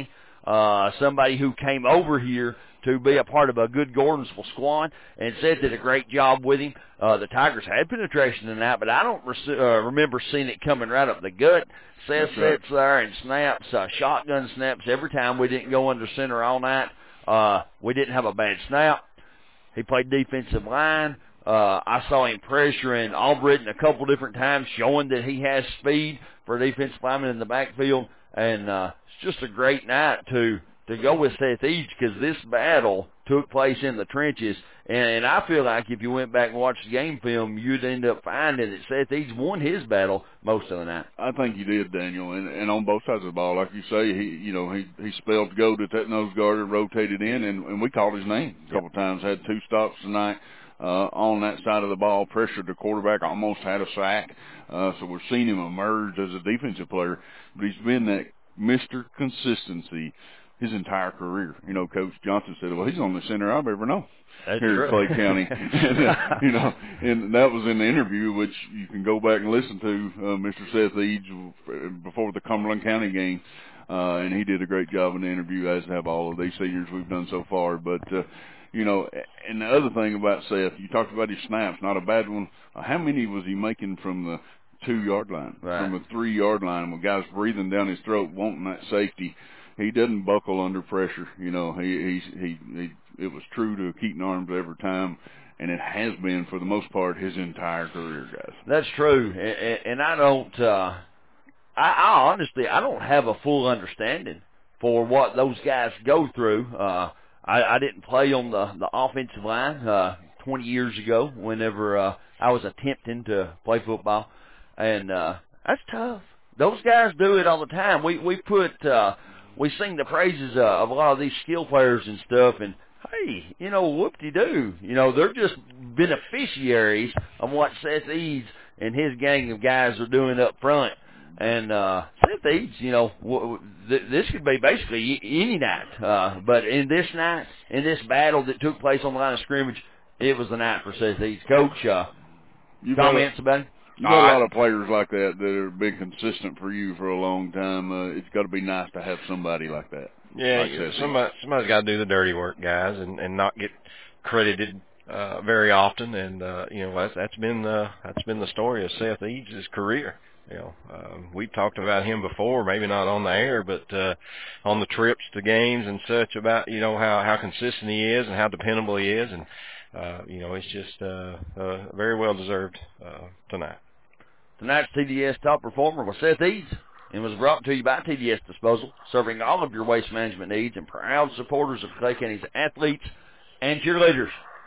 uh, somebody who came over here to be a part of a good Gordonsville squad, and Seth did a great job with him. Uh, the Tigers had penetration in that, but I don't re- uh, remember seeing it coming right up the gut. Seth That's right. sits there and snaps, uh, shotgun snaps every time. We didn't go under center all night. Uh, we didn't have a bad snap. He played defensive line. Uh, I saw him pressuring Albritton a couple different times, showing that he has speed for a defensive lineman in the backfield. And uh, it's just a great night to to go with Seth Eads, because this battle took place in the trenches. And, and I feel like if you went back and watched the game film, you'd end up finding that Seth Eads won his battle most of the night. I think he did, Daniel, and, and on both sides of the ball, like you say, he you know he he spelled to go to that nose guard and rotated in, and, and we called his name a couple of times. Had two stops tonight uh, on that side of the ball, pressured the quarterback, almost had a sack. Uh, so we're seeing him emerge as a defensive player, but he's been that Mister Consistency his entire career. You know, Coach Johnson said, well, he's on the center I've ever known That's here true. at Clay County. and, uh, you know, and that was in the interview, which you can go back and listen to, uh, Mister Seth Eads before the Cumberland County game. Uh, and he did a great job in the interview, as have all of these seniors we've done so far. But, uh, you know, and the other thing about Seth, you talked about his snaps, not a bad one. Uh, how many was he making from the two-yard line, right. from the three-yard line, when guys breathing down his throat, wanting that safety? He doesn't buckle under pressure. You know, he, he, he, he, it was true to Keaton Arms every time, and it has been, for the most part, his entire career, guys. That's true. And, and I don't, uh, I, I honestly, I don't have a full understanding for what those guys go through. Uh, I, I didn't play on the, the offensive line, uh, twenty years ago whenever, uh, I was attempting to play football. And, uh, that's tough. Those guys do it all the time. We, we put, uh, we sing the praises uh, of a lot of these skill players and stuff, and hey, you know, whoop-de-doo. You know, they're just beneficiaries of what Seth Eads and his gang of guys are doing up front. And uh, Seth Eads, you know, w- th- this could be basically any night. Uh, but in this night, in this battle that took place on the line of scrimmage, it was the night for Seth Eads. Coach, uh, comments about it? You've got a lot of players like that that have been consistent for you for a long time. Uh, it's got to be nice to have somebody like that. Yeah, like yeah somebody, somebody's got to do the dirty work, guys, and, and not get credited uh, very often. And uh, you know, that's, that's been the that's been the story of Seth Eads' career. You know, um, we talked about him before, maybe not on the air, but uh, on the trips to games and such, about you know how how consistent he is and how dependable he is, and uh, you know, it's just uh, uh, very well deserved uh, tonight. Tonight's T D S Top Performer was Seth Eads and was brought to you by T D S Disposal, serving all of your waste management needs and proud supporters of Clay County's athletes and cheerleaders.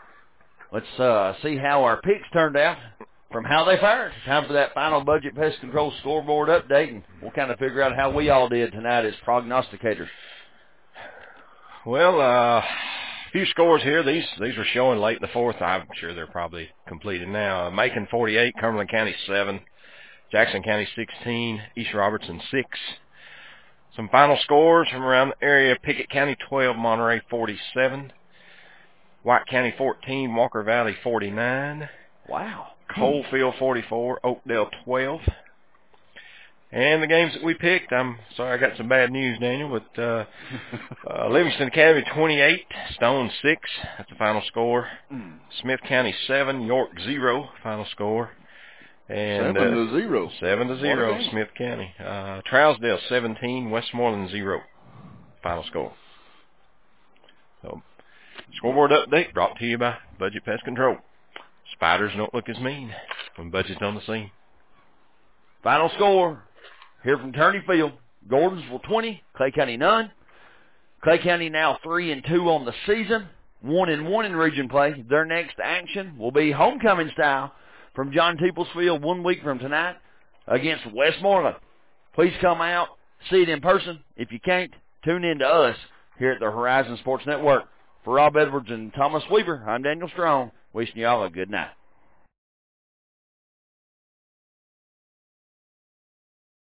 Let's uh, see how our picks turned out from how they fared. Time for that final Budget Pest Control scoreboard update, and we'll kind of figure out how we all did tonight as prognosticators. Well, uh, a few scores here. These these are showing late in the fourth. I'm sure they're probably completed now. Macon forty-eight, Cumberland County seven. Jackson County sixteen, East Robertson six. Some final scores from around the area. Pickett County twelve, Monterey forty-seven. White County fourteen, Walker Valley forty-nine. Wow. Coalfield forty-four, Oakdale twelve. And the games that we picked, I'm sorry I got some bad news, Daniel, but uh, uh, Livingston Academy twenty-eight, Stone six. That's the final score. Mm. Smith County seven, York zero, final score. And, seven uh, to zero. Seven to zero, Smith County. Uh, Trousdale seventeen, Westmoreland zero. Final score. So, scoreboard update brought to you by Budget Pest Control. Spiders don't look as mean when Budget's on the scene. Final score here from Turney Field: Gordonsville twenty, Clay County none. Clay County now three and two on the season, one and one in region play. Their next action will be homecoming style from John Teeples Field one week from tonight against Westmoreland. Please come out, see it in person. If you can't, tune in to us here at the Horizon Sports Network. For Rob Edwards and Thomas Weaver, I'm Daniel Strong, wishing you all a good night.